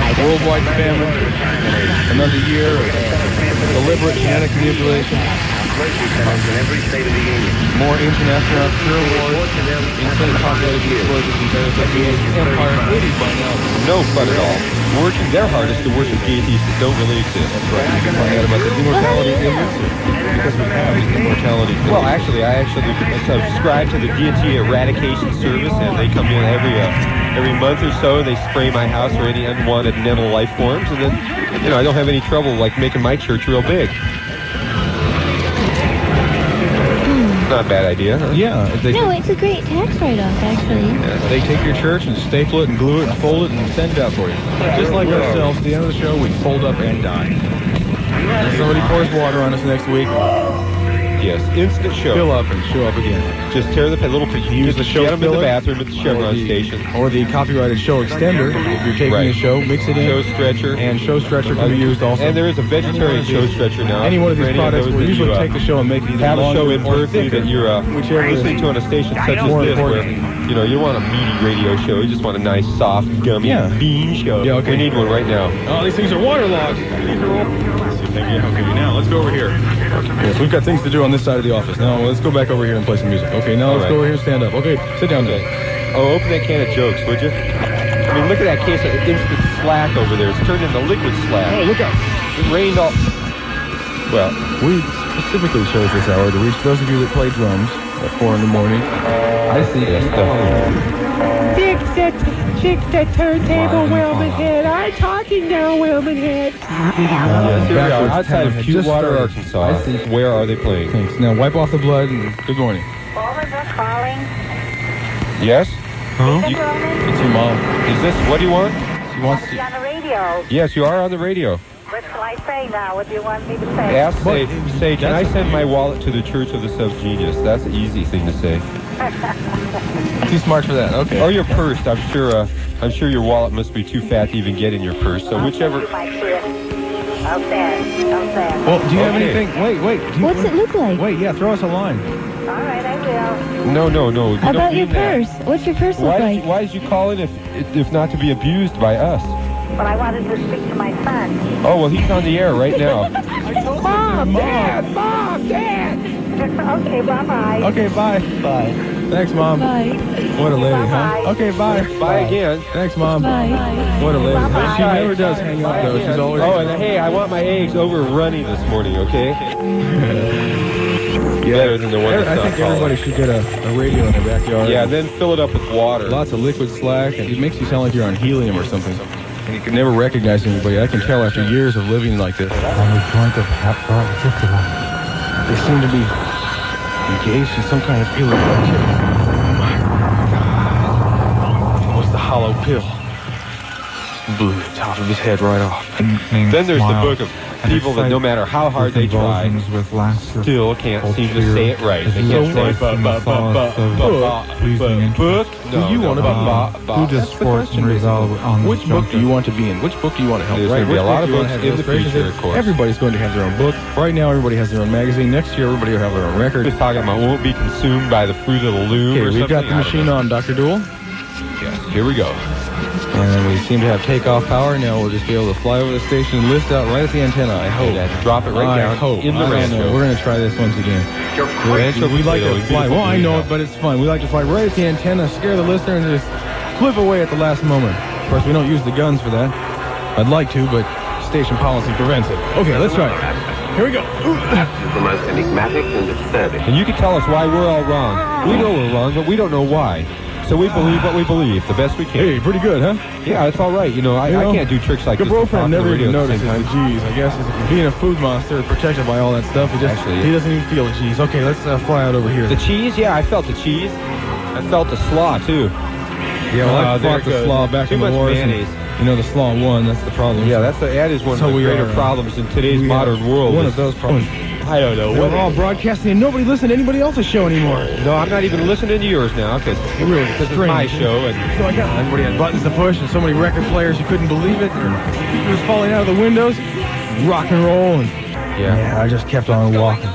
[SPEAKER 3] Worldwide famine, another year of deliberate genetic manipulation.
[SPEAKER 5] mercy centers in every state of the union.
[SPEAKER 3] More international pure wars, insane population explosions in various locations, empire, eighties by now.
[SPEAKER 26] No fun at all. Working their hardest to worship deities that don't really exist.
[SPEAKER 3] That's right. You can find out about the immortality illness because we have immortality.
[SPEAKER 26] Well, actually, I actually subscribe to the deity eradication service, and they come in every uh, every month or so. They spray my house for any unwanted mental life forms, and then, you know, I don't have any trouble like making my church real big. Not a bad idea, huh?
[SPEAKER 3] Yeah. They,
[SPEAKER 27] No, it's a great tax write-off, actually.
[SPEAKER 3] yeah, they take your church and staple it and glue it and fold it and send it out for you. Just like ourselves, at the end of the show, we fold up and die. If somebody pours water on us next week,
[SPEAKER 26] Yes, instant show.
[SPEAKER 3] fill up and show up again.
[SPEAKER 26] Just tear the little
[SPEAKER 3] Use
[SPEAKER 26] just
[SPEAKER 3] the show
[SPEAKER 26] get them in the
[SPEAKER 3] filler,
[SPEAKER 26] bathroom at the Chevron
[SPEAKER 3] or the,
[SPEAKER 26] station.
[SPEAKER 3] or the copyrighted show extender. If you're taking
[SPEAKER 26] Right.
[SPEAKER 3] a show, mix it in.
[SPEAKER 26] Show stretcher.
[SPEAKER 3] And show stretcher can be used also.
[SPEAKER 26] And there is a vegetarian show stretcher now.
[SPEAKER 3] Any one of
[SPEAKER 26] For
[SPEAKER 3] these
[SPEAKER 26] any
[SPEAKER 3] products
[SPEAKER 26] those
[SPEAKER 3] will
[SPEAKER 26] that
[SPEAKER 3] usually
[SPEAKER 26] you, uh,
[SPEAKER 3] take the show and make it either
[SPEAKER 26] have a
[SPEAKER 3] longer
[SPEAKER 26] show in
[SPEAKER 3] or
[SPEAKER 26] Berkeley
[SPEAKER 3] thicker,
[SPEAKER 26] that you're uh,
[SPEAKER 3] whichever is
[SPEAKER 26] listening to on a station such as
[SPEAKER 3] more
[SPEAKER 26] this, where
[SPEAKER 3] important.
[SPEAKER 26] you know you want a meaty radio show, you just want a nice, soft, gummy
[SPEAKER 3] Yeah.
[SPEAKER 26] bean show.
[SPEAKER 3] Yeah, okay.
[SPEAKER 26] We need one right now.
[SPEAKER 3] Oh, these things are waterlogged. These are all... Let's see if they can... Okay, now let's go over here. Yes, we've got things to do on this side of the office. Now let's go back over here and play some music. Okay, now
[SPEAKER 26] All
[SPEAKER 3] let's
[SPEAKER 26] right.
[SPEAKER 3] go over here and stand up. Okay, sit down there.
[SPEAKER 26] Oh, open that can of jokes, would you? I mean, look at that case of instant slack over there. It's turned into liquid slack.
[SPEAKER 3] Oh, look out.
[SPEAKER 26] It rained all... Well,
[SPEAKER 3] we specifically chose this hour to reach those of you that play drums at four in the morning. I see.
[SPEAKER 26] Yes,
[SPEAKER 1] Fix that, fix that turntable, Wellman Head. I'm talking now, Wellman Head.
[SPEAKER 26] Yes, here we are,
[SPEAKER 3] Backwards
[SPEAKER 26] outside
[SPEAKER 3] town
[SPEAKER 26] of
[SPEAKER 3] had
[SPEAKER 26] Cute
[SPEAKER 3] just
[SPEAKER 26] Water,
[SPEAKER 3] started.
[SPEAKER 26] Arkansas.
[SPEAKER 3] I see.
[SPEAKER 26] Where are they playing?
[SPEAKER 3] Thanks. Now wipe off the blood and good morning.
[SPEAKER 1] Bowman's are calling.
[SPEAKER 26] Yes?
[SPEAKER 3] Huh?
[SPEAKER 1] Is it Roman?
[SPEAKER 3] It's your mom.
[SPEAKER 26] Is this, what do you want?
[SPEAKER 3] She wants
[SPEAKER 1] Be
[SPEAKER 3] to...
[SPEAKER 1] on the radio.
[SPEAKER 26] Yes, you are on the radio.
[SPEAKER 1] What shall I say now? What do you want me to say?
[SPEAKER 26] Ask, say, say, can I send my wallet to the Church of the Subgenius? That's an easy thing to say.
[SPEAKER 3] Too smart for that. Okay.
[SPEAKER 26] Or your purse. I'm sure. Uh, I'm sure your wallet must be too fat to even get in your purse. So whichever.
[SPEAKER 1] You might see it. I'll stand. I'll stand.
[SPEAKER 3] Well, do you have
[SPEAKER 26] Okay.
[SPEAKER 3] anything? Wait, wait. Do you,
[SPEAKER 27] What's it look like?
[SPEAKER 3] Wait, yeah, throw us a line.
[SPEAKER 1] All right, I will.
[SPEAKER 26] No, no, no. You
[SPEAKER 27] How
[SPEAKER 26] don't
[SPEAKER 27] about your
[SPEAKER 26] mean that.
[SPEAKER 27] purse? What's your purse look
[SPEAKER 26] Why
[SPEAKER 27] like?
[SPEAKER 26] did, you, why did you call in if if not to be abused by us?
[SPEAKER 1] But I wanted to speak to my son.
[SPEAKER 26] Oh well, he's on the air right now.
[SPEAKER 1] Mom, Dad, Mom, Dad. Okay, bye-bye.
[SPEAKER 3] Okay, bye. Bye. Thanks, Mom.
[SPEAKER 27] Bye.
[SPEAKER 3] What a lady,
[SPEAKER 1] Bye-bye.
[SPEAKER 3] huh? Okay, bye.
[SPEAKER 26] Bye again.
[SPEAKER 3] Thanks, Mom.
[SPEAKER 27] Bye.
[SPEAKER 3] What a lady.
[SPEAKER 1] Bye-bye.
[SPEAKER 3] She never does hang up, though. She's always...
[SPEAKER 26] Oh, and hey, I want my eggs over runny this morning, okay? Better than the one that's
[SPEAKER 3] I
[SPEAKER 26] not
[SPEAKER 3] think
[SPEAKER 26] calling.
[SPEAKER 3] everybody should get a, a radio in their backyard.
[SPEAKER 26] Yeah, then fill it up with water.
[SPEAKER 3] Lots of liquid slack, and it makes you sound like you're on helium or something. And you can never recognize anybody. I can tell after years of living like this.
[SPEAKER 4] On the joint of particular.
[SPEAKER 3] They seem to be engaged in some kind of illegal activity. What's the hollow pill? Blew the top of his head right off.
[SPEAKER 26] Then there's the book of people that no matter how hard they try,
[SPEAKER 4] with laughter,
[SPEAKER 26] still can't seem to say it right. They
[SPEAKER 4] So
[SPEAKER 26] can't say
[SPEAKER 4] what?
[SPEAKER 26] bu- bu- bu- bu- bu-
[SPEAKER 4] Pleasing
[SPEAKER 26] bu- book.
[SPEAKER 3] Who do you want to be?
[SPEAKER 26] bu- bu-
[SPEAKER 4] Who
[SPEAKER 26] bu-
[SPEAKER 4] does
[SPEAKER 26] That's the
[SPEAKER 4] sports
[SPEAKER 26] question,
[SPEAKER 4] and resolve
[SPEAKER 26] basically.
[SPEAKER 4] on
[SPEAKER 3] Which
[SPEAKER 4] this
[SPEAKER 3] book do
[SPEAKER 4] juncture?
[SPEAKER 3] you want to be in? Which book do you want to help
[SPEAKER 26] There's
[SPEAKER 3] write?
[SPEAKER 26] gonna be
[SPEAKER 3] Which
[SPEAKER 26] a lot
[SPEAKER 3] book
[SPEAKER 26] of
[SPEAKER 3] do you want
[SPEAKER 26] books
[SPEAKER 3] to have
[SPEAKER 26] in the
[SPEAKER 3] illustrations
[SPEAKER 26] future, of course.
[SPEAKER 3] Everybody's going to have their own book. Right now, everybody has their own magazine. Next year, everybody will have their own record.
[SPEAKER 26] Just talking about won't be consumed by the fruit of the loom
[SPEAKER 3] Okay,
[SPEAKER 26] or
[SPEAKER 3] we've
[SPEAKER 26] something.
[SPEAKER 3] got the
[SPEAKER 26] I don't
[SPEAKER 3] machine
[SPEAKER 26] know.
[SPEAKER 3] on, Doctor Duel.
[SPEAKER 26] Yes, here we go.
[SPEAKER 3] And then we seem to have takeoff power. Now we'll just be able to fly over the station and lift out right at the antenna, I hope.
[SPEAKER 26] And drop it right
[SPEAKER 3] I
[SPEAKER 26] down
[SPEAKER 3] hope.
[SPEAKER 26] in the
[SPEAKER 3] I don't know.
[SPEAKER 26] rancho.
[SPEAKER 3] We're going to try this once again.
[SPEAKER 26] Rancho
[SPEAKER 3] We like
[SPEAKER 26] potato,
[SPEAKER 3] to fly.
[SPEAKER 26] beautiful
[SPEAKER 3] Well, I know
[SPEAKER 26] green
[SPEAKER 3] it, but it's fun. We like to fly right at the antenna, scare the listener, and just flip away at the last moment. Of course, we don't use the guns for that. I'd like to, but station policy prevents it. Okay, let's try it. Here we go.
[SPEAKER 5] Perhaps is the most enigmatic and disturbing.
[SPEAKER 26] And you can tell us why we're all wrong. We know we're wrong, but we don't know why. So we believe what we believe, the best we can.
[SPEAKER 3] Hey, pretty good, huh?
[SPEAKER 26] Yeah, it's all right. You know, I,
[SPEAKER 3] You know,
[SPEAKER 26] I can't do tricks like
[SPEAKER 3] Your
[SPEAKER 26] this. and talk
[SPEAKER 3] girlfriend
[SPEAKER 26] on the
[SPEAKER 3] never
[SPEAKER 26] radio
[SPEAKER 3] even
[SPEAKER 26] at the
[SPEAKER 3] notices
[SPEAKER 26] same
[SPEAKER 3] the
[SPEAKER 26] time.
[SPEAKER 3] G's. I guess being a food monster, protected by all that stuff, he just
[SPEAKER 26] Actually,
[SPEAKER 3] he
[SPEAKER 26] yeah.
[SPEAKER 3] doesn't even feel the G's. Okay, let's uh, fly out over here.
[SPEAKER 26] The cheese? Yeah, I felt the cheese. I felt the slaw, too.
[SPEAKER 3] Yeah, well, I
[SPEAKER 26] Uh, there
[SPEAKER 3] fought
[SPEAKER 26] it
[SPEAKER 3] the
[SPEAKER 26] goes.
[SPEAKER 3] slaw back
[SPEAKER 26] Too
[SPEAKER 3] in the
[SPEAKER 26] much
[SPEAKER 3] wars. and,
[SPEAKER 26] mayonnaise.
[SPEAKER 3] You know, the slaw won. That's the problem.
[SPEAKER 26] Yeah, that's the, that is one
[SPEAKER 3] So
[SPEAKER 26] of the
[SPEAKER 3] we
[SPEAKER 26] greater
[SPEAKER 3] are, uh,
[SPEAKER 26] problems in today's
[SPEAKER 3] we
[SPEAKER 26] modern
[SPEAKER 3] have
[SPEAKER 26] world.
[SPEAKER 3] One
[SPEAKER 26] is-
[SPEAKER 3] of those problems.
[SPEAKER 26] I don't know.
[SPEAKER 3] We're all broadcasting and nobody listens to anybody else's show anymore.
[SPEAKER 26] No, I'm not even listening to yours now because
[SPEAKER 3] Really,
[SPEAKER 26] it's my
[SPEAKER 3] strange.
[SPEAKER 26] show. And
[SPEAKER 3] So I got everybody had buttons to push and so many record players you couldn't believe it. Computers falling out of the windows. Rock and roll and
[SPEAKER 26] yeah.
[SPEAKER 3] yeah, I just kept on walking.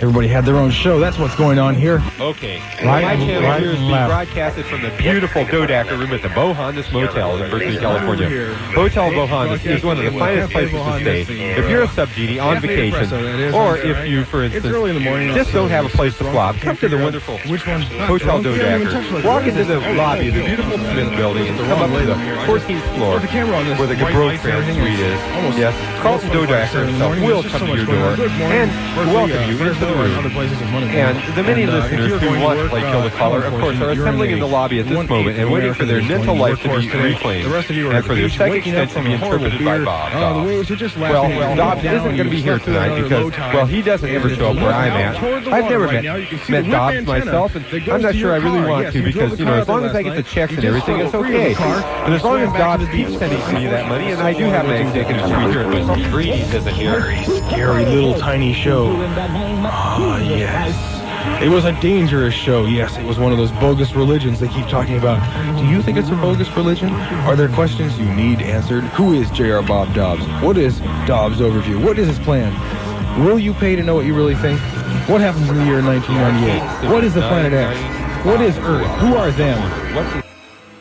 [SPEAKER 3] Everybody had their own show. That's what's going on here.
[SPEAKER 26] Okay.
[SPEAKER 3] Right,
[SPEAKER 26] My channel
[SPEAKER 3] right,
[SPEAKER 26] here is being
[SPEAKER 3] left.
[SPEAKER 26] broadcasted from the beautiful Dodacker room at the Bohannes Motel in Berkeley, California. Hotel Bohannes is one of the finest places to stay. If you're a sub-genie on vacation, or if you, for instance, just don't have a place to flop, come to the wonderful Hotel Dodacker. Walk into the lobby of the beautiful Smith building and come up to the fourteenth floor where the Gabroad Fair suite is. Yes, Carlton Dodacker himself will come to your door and welcome you into the room. And the many listeners who want to play Kill the Caller, of course, are assembling in the lobby at this moment and waiting for their mental life to be reclaimed and for their psychic sense to be interpreted by Bob Dobbs. Well, Dobbs isn't going to be here tonight because, well, he doesn't ever show up where I'm at. I've never met, met Dobbs myself, and I'm not sure I really want to because, you know, as long as I get the checks and everything, it's okay. But as long as Dobbs keeps sending me that money, and I do have an executive suite here, but Greenies isn't here.
[SPEAKER 3] Very scary little tiny show. Ah, yes. It was a dangerous show. Yes, it was one of those bogus religions they keep talking about. Do you think it's a bogus religion? Are there questions you need answered? Who is J R. Bob Dobbs? What is Dobbs' overview? What is his plan? Will you pay to know what you really think? What happens in the year nineteen ninety-eight? What is the Planet X? What is Earth? Who are them? What's the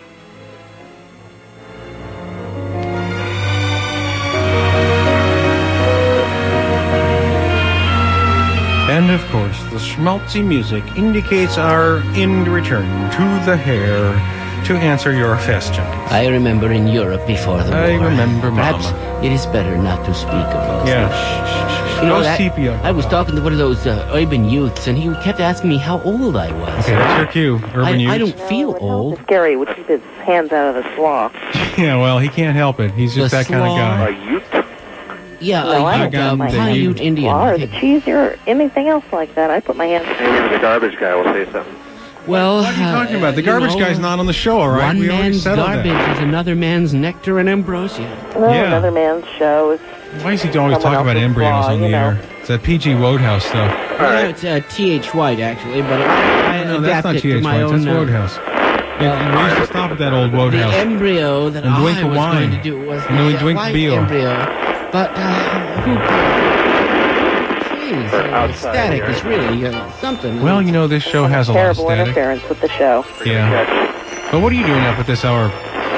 [SPEAKER 11] And of course, the schmaltzy music indicates our end return to the hair to answer your question.
[SPEAKER 10] I remember in Europe before the
[SPEAKER 11] I
[SPEAKER 10] war.
[SPEAKER 11] remember,
[SPEAKER 10] Perhaps
[SPEAKER 11] Mama.
[SPEAKER 10] it is better not to speak of those
[SPEAKER 11] Yeah.
[SPEAKER 10] things. Shh, shh, shh. You know,
[SPEAKER 11] No
[SPEAKER 10] that,
[SPEAKER 11] sepia.
[SPEAKER 10] I was talking to one of those uh, urban youths, and he kept asking me how old I was.
[SPEAKER 11] Okay, that's your cue, urban
[SPEAKER 10] I,
[SPEAKER 11] youth.
[SPEAKER 10] I don't feel old.
[SPEAKER 8] Gary would keep his hands out of the slaw.
[SPEAKER 11] Yeah, well, he can't help it. He's just
[SPEAKER 10] The
[SPEAKER 11] that kind of
[SPEAKER 10] slaw.
[SPEAKER 11] guy.
[SPEAKER 10] A Yeah,
[SPEAKER 8] No, I
[SPEAKER 10] a
[SPEAKER 8] don't
[SPEAKER 10] Ute,
[SPEAKER 8] put
[SPEAKER 10] um,
[SPEAKER 8] my hands
[SPEAKER 10] Paiute
[SPEAKER 8] in
[SPEAKER 10] Indian.
[SPEAKER 8] Or the cheesy or anything else like that. I put my hands.
[SPEAKER 13] Maybe the garbage guy will say something.
[SPEAKER 10] Well,
[SPEAKER 11] what are you talking about? The
[SPEAKER 10] you
[SPEAKER 11] garbage
[SPEAKER 10] know,
[SPEAKER 11] guy's not on the show, all right?
[SPEAKER 10] One
[SPEAKER 11] We already
[SPEAKER 10] man's
[SPEAKER 11] settled
[SPEAKER 10] garbage
[SPEAKER 11] that.
[SPEAKER 10] is another man's nectar and ambrosia.
[SPEAKER 8] No,
[SPEAKER 11] Yeah.
[SPEAKER 8] another man's show is.
[SPEAKER 11] Why is he always
[SPEAKER 8] someone
[SPEAKER 11] talking about
[SPEAKER 8] else's
[SPEAKER 11] embryos
[SPEAKER 8] flaw,
[SPEAKER 11] on the
[SPEAKER 8] you know.
[SPEAKER 11] air? It's that P G Wodehouse stuff.
[SPEAKER 10] Well, it's uh, T H White, actually, but I
[SPEAKER 11] No, that's not
[SPEAKER 10] adapted
[SPEAKER 11] T
[SPEAKER 10] to
[SPEAKER 11] H
[SPEAKER 10] my
[SPEAKER 11] White.
[SPEAKER 10] own...
[SPEAKER 11] That's
[SPEAKER 10] uh,
[SPEAKER 11] Wodehouse. Yeah, we used to stop at that old Wodehouse.
[SPEAKER 10] The embryo that
[SPEAKER 11] And
[SPEAKER 10] I
[SPEAKER 11] drink
[SPEAKER 10] was
[SPEAKER 11] a wine.
[SPEAKER 10] going to do was
[SPEAKER 11] And then we
[SPEAKER 10] the
[SPEAKER 11] drink
[SPEAKER 10] white
[SPEAKER 11] beer.
[SPEAKER 10] embryo. But, uh, who... Jeez, uh, static is really uh, something.
[SPEAKER 11] Well, you know, this show has a lot of
[SPEAKER 8] Terrible
[SPEAKER 11] static.
[SPEAKER 8] interference with the show.
[SPEAKER 11] Yeah. But what are you doing up at this hour?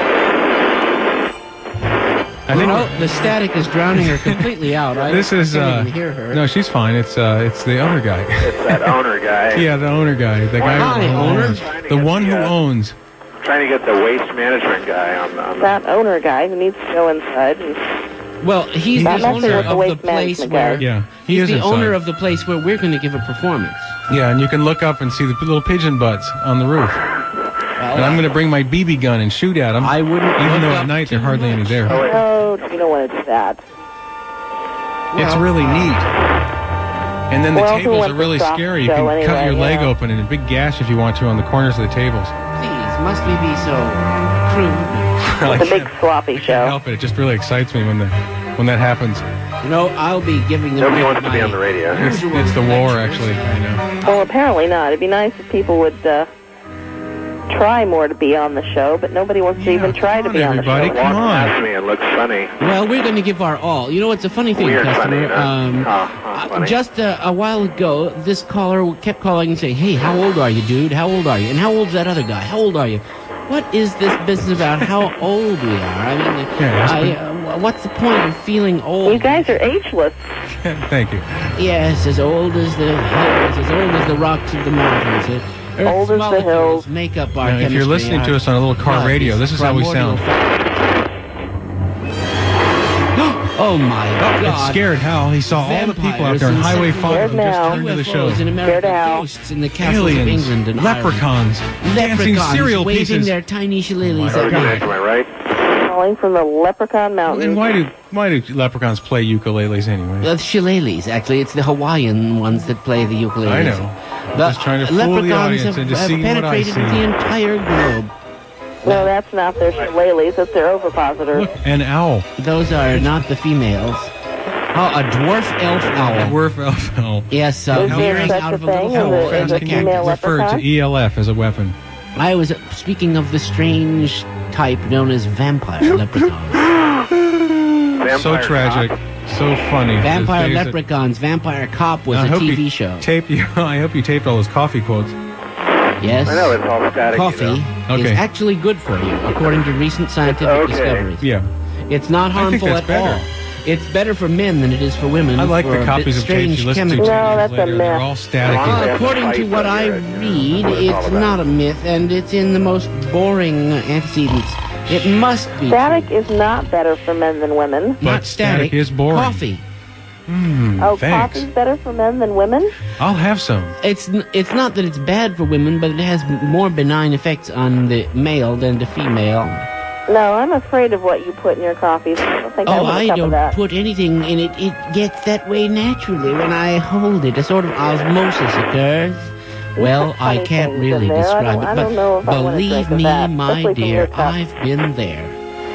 [SPEAKER 11] I think
[SPEAKER 10] well, the static is drowning her completely out. I
[SPEAKER 11] this is
[SPEAKER 10] can't
[SPEAKER 11] uh,
[SPEAKER 10] even hear her.
[SPEAKER 11] no, she's fine. It's uh, it's the other guy.
[SPEAKER 13] It's that owner guy.
[SPEAKER 11] Yeah, the owner guy. The guy
[SPEAKER 10] Hi,
[SPEAKER 11] who
[SPEAKER 10] owner.
[SPEAKER 11] owns. The one who owns.
[SPEAKER 13] Trying to get the waste management guy on, on the...
[SPEAKER 8] That owner guy who needs to go inside. And
[SPEAKER 10] Well, he's
[SPEAKER 8] Not
[SPEAKER 10] the
[SPEAKER 8] messing
[SPEAKER 10] owner
[SPEAKER 8] with the
[SPEAKER 10] of the
[SPEAKER 8] waste
[SPEAKER 10] place
[SPEAKER 8] management
[SPEAKER 10] where...
[SPEAKER 8] guy.
[SPEAKER 11] Yeah, he
[SPEAKER 10] he's
[SPEAKER 11] is
[SPEAKER 10] the
[SPEAKER 11] inside.
[SPEAKER 10] owner of the place where we're going to give a performance.
[SPEAKER 11] Yeah, and you can look up and see the little pigeon butts on the roof. And I'm going to bring my B B gun and shoot at them.
[SPEAKER 10] I wouldn't.
[SPEAKER 11] Even
[SPEAKER 10] look
[SPEAKER 11] though
[SPEAKER 10] up
[SPEAKER 11] at night they're
[SPEAKER 10] too
[SPEAKER 11] hardly any
[SPEAKER 10] much.
[SPEAKER 11] there.
[SPEAKER 8] no, you don't want to do that.
[SPEAKER 11] It's really neat. And then the
[SPEAKER 8] Well, who
[SPEAKER 11] tables
[SPEAKER 8] wants
[SPEAKER 11] are
[SPEAKER 8] to
[SPEAKER 11] really
[SPEAKER 8] stop
[SPEAKER 11] scary.
[SPEAKER 8] the
[SPEAKER 11] You can
[SPEAKER 8] show
[SPEAKER 11] cut
[SPEAKER 8] anyway,
[SPEAKER 11] your leg
[SPEAKER 8] yeah.
[SPEAKER 11] open and a big gash if you want to on the corners of the tables.
[SPEAKER 10] Please, must we be so crude?
[SPEAKER 11] I
[SPEAKER 8] It's a big
[SPEAKER 11] can't-
[SPEAKER 8] sloppy
[SPEAKER 11] I can't
[SPEAKER 8] show.
[SPEAKER 11] help it. It just really excites me when the when that happens.
[SPEAKER 10] You know, I'll be giving them
[SPEAKER 13] Nobody wants to
[SPEAKER 10] my
[SPEAKER 13] be on the radio.
[SPEAKER 11] It's, it's the war, actually. You know.
[SPEAKER 8] Well, apparently not. It'd be nice if people would uh, try more to be on the show, but nobody wants to even try to
[SPEAKER 11] on,
[SPEAKER 8] be on the
[SPEAKER 11] everybody,
[SPEAKER 8] show.
[SPEAKER 11] come
[SPEAKER 13] Walk
[SPEAKER 11] on.
[SPEAKER 13] past me and looks funny.
[SPEAKER 10] Well, we're going to give our all. You know, it's a funny thing,
[SPEAKER 13] Weird
[SPEAKER 10] customer.
[SPEAKER 13] funny, huh?
[SPEAKER 10] Um,
[SPEAKER 13] Oh, oh,
[SPEAKER 10] uh,
[SPEAKER 13] funny.
[SPEAKER 10] just uh, a while ago, this caller kept calling and saying, "Hey, how old are you, dude? How old are you? And how old's that other guy? How old are you?" What is this business about how old we are? I mean,
[SPEAKER 11] Yeah,
[SPEAKER 10] I, uh, what's the point of feeling old?
[SPEAKER 8] You guys are ageless.
[SPEAKER 11] Thank you.
[SPEAKER 10] Yes, as old as the hills, as old as the rocks of the mountains. Uh, Earth's
[SPEAKER 8] Old as the
[SPEAKER 10] molecules
[SPEAKER 8] hills.
[SPEAKER 10] make up our
[SPEAKER 11] Now, if you're
[SPEAKER 10] chemistry,
[SPEAKER 11] listening
[SPEAKER 10] our
[SPEAKER 11] to us on a little car
[SPEAKER 10] blood
[SPEAKER 11] radio, this is how we
[SPEAKER 10] primordial
[SPEAKER 11] sound.
[SPEAKER 10] fa- Oh my
[SPEAKER 11] Oh,
[SPEAKER 10] God!
[SPEAKER 11] it scared Hal. He saw all the people out there on Highway five who just turned to the show.
[SPEAKER 10] U F Os in America, ghosts in the castles of
[SPEAKER 11] Aliens,
[SPEAKER 10] England and
[SPEAKER 11] leprechauns,
[SPEAKER 10] Ireland.
[SPEAKER 11] dancing
[SPEAKER 10] Leprechauns
[SPEAKER 11] cereal
[SPEAKER 10] waving
[SPEAKER 11] pieces.
[SPEAKER 10] their tiny shillelaghs
[SPEAKER 11] Oh my
[SPEAKER 10] at
[SPEAKER 11] God.
[SPEAKER 10] me.
[SPEAKER 13] Am I right?
[SPEAKER 8] Calling from the Leprechaun Mountains.
[SPEAKER 11] And why do why do leprechauns play ukuleles anyway?
[SPEAKER 10] Uh, shillelaghs, actually, it's the Hawaiian ones that play the ukuleles.
[SPEAKER 11] I know.
[SPEAKER 10] The
[SPEAKER 11] Just trying to fool the
[SPEAKER 10] leprechauns
[SPEAKER 11] audience
[SPEAKER 10] have,
[SPEAKER 11] into
[SPEAKER 10] have
[SPEAKER 11] seeing what I
[SPEAKER 10] penetrated
[SPEAKER 11] see.
[SPEAKER 10] the entire globe.
[SPEAKER 8] No, that's not their shillelaghs. That's their ovipositors.
[SPEAKER 11] An owl.
[SPEAKER 10] Those are not the females. Oh, a dwarf elf owl.
[SPEAKER 11] Dwarf elf owl.
[SPEAKER 10] Yes, uh,
[SPEAKER 8] Is there
[SPEAKER 10] peering
[SPEAKER 8] such
[SPEAKER 10] out
[SPEAKER 8] a
[SPEAKER 10] of a little
[SPEAKER 8] thing
[SPEAKER 10] hole
[SPEAKER 8] as a-
[SPEAKER 10] from
[SPEAKER 8] as
[SPEAKER 10] the
[SPEAKER 8] a female
[SPEAKER 10] cactus.
[SPEAKER 11] Referred to E L F as a weapon.
[SPEAKER 10] I was uh, speaking of the strange type known as vampire leprechaun.
[SPEAKER 11] So tragic. So funny.
[SPEAKER 10] Vampire
[SPEAKER 11] Those days that-
[SPEAKER 10] Leprechauns, Vampire Cop was
[SPEAKER 11] I
[SPEAKER 10] a
[SPEAKER 11] hope
[SPEAKER 10] T V
[SPEAKER 11] you
[SPEAKER 10] show.
[SPEAKER 11] Tape you. I hope you taped all those coffee quotes.
[SPEAKER 10] Yes.
[SPEAKER 25] I know it's all static.
[SPEAKER 10] Coffee
[SPEAKER 25] You know.
[SPEAKER 10] is
[SPEAKER 11] Okay.
[SPEAKER 10] actually good for you, according to recent scientific
[SPEAKER 25] okay.
[SPEAKER 10] discoveries.
[SPEAKER 11] Yeah.
[SPEAKER 10] It's not
[SPEAKER 11] I think
[SPEAKER 10] harmful
[SPEAKER 11] that's
[SPEAKER 10] at
[SPEAKER 11] better.
[SPEAKER 10] all. It's better for men than it is for women.
[SPEAKER 11] I like
[SPEAKER 10] for
[SPEAKER 11] the
[SPEAKER 10] a bit
[SPEAKER 11] copies of
[SPEAKER 10] strange
[SPEAKER 11] tapes you listen to
[SPEAKER 10] chemical.
[SPEAKER 11] ten
[SPEAKER 8] No,
[SPEAKER 11] years
[SPEAKER 8] that's a
[SPEAKER 11] later. They're
[SPEAKER 8] myth.
[SPEAKER 11] all staticky.
[SPEAKER 10] Uh, according to what I read, it's not a myth, and it's in the most boring antecedents. It must be
[SPEAKER 8] Static is not better for men than women.
[SPEAKER 11] But
[SPEAKER 10] not
[SPEAKER 11] static
[SPEAKER 10] static.
[SPEAKER 11] is boring.
[SPEAKER 10] Coffee.
[SPEAKER 11] Mm,
[SPEAKER 8] Oh,
[SPEAKER 11] thanks.
[SPEAKER 8] coffee's better for men than women?
[SPEAKER 11] I'll have some.
[SPEAKER 10] It's n- it's not that it's bad for women, but it has m- more benign effects on the male than the female.
[SPEAKER 8] No, I'm afraid of what you put in your coffees. I don't think I
[SPEAKER 10] Oh,
[SPEAKER 8] want a
[SPEAKER 10] I
[SPEAKER 8] cup of
[SPEAKER 10] don't
[SPEAKER 8] that.
[SPEAKER 10] put anything in it. It gets that way naturally when I hold it. A sort of osmosis occurs. Well,
[SPEAKER 8] put
[SPEAKER 10] I
[SPEAKER 8] funny
[SPEAKER 10] can't
[SPEAKER 8] things
[SPEAKER 10] really
[SPEAKER 8] in there. I
[SPEAKER 10] describe
[SPEAKER 8] don't-
[SPEAKER 10] it,
[SPEAKER 8] I
[SPEAKER 10] but
[SPEAKER 8] don't know if I wanna
[SPEAKER 10] believe
[SPEAKER 8] drink of
[SPEAKER 10] me,
[SPEAKER 8] that,
[SPEAKER 10] my
[SPEAKER 8] especially from
[SPEAKER 10] dear,
[SPEAKER 8] your cup.
[SPEAKER 10] I've been there.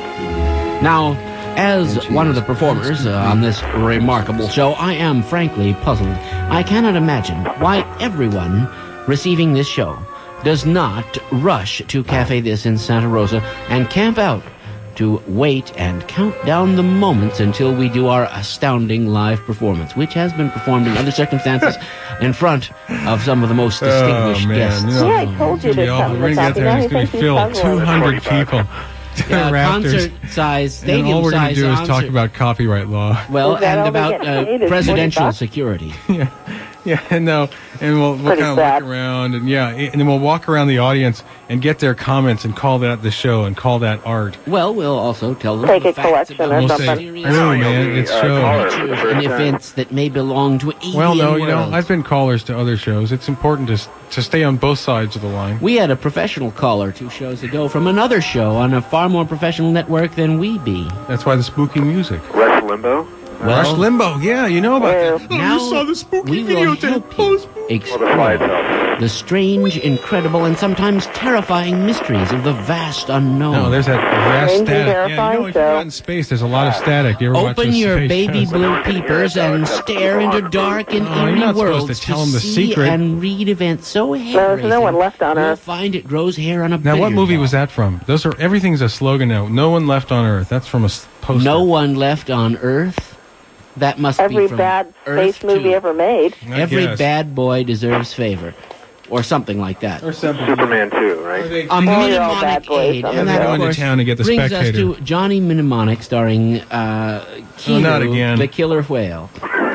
[SPEAKER 10] Now, as one of the performers uh, on this remarkable show, I am frankly puzzled. I cannot imagine why everyone receiving this show does not rush to Cafe This in Santa Rosa and camp out to wait and count down the moments until we do our astounding live performance, which has been performed in other circumstances in front of some of the most distinguished
[SPEAKER 11] oh, man.
[SPEAKER 10] guests.
[SPEAKER 11] You know,
[SPEAKER 8] Yeah, I told you
[SPEAKER 11] it's gonna be
[SPEAKER 8] there's
[SPEAKER 11] awful.
[SPEAKER 8] something
[SPEAKER 11] We're
[SPEAKER 8] to
[SPEAKER 11] gonna
[SPEAKER 8] talk
[SPEAKER 11] get there and it's
[SPEAKER 8] about.
[SPEAKER 11] gonna
[SPEAKER 8] He
[SPEAKER 11] be filled.
[SPEAKER 8] thinks he's puzzling.
[SPEAKER 11] two hundred people.
[SPEAKER 10] Yeah,
[SPEAKER 11] Rafters.
[SPEAKER 10] concert-size,
[SPEAKER 11] And
[SPEAKER 10] stadium-size
[SPEAKER 11] all we're gonna do is talk
[SPEAKER 10] concert.
[SPEAKER 11] about copyright law.
[SPEAKER 10] Well,
[SPEAKER 8] Is that
[SPEAKER 10] and
[SPEAKER 8] all they
[SPEAKER 10] about
[SPEAKER 8] get
[SPEAKER 10] uh,
[SPEAKER 8] paid is
[SPEAKER 10] presidential
[SPEAKER 8] forty bucks?
[SPEAKER 10] security.
[SPEAKER 11] Yeah, yeah, and no, and we'll, we'll
[SPEAKER 8] Pretty
[SPEAKER 11] kind of
[SPEAKER 8] sad.
[SPEAKER 11] walk around, and yeah, and then we'll walk around the audience and get their comments and call that the show and call that art.
[SPEAKER 10] Well, we'll also tell them
[SPEAKER 8] Take
[SPEAKER 10] the
[SPEAKER 8] a
[SPEAKER 10] facts
[SPEAKER 8] collection
[SPEAKER 10] about
[SPEAKER 8] or
[SPEAKER 11] We'll
[SPEAKER 10] the
[SPEAKER 11] say,
[SPEAKER 8] something.
[SPEAKER 11] "Oh man, it's
[SPEAKER 25] uh,
[SPEAKER 11] show."
[SPEAKER 25] caller.
[SPEAKER 10] features
[SPEAKER 25] First
[SPEAKER 10] and
[SPEAKER 25] time.
[SPEAKER 10] events that may belong to alien
[SPEAKER 11] Well, no, you know,
[SPEAKER 10] worlds.
[SPEAKER 11] I've been callers to other shows. It's important to s- to stay on both sides of the line.
[SPEAKER 10] We had a professional caller two shows ago from another show on a far more professional network than we be.
[SPEAKER 11] That's why the spooky music.
[SPEAKER 25] Rush Limbo.
[SPEAKER 10] Well,
[SPEAKER 11] Rush Limbo, yeah, you know about
[SPEAKER 8] Yeah.
[SPEAKER 11] that.
[SPEAKER 10] now
[SPEAKER 11] you saw the spooky
[SPEAKER 10] we will
[SPEAKER 11] videotape.
[SPEAKER 10] help
[SPEAKER 11] Oh,
[SPEAKER 10] you
[SPEAKER 11] spooky.
[SPEAKER 25] Or the Fly
[SPEAKER 10] explore
[SPEAKER 25] itself.
[SPEAKER 10] the strange, incredible, and sometimes terrifying mysteries of the vast unknown.
[SPEAKER 11] No, there's that vast
[SPEAKER 8] Strange and
[SPEAKER 11] static. Yeah, you
[SPEAKER 8] terrifying
[SPEAKER 11] know, if you're
[SPEAKER 8] show.
[SPEAKER 11] out in space, there's a lot of static. You ever watch
[SPEAKER 10] Open
[SPEAKER 11] those
[SPEAKER 10] your
[SPEAKER 11] space
[SPEAKER 10] baby
[SPEAKER 11] shows?
[SPEAKER 10] blue peepers and stare into dark and
[SPEAKER 11] Oh, you're
[SPEAKER 10] eerie
[SPEAKER 11] not supposed
[SPEAKER 10] worlds
[SPEAKER 11] to tell 'em the
[SPEAKER 10] see
[SPEAKER 11] secret.
[SPEAKER 10] and read events so
[SPEAKER 8] there's no
[SPEAKER 10] hair-raising,
[SPEAKER 8] one left on
[SPEAKER 10] you'll
[SPEAKER 8] Earth.
[SPEAKER 10] find it grows hair on a
[SPEAKER 11] Now, what
[SPEAKER 10] billiard
[SPEAKER 11] movie
[SPEAKER 10] ball.
[SPEAKER 11] was that from? Those are everything's a slogan now. No one left on Earth. That's from a s- poster.
[SPEAKER 10] No One Left on Earth? That must
[SPEAKER 8] Every
[SPEAKER 10] be from
[SPEAKER 8] bad
[SPEAKER 10] Earth
[SPEAKER 8] space movie
[SPEAKER 10] to
[SPEAKER 8] ever made.
[SPEAKER 11] I
[SPEAKER 10] Every
[SPEAKER 11] guess.
[SPEAKER 10] bad boy deserves favor. Or something like that.
[SPEAKER 11] Or something.
[SPEAKER 25] Superman two, right?
[SPEAKER 10] A
[SPEAKER 8] Well, you're all
[SPEAKER 10] mnemonic
[SPEAKER 8] bad boys
[SPEAKER 10] aid.
[SPEAKER 8] on
[SPEAKER 10] And
[SPEAKER 8] the
[SPEAKER 10] that,
[SPEAKER 8] show.
[SPEAKER 10] of
[SPEAKER 11] Go into
[SPEAKER 10] course,
[SPEAKER 11] town and get the
[SPEAKER 10] brings
[SPEAKER 11] Spectator.
[SPEAKER 10] us to Johnny Mnemonic starring uh, Keanu,
[SPEAKER 11] not again.
[SPEAKER 10] the killer whale.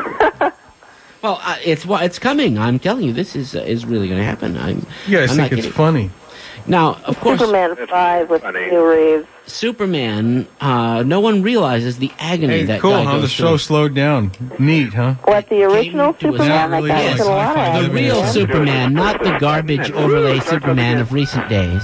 [SPEAKER 10] Well, uh, it's wa- it's coming. I'm telling you, this is uh, is really going to happen. I'm.
[SPEAKER 11] You guys
[SPEAKER 10] I'm
[SPEAKER 11] think
[SPEAKER 10] not
[SPEAKER 11] it's
[SPEAKER 10] kidding.
[SPEAKER 11] funny?
[SPEAKER 10] Now, of course,
[SPEAKER 8] Superman five with
[SPEAKER 25] funny.
[SPEAKER 8] New Reeves.
[SPEAKER 10] Superman. Uh, no one realizes the agony
[SPEAKER 11] Hey,
[SPEAKER 10] that
[SPEAKER 11] cool,
[SPEAKER 10] guy
[SPEAKER 11] huh?
[SPEAKER 10] goes
[SPEAKER 11] The
[SPEAKER 10] through.
[SPEAKER 11] show slowed down. Neat, huh?
[SPEAKER 8] What, the original
[SPEAKER 10] to a-
[SPEAKER 8] Superman?
[SPEAKER 11] Not really
[SPEAKER 8] that guy
[SPEAKER 11] like
[SPEAKER 8] was in a lot of
[SPEAKER 11] sci-fi
[SPEAKER 10] The
[SPEAKER 11] living
[SPEAKER 10] real
[SPEAKER 11] in-
[SPEAKER 10] Superman, not the garbage overlay Superman of recent days.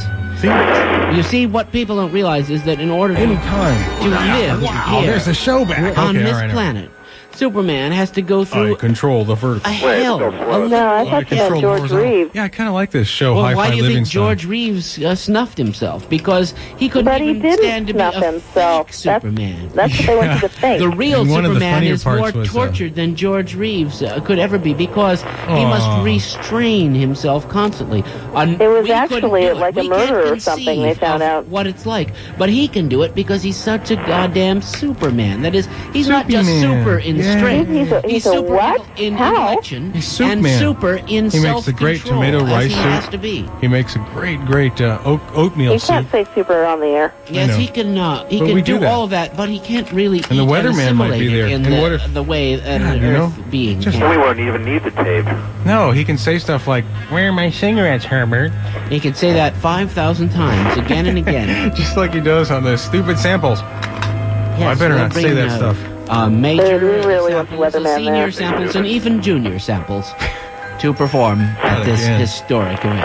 [SPEAKER 11] See?
[SPEAKER 10] You see, what people don't realize is that in order to,
[SPEAKER 11] Anytime.
[SPEAKER 10] to live
[SPEAKER 11] Wow,
[SPEAKER 10] here
[SPEAKER 11] there's the show back.
[SPEAKER 10] on
[SPEAKER 11] Okay,
[SPEAKER 10] this
[SPEAKER 11] all right, all right.
[SPEAKER 10] planet, Superman has to go
[SPEAKER 11] I
[SPEAKER 10] through
[SPEAKER 11] control the vertical.
[SPEAKER 10] a hell.
[SPEAKER 25] still
[SPEAKER 10] a
[SPEAKER 25] slow.
[SPEAKER 8] No, I
[SPEAKER 10] little-
[SPEAKER 8] thought you
[SPEAKER 11] control
[SPEAKER 8] meant George
[SPEAKER 11] horizontal.
[SPEAKER 8] Reeves.
[SPEAKER 11] Yeah, I kind of like this show,
[SPEAKER 10] Well,
[SPEAKER 11] Hi-Fi
[SPEAKER 10] why do you think
[SPEAKER 11] Living
[SPEAKER 10] George Reeves uh, snuffed himself? Because he couldn't
[SPEAKER 8] But he
[SPEAKER 10] even
[SPEAKER 8] didn't
[SPEAKER 10] stand to be
[SPEAKER 8] snuff
[SPEAKER 10] a
[SPEAKER 8] himself.
[SPEAKER 10] fake
[SPEAKER 8] That's-
[SPEAKER 10] Superman.
[SPEAKER 8] That's what they want you to think.
[SPEAKER 10] The real
[SPEAKER 11] And one of the
[SPEAKER 10] Superman
[SPEAKER 11] funnier
[SPEAKER 10] is more
[SPEAKER 11] parts was, uh,
[SPEAKER 10] tortured than George Reeves uh, could ever be because he
[SPEAKER 11] Aw.
[SPEAKER 10] must restrain himself constantly. Un-
[SPEAKER 8] It was
[SPEAKER 10] we couldn't
[SPEAKER 8] actually
[SPEAKER 10] do it.
[SPEAKER 8] like a
[SPEAKER 10] We can't
[SPEAKER 8] murder or something, they
[SPEAKER 10] conceive
[SPEAKER 8] found
[SPEAKER 10] of
[SPEAKER 8] out.
[SPEAKER 10] what it's like. But he can do it because he's such a goddamn Superman. That is, he's not just
[SPEAKER 11] Superman.
[SPEAKER 10] super in
[SPEAKER 11] Yeah.
[SPEAKER 10] strength.
[SPEAKER 8] He's a- he's a
[SPEAKER 10] super
[SPEAKER 8] what?
[SPEAKER 10] in
[SPEAKER 8] How?
[SPEAKER 10] intellection
[SPEAKER 11] He's
[SPEAKER 10] and
[SPEAKER 11] Superman.
[SPEAKER 10] super in
[SPEAKER 11] He makes a great
[SPEAKER 10] self-control,
[SPEAKER 11] tomato
[SPEAKER 10] as
[SPEAKER 11] rice
[SPEAKER 10] he has
[SPEAKER 11] soup.
[SPEAKER 10] to be.
[SPEAKER 11] He makes a great, great uh, oat, oatmeal
[SPEAKER 8] You
[SPEAKER 11] soup.
[SPEAKER 8] can't say super on the air.
[SPEAKER 10] Yes,
[SPEAKER 11] know.
[SPEAKER 10] he can. Uh, he
[SPEAKER 11] But
[SPEAKER 10] can
[SPEAKER 11] we
[SPEAKER 10] do,
[SPEAKER 11] do that.
[SPEAKER 10] all of that, but he can't really.
[SPEAKER 11] And the
[SPEAKER 10] eat
[SPEAKER 11] weatherman might be
[SPEAKER 10] assimilate it
[SPEAKER 11] there.
[SPEAKER 10] in
[SPEAKER 11] And
[SPEAKER 10] the,
[SPEAKER 11] what if-
[SPEAKER 10] the way an
[SPEAKER 11] Yeah, you
[SPEAKER 10] Earth
[SPEAKER 11] know,
[SPEAKER 10] being
[SPEAKER 11] just-
[SPEAKER 25] Then we
[SPEAKER 10] can.
[SPEAKER 25] won't even need the tape.
[SPEAKER 11] No, he can say stuff like, "Where are my cigarettes, Herbert?"
[SPEAKER 10] He can say that five thousand times again and again.
[SPEAKER 11] Just like he does on the stupid samples.
[SPEAKER 10] Yes,
[SPEAKER 11] Oh, I better
[SPEAKER 10] they'll
[SPEAKER 11] not say
[SPEAKER 10] bring,
[SPEAKER 11] that
[SPEAKER 10] uh,
[SPEAKER 11] stuff.
[SPEAKER 10] Uh, major
[SPEAKER 8] They really want the
[SPEAKER 10] samples,
[SPEAKER 8] weatherman
[SPEAKER 10] senior
[SPEAKER 8] there.
[SPEAKER 10] samples, and even junior samples to perform at
[SPEAKER 11] Not
[SPEAKER 10] this
[SPEAKER 11] again.
[SPEAKER 10] historic event.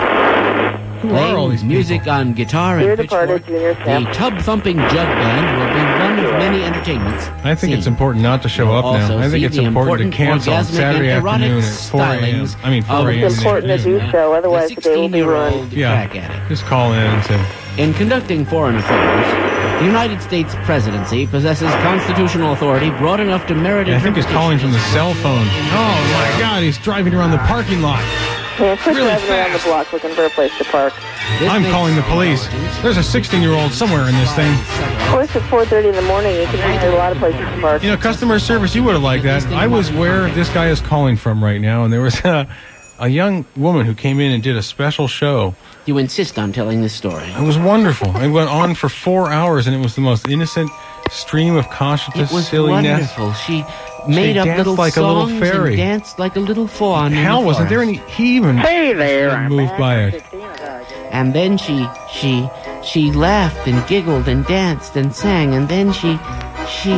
[SPEAKER 11] Who
[SPEAKER 10] Playing
[SPEAKER 11] are all these
[SPEAKER 10] music
[SPEAKER 11] people?
[SPEAKER 10] on guitar
[SPEAKER 8] Dear
[SPEAKER 10] and
[SPEAKER 8] departed
[SPEAKER 10] pitchfork,
[SPEAKER 8] Junior
[SPEAKER 10] the
[SPEAKER 8] Sam.
[SPEAKER 10] tub-thumping jug band will be one of many entertainments.
[SPEAKER 11] I think it's
[SPEAKER 10] seen.
[SPEAKER 11] important not to show
[SPEAKER 10] You'll
[SPEAKER 11] up now.
[SPEAKER 10] also
[SPEAKER 11] I think
[SPEAKER 10] see
[SPEAKER 11] it's
[SPEAKER 10] the
[SPEAKER 11] important to cancel on
[SPEAKER 10] orgasmic
[SPEAKER 11] Saturday
[SPEAKER 10] and erotic
[SPEAKER 11] afternoon at four a.m.
[SPEAKER 10] stylings
[SPEAKER 11] I mean, four
[SPEAKER 10] of
[SPEAKER 11] a.m.
[SPEAKER 8] It's important to do so, otherwise the day will be ruined.
[SPEAKER 10] sixteen-year-old
[SPEAKER 11] Yeah.
[SPEAKER 10] crack addict.
[SPEAKER 11] Just call in and say,
[SPEAKER 10] In conducting foreign affairs, the United States presidency possesses constitutional authority broad enough to merit
[SPEAKER 11] I think he's calling from the
[SPEAKER 10] interpretation.
[SPEAKER 11] cell phone. Oh my God, he's driving around the parking lot.
[SPEAKER 8] Yeah, quit
[SPEAKER 3] Really
[SPEAKER 8] driving around the block looking for a place to park.
[SPEAKER 3] I'm calling the police. There's a sixteen-year-old somewhere in this thing.
[SPEAKER 8] Of course, at four thirty in the morning, you can find a lot of places to park.
[SPEAKER 3] You know, customer service, you would have liked that. I was where this guy is calling from right now, and there was a, a young woman who came in and did a special show.
[SPEAKER 10] You insist on telling this story.
[SPEAKER 3] It was wonderful. It went on for four hours, and it was the most innocent stream of consciousness,
[SPEAKER 10] It was
[SPEAKER 3] silliness.
[SPEAKER 10] wonderful. She made
[SPEAKER 3] She
[SPEAKER 10] up
[SPEAKER 3] danced
[SPEAKER 10] little
[SPEAKER 3] like a
[SPEAKER 10] songs
[SPEAKER 3] little fairy.
[SPEAKER 10] and danced like a little fawn. in
[SPEAKER 3] Hal
[SPEAKER 10] the
[SPEAKER 3] wasn't there, and
[SPEAKER 10] forest.
[SPEAKER 3] he, he even
[SPEAKER 10] Hey there, I'm
[SPEAKER 3] moved
[SPEAKER 10] back.
[SPEAKER 3] by it.
[SPEAKER 10] And then she she she laughed and giggled and danced and sang, and then she she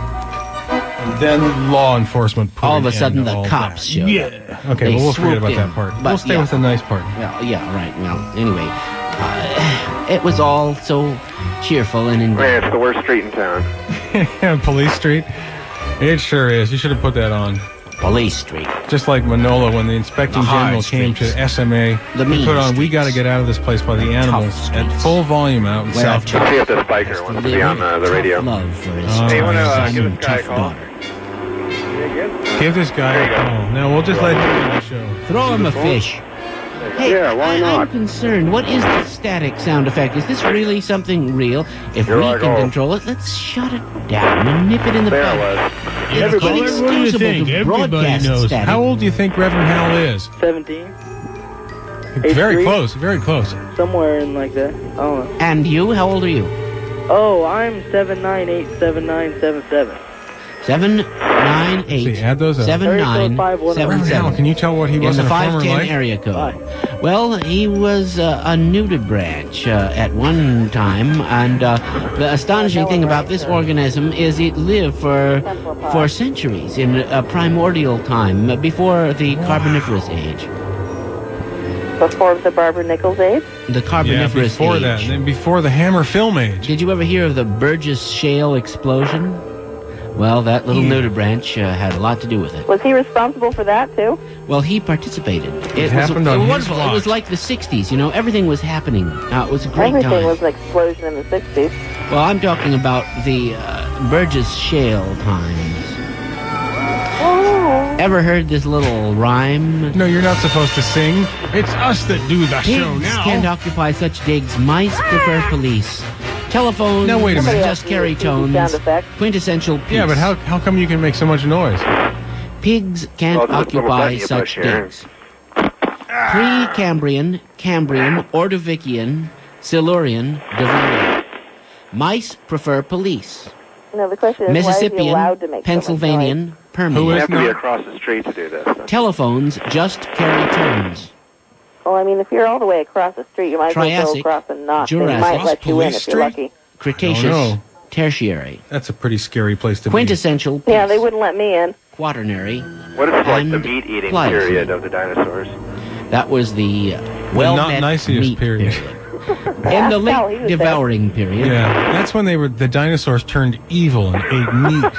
[SPEAKER 3] Then law enforcement put
[SPEAKER 10] all of
[SPEAKER 3] an
[SPEAKER 10] a sudden
[SPEAKER 3] end to
[SPEAKER 10] the
[SPEAKER 3] all
[SPEAKER 10] cops
[SPEAKER 3] that.
[SPEAKER 10] showed
[SPEAKER 3] Yeah.
[SPEAKER 10] up.
[SPEAKER 3] Okay,
[SPEAKER 10] They
[SPEAKER 3] well, we'll forget
[SPEAKER 10] swooped
[SPEAKER 3] about
[SPEAKER 10] in.
[SPEAKER 3] that part.
[SPEAKER 10] But,
[SPEAKER 3] We'll stay
[SPEAKER 10] yeah.
[SPEAKER 3] with the nice part.
[SPEAKER 10] Well, yeah, right. Well, anyway, uh, it was all so cheerful and
[SPEAKER 25] Man,
[SPEAKER 10] endearing.
[SPEAKER 25] it's the worst street in town.
[SPEAKER 3] Yeah, Police Street. It sure is. You should have put that on.
[SPEAKER 10] Police Street.
[SPEAKER 3] Just like Manola when the inspecting
[SPEAKER 10] The hard
[SPEAKER 3] general came to
[SPEAKER 10] streets.
[SPEAKER 3] S M A.
[SPEAKER 10] The
[SPEAKER 3] they
[SPEAKER 10] mean
[SPEAKER 3] put on, we
[SPEAKER 10] streets.
[SPEAKER 3] got to get out of this place by the animals at full volume out in
[SPEAKER 10] Where
[SPEAKER 3] South
[SPEAKER 10] a
[SPEAKER 25] Let's see if the spiker wants to be on uh, the radio.
[SPEAKER 10] Love for his
[SPEAKER 3] Oh,
[SPEAKER 25] Hey, you want to uh,
[SPEAKER 10] son
[SPEAKER 25] give
[SPEAKER 10] and
[SPEAKER 25] this guy a
[SPEAKER 10] tough
[SPEAKER 25] call?
[SPEAKER 10] daughter.
[SPEAKER 3] Give this guy a call. Now, we'll just let him do the show.
[SPEAKER 10] Throw him a fish. Hey,
[SPEAKER 25] Yeah, why
[SPEAKER 10] I,
[SPEAKER 25] not?
[SPEAKER 10] I'm concerned. What is the static sound effect? Is this really something real? If
[SPEAKER 25] You're
[SPEAKER 10] we
[SPEAKER 25] like,
[SPEAKER 10] can
[SPEAKER 25] oh.
[SPEAKER 10] control it, let's shut it down and nip it in the
[SPEAKER 25] There
[SPEAKER 10] bud.
[SPEAKER 25] it was.
[SPEAKER 10] It's
[SPEAKER 3] Everybody, what do you
[SPEAKER 10] inexcusable
[SPEAKER 3] think?
[SPEAKER 10] to
[SPEAKER 3] Everybody
[SPEAKER 10] broadcast
[SPEAKER 3] knows.
[SPEAKER 10] static.
[SPEAKER 3] How old do you think Reverend Hal is?
[SPEAKER 9] seventeen.
[SPEAKER 3] Very
[SPEAKER 9] three?
[SPEAKER 3] close, very close.
[SPEAKER 9] Somewhere in like that. Oh.
[SPEAKER 10] And you? How old are you?
[SPEAKER 9] Oh, I'm seven nine eight seven nine seven seven.
[SPEAKER 10] Seven nine eight
[SPEAKER 3] See, add those up.
[SPEAKER 10] seven nine seven
[SPEAKER 3] Reverend Hal,
[SPEAKER 10] seven.
[SPEAKER 3] can you tell what he
[SPEAKER 10] In
[SPEAKER 3] was
[SPEAKER 10] the
[SPEAKER 3] in a
[SPEAKER 10] five
[SPEAKER 3] former
[SPEAKER 10] ten
[SPEAKER 3] life?
[SPEAKER 10] area code. Well, he was uh, a nudibranch uh, at one time, and uh, the astonishing thing about this organism is it lived for for centuries in a primordial time uh, before the Carboniferous age.
[SPEAKER 8] Before the Barbara Nichols age?
[SPEAKER 10] The
[SPEAKER 3] Yeah,
[SPEAKER 10] Carboniferous
[SPEAKER 3] before
[SPEAKER 10] age.
[SPEAKER 3] that, and then before the Hammer Film Age.
[SPEAKER 10] Did you ever hear of the Burgess Shale explosion? Well, that little nudibranch uh, had a lot to do with it.
[SPEAKER 8] Was he responsible for that, too?
[SPEAKER 10] Well, he participated.
[SPEAKER 3] It happened on
[SPEAKER 10] it was
[SPEAKER 3] his
[SPEAKER 10] wonderful. It was
[SPEAKER 3] watch.
[SPEAKER 10] like the sixties, you know, everything was happening. Uh, it was a great
[SPEAKER 8] Everything
[SPEAKER 10] time.
[SPEAKER 8] was an explosion in the sixties.
[SPEAKER 10] Well, I'm talking about the uh, Burgess Shale times.
[SPEAKER 8] Oh.
[SPEAKER 10] Ever heard this little rhyme?
[SPEAKER 3] No, you're not supposed to sing. It's us that do the show
[SPEAKER 10] Pigs
[SPEAKER 3] now.
[SPEAKER 10] can't occupy such digs. Mice prefer police. Telephones
[SPEAKER 3] Now, wait a minute.
[SPEAKER 10] just carry tones.
[SPEAKER 8] Sound effect.
[SPEAKER 10] Quintessential piece.
[SPEAKER 3] Yeah, but how, how come you can make so much noise?
[SPEAKER 10] Pigs can't
[SPEAKER 25] Well, it's a little
[SPEAKER 10] occupy
[SPEAKER 25] button you
[SPEAKER 10] such
[SPEAKER 25] push here.
[SPEAKER 10] digs. Pre-Cambrian, Cambrian, Ordovician, Silurian, Devonian. Mice prefer police.
[SPEAKER 8] No, the question is, why is he allowed to
[SPEAKER 10] Mississippian,
[SPEAKER 8] make
[SPEAKER 10] Pennsylvanian, Permian.
[SPEAKER 25] You have to be across the street to do this. though.
[SPEAKER 10] Telephones just carry tones.
[SPEAKER 8] so much noise? Well, I mean, if you're all the way across the street, you might as well go
[SPEAKER 10] Triassic,
[SPEAKER 8] across and knock. They
[SPEAKER 10] Jurassic,
[SPEAKER 8] might let you in
[SPEAKER 3] Police
[SPEAKER 8] if you're
[SPEAKER 3] Street?
[SPEAKER 8] lucky.
[SPEAKER 10] Cretaceous,
[SPEAKER 3] Oh, no.
[SPEAKER 10] Tertiary.
[SPEAKER 3] That's a pretty scary place to
[SPEAKER 10] Quintessential piece.
[SPEAKER 8] Yeah, they wouldn't let me in.
[SPEAKER 10] Quaternary.
[SPEAKER 25] What if it's like the
[SPEAKER 10] and
[SPEAKER 25] meat-eating
[SPEAKER 10] Pliocene.
[SPEAKER 25] period of the dinosaurs?
[SPEAKER 10] That was the uh,
[SPEAKER 3] The
[SPEAKER 10] well-met
[SPEAKER 3] not nicest
[SPEAKER 10] meat
[SPEAKER 3] period.
[SPEAKER 10] In the
[SPEAKER 8] Hell, he
[SPEAKER 10] late
[SPEAKER 8] was
[SPEAKER 10] devouring period.
[SPEAKER 3] Yeah, that's when they were the dinosaurs turned evil and ate meat.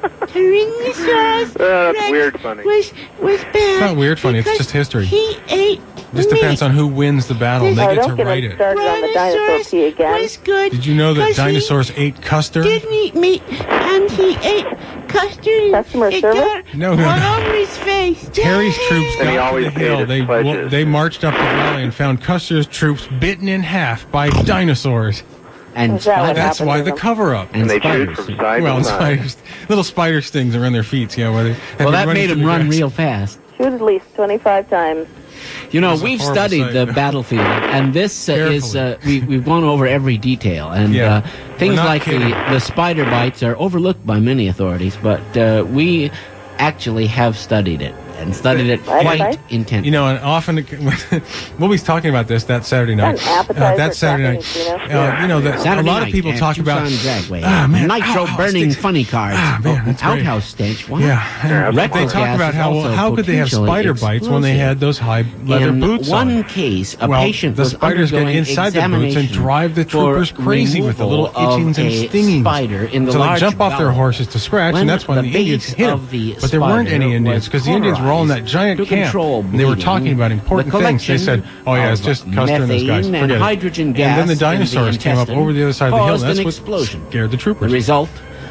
[SPEAKER 10] Tyrannosaurus
[SPEAKER 25] Uh, that's weird funny.
[SPEAKER 10] was was bad.
[SPEAKER 3] It's not weird funny, it's
[SPEAKER 10] because
[SPEAKER 3] just history.
[SPEAKER 10] He ate
[SPEAKER 3] It just depends on who wins the battle. and They
[SPEAKER 8] Oh,
[SPEAKER 3] get to
[SPEAKER 8] don't get
[SPEAKER 3] write
[SPEAKER 8] him
[SPEAKER 3] it.
[SPEAKER 8] started on the dinosaur pee again.
[SPEAKER 10] was good.
[SPEAKER 3] Did you know that
[SPEAKER 10] 'cause he
[SPEAKER 3] dinosaurs ate custard?
[SPEAKER 10] didn't eat meat, and he ate custard.
[SPEAKER 8] Customer
[SPEAKER 10] it
[SPEAKER 8] service?
[SPEAKER 10] got
[SPEAKER 3] No, no,
[SPEAKER 10] all
[SPEAKER 3] no.
[SPEAKER 10] over his face.
[SPEAKER 3] Terry's troops
[SPEAKER 25] And he
[SPEAKER 3] got to
[SPEAKER 25] always
[SPEAKER 3] the
[SPEAKER 25] paid
[SPEAKER 3] hill.
[SPEAKER 25] his
[SPEAKER 3] They
[SPEAKER 25] pledges.
[SPEAKER 3] they marched up the valley and found Custer's troops bitten in half by dinosaurs.
[SPEAKER 10] And
[SPEAKER 8] Is that what
[SPEAKER 10] spiders.
[SPEAKER 3] That's
[SPEAKER 8] happened
[SPEAKER 3] why
[SPEAKER 8] to
[SPEAKER 3] the
[SPEAKER 8] them?
[SPEAKER 3] cover-up.
[SPEAKER 25] And they
[SPEAKER 10] spiders.
[SPEAKER 25] shoot from side
[SPEAKER 3] Well,
[SPEAKER 25] to side.
[SPEAKER 3] spiders, little spider stings are on their feet. Yeah, where they. have
[SPEAKER 10] Well,
[SPEAKER 3] been
[SPEAKER 10] that
[SPEAKER 3] running
[SPEAKER 10] made
[SPEAKER 3] through
[SPEAKER 10] him
[SPEAKER 3] the
[SPEAKER 10] run
[SPEAKER 3] grass.
[SPEAKER 10] real fast.
[SPEAKER 8] Shoot at least twenty-five times.
[SPEAKER 10] You know,
[SPEAKER 3] It's a
[SPEAKER 10] we've
[SPEAKER 3] horrible
[SPEAKER 10] studied
[SPEAKER 3] sight,
[SPEAKER 10] the
[SPEAKER 3] yeah.
[SPEAKER 10] battlefield, and this uh, is uh, we, we've gone over every detail, and
[SPEAKER 3] Yeah.
[SPEAKER 10] uh, things
[SPEAKER 3] We're not
[SPEAKER 10] like the,
[SPEAKER 3] kidding.
[SPEAKER 10] the spider bites are overlooked by many authorities, but uh, we actually have studied it and studied it
[SPEAKER 8] Spider
[SPEAKER 10] quite
[SPEAKER 8] bites?
[SPEAKER 10] intensely.
[SPEAKER 3] You know, and often we'll be talking about this that Saturday night.
[SPEAKER 8] An appetizer
[SPEAKER 3] that Saturday night.
[SPEAKER 8] talking, you know?
[SPEAKER 3] Uh, you know, that
[SPEAKER 10] Saturday
[SPEAKER 3] a lot
[SPEAKER 10] night
[SPEAKER 3] of people
[SPEAKER 10] at
[SPEAKER 3] talk about
[SPEAKER 10] Tucson Dragway.
[SPEAKER 3] Ah, man,
[SPEAKER 10] nitro
[SPEAKER 3] outhouse
[SPEAKER 10] burning
[SPEAKER 3] stinks.
[SPEAKER 10] funny cards.
[SPEAKER 3] Ah, man,
[SPEAKER 10] Oh,
[SPEAKER 3] that's great.
[SPEAKER 10] outhouse stench. What?
[SPEAKER 3] Yeah, and
[SPEAKER 10] Retro
[SPEAKER 3] they talk
[SPEAKER 10] gas
[SPEAKER 3] about
[SPEAKER 10] is
[SPEAKER 3] how
[SPEAKER 10] also
[SPEAKER 3] how could they have
[SPEAKER 10] potentially
[SPEAKER 3] spider bites when they
[SPEAKER 10] explosive.
[SPEAKER 3] had those high leather
[SPEAKER 10] In
[SPEAKER 3] boots
[SPEAKER 10] one
[SPEAKER 3] on?
[SPEAKER 10] case, a
[SPEAKER 3] well,
[SPEAKER 10] patient
[SPEAKER 3] the
[SPEAKER 10] was
[SPEAKER 3] spiders get
[SPEAKER 10] undergoing
[SPEAKER 3] inside the boots and
[SPEAKER 10] examination
[SPEAKER 3] drive the
[SPEAKER 10] for
[SPEAKER 3] troopers crazy with the little
[SPEAKER 10] removal
[SPEAKER 3] itchings
[SPEAKER 10] of
[SPEAKER 3] and
[SPEAKER 10] a
[SPEAKER 3] stingings.
[SPEAKER 10] spider in the
[SPEAKER 3] so they
[SPEAKER 10] large
[SPEAKER 3] jump off their
[SPEAKER 10] bowel.
[SPEAKER 3] horses to scratch,
[SPEAKER 10] When
[SPEAKER 3] and that's when
[SPEAKER 10] the
[SPEAKER 3] the, Indians
[SPEAKER 10] base
[SPEAKER 3] hit them.
[SPEAKER 10] of the
[SPEAKER 3] But there weren't
[SPEAKER 10] spider
[SPEAKER 3] any Indians
[SPEAKER 10] was
[SPEAKER 3] because the Indians were all in that giant
[SPEAKER 10] to
[SPEAKER 3] camp.
[SPEAKER 10] control
[SPEAKER 3] And they were
[SPEAKER 10] bleeding,
[SPEAKER 3] talking about important
[SPEAKER 10] the
[SPEAKER 3] things. They said, "Oh yeah, it's
[SPEAKER 10] of
[SPEAKER 3] just Custer and those guys."
[SPEAKER 10] methane
[SPEAKER 3] Forget
[SPEAKER 10] and
[SPEAKER 3] it.
[SPEAKER 10] hydrogen
[SPEAKER 3] And
[SPEAKER 10] gas
[SPEAKER 3] then the
[SPEAKER 10] in the
[SPEAKER 3] dinosaurs came up
[SPEAKER 10] intestine
[SPEAKER 3] over the other side of the hill.
[SPEAKER 10] caused
[SPEAKER 3] And that's
[SPEAKER 10] an
[SPEAKER 3] what
[SPEAKER 10] explosion.
[SPEAKER 3] scared the
[SPEAKER 10] The
[SPEAKER 3] troopers.
[SPEAKER 10] result,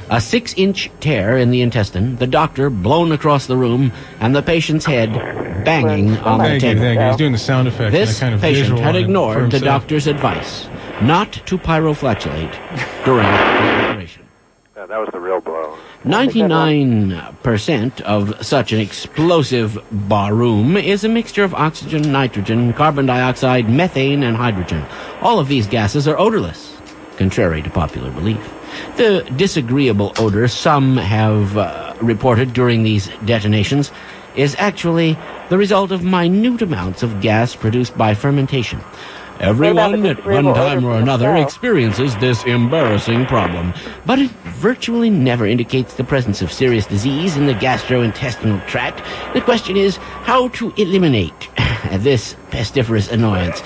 [SPEAKER 10] A six-inch tear in the intestine, the doctor blown across the room, and the patient's head banging on the
[SPEAKER 3] Thank you,
[SPEAKER 10] table.
[SPEAKER 3] thank you. He's doing the sound effect.
[SPEAKER 10] This
[SPEAKER 3] and a kind of
[SPEAKER 10] patient
[SPEAKER 3] visual
[SPEAKER 10] had
[SPEAKER 3] on it for
[SPEAKER 10] ignored the
[SPEAKER 3] himself.
[SPEAKER 10] doctor's advice not to pyroflatulate during the operation.
[SPEAKER 25] Yeah, that was the real blow.
[SPEAKER 10] ninety-nine percent of such an explosive barroom is a mixture of oxygen, nitrogen, carbon dioxide, methane, and hydrogen. All of these gases are odorless, contrary to popular belief. The disagreeable odor some have uh, reported during these detonations is actually the result of minute amounts of gas produced by fermentation. Everyone at one time or another experiences this embarrassing problem, but it virtually never indicates the presence of serious disease in the gastrointestinal tract. The question is how to eliminate this pestiferous annoyance.